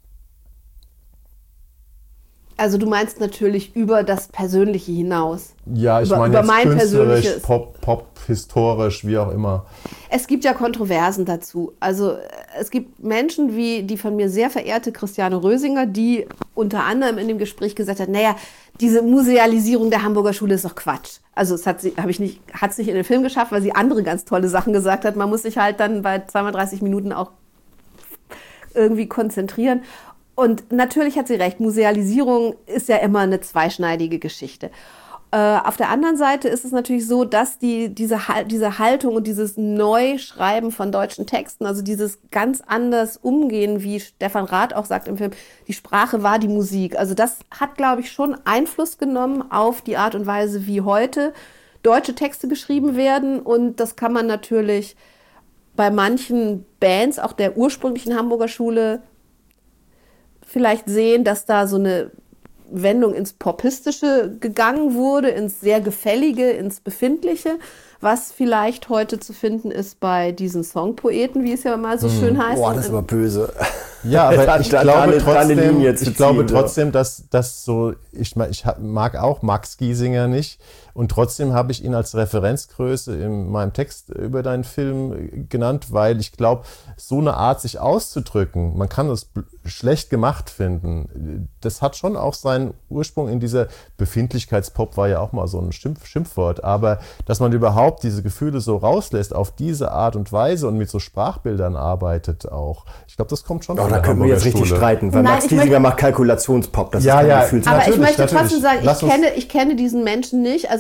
Also du meinst natürlich über das Persönliche hinaus.
Ja, ich
über,
meine
über
jetzt
mein
künstlerisch, Pop, Pop, historisch, wie auch immer.
Es gibt ja Kontroversen dazu. Also es gibt Menschen wie die von mir sehr verehrte Christiane Rösinger, die unter anderem in dem Gespräch gesagt hat, naja, diese Musealisierung der Hamburger Schule ist doch Quatsch. Also es hat sie, habe ich nicht, hat es nicht in den Film geschafft, weil sie andere ganz tolle Sachen gesagt hat. Man muss sich halt dann bei zweiunddreißig Minuten auch irgendwie konzentrieren. Und natürlich hat sie recht, Musealisierung ist ja immer eine zweischneidige Geschichte. Äh, auf der anderen Seite ist es natürlich so, dass die, diese, diese Haltung und dieses Neuschreiben von deutschen Texten, also dieses ganz anders Umgehen, wie Stefan Rath auch sagt im Film, die Sprache war die Musik. Also das hat, glaube ich, schon Einfluss genommen auf die Art und Weise, wie heute deutsche Texte geschrieben werden. Und das kann man natürlich bei manchen Bands, auch der ursprünglichen Hamburger Schule, vielleicht sehen, dass da so eine Wendung ins Popistische gegangen wurde, ins sehr Gefällige, ins Befindliche, was vielleicht heute zu finden ist bei diesen Songpoeten, wie es ja mal so hm. schön heißt.
Boah, das ist aber böse.
Ja, aber ich glaube trotzdem, ich
ziehen,
glaube
so.
trotzdem, dass das so, ich, ich mag auch Max Giesinger nicht und trotzdem habe ich ihn als Referenzgröße in meinem Text über deinen Film genannt, weil ich glaube, so eine Art, sich auszudrücken, man kann das schlecht gemacht finden, das hat schon auch seinen Ursprung in dieser Befindlichkeitspop, war ja auch mal so ein Schimpf, Schimpfwort, aber dass man überhaupt diese Gefühle so rauslässt auf diese Art und Weise und mit so Sprachbildern arbeitet auch. Ich glaube, das kommt schon
oh, da können wir jetzt richtig
Schule.
streiten, weil
Nein,
Max Giesinger macht Kalkulationspop, das ja, ist kein
ja,
Gefühl.
Aber ich möchte
natürlich.
trotzdem sagen, ich kenne, ich kenne diesen Menschen nicht, also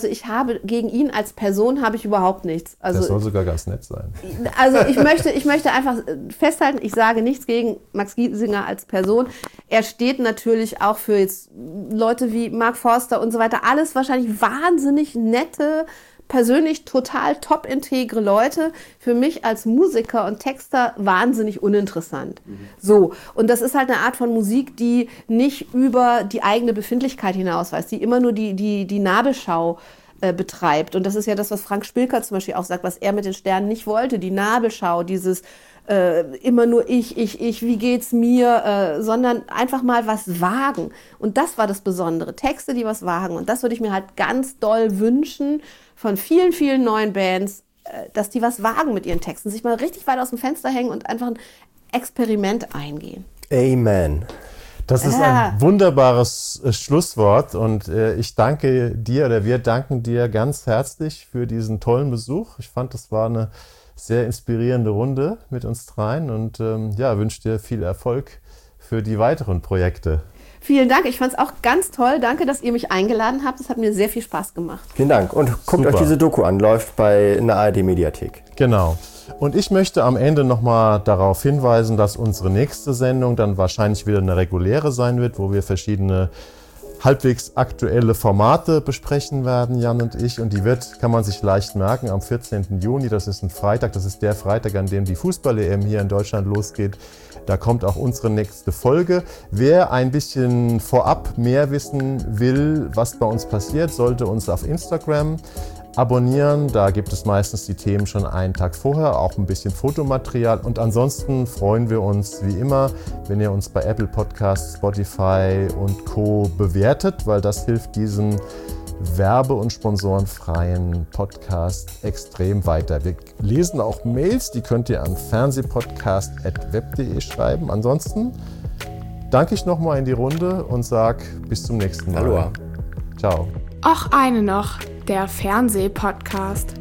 ich habe gegen ihn als Person habe ich überhaupt nichts. Also,
das soll sogar ganz nett sein.
Also ich möchte, ich möchte einfach festhalten, ich sage nichts gegen Max Giesinger als Person. Er steht natürlich auch für jetzt Leute wie Mark Forster und so weiter. Alles wahrscheinlich wahnsinnig nette, persönlich total top integre Leute, für mich als Musiker und Texter wahnsinnig uninteressant. Mhm. So, und das ist halt eine Art von Musik, die nicht über die eigene Befindlichkeit hinausweist, die immer nur die, die, die Nabelschau äh, betreibt. Und das ist ja das, was Frank Spilker zum Beispiel auch sagt, was er mit den Sternen nicht wollte, die Nabelschau, dieses äh, immer nur ich, ich, ich, wie geht's mir, äh, sondern einfach mal was wagen. Und das war das Besondere, Texte, die was wagen. Und das würde ich mir halt ganz doll wünschen, von vielen, vielen neuen Bands, dass die was wagen mit ihren Texten, sich mal richtig weit aus dem Fenster hängen und einfach ein Experiment eingehen.
Amen.
Das ist
Ja.
ein wunderbares äh, Schlusswort und äh, ich danke dir oder wir danken dir ganz herzlich für diesen tollen Besuch. Ich fand, das war eine sehr inspirierende Runde mit uns dreien und ähm, ja, wünsche dir viel Erfolg für die weiteren Projekte.
Vielen Dank, ich fand es auch ganz toll. Danke, dass ihr mich eingeladen habt. Es hat mir sehr viel Spaß gemacht.
Vielen Dank. Und guckt
Super.
euch diese Doku an, läuft bei in der A R D-Mediathek.
Genau. Und ich möchte am Ende nochmal darauf hinweisen, dass unsere nächste Sendung dann wahrscheinlich wieder eine reguläre sein wird, wo wir verschiedene halbwegs aktuelle Formate besprechen werden, Jan und ich. Und die wird, kann man sich leicht merken, am vierzehnten Juni, das ist ein Freitag, das ist der Freitag, an dem die Fußball-E M hier in Deutschland losgeht. Da kommt auch unsere nächste Folge. Wer ein bisschen vorab mehr wissen will, was bei uns passiert, sollte uns auf Instagram abonnieren. Da gibt es meistens die Themen schon einen Tag vorher, auch ein bisschen Fotomaterial. Und ansonsten freuen wir uns wie immer, wenn ihr uns bei Apple Podcasts, Spotify und Co. bewertet, weil das hilft diesen werbe- und sponsorenfreien Podcast extrem weiter. Wir lesen auch Mails, die könnt ihr an fernsehpodcast at web punkt de schreiben. Ansonsten danke ich nochmal in die Runde und sag bis zum nächsten Mal.
Aloha.
Ciao.
Och eine noch, der Fernsehpodcast.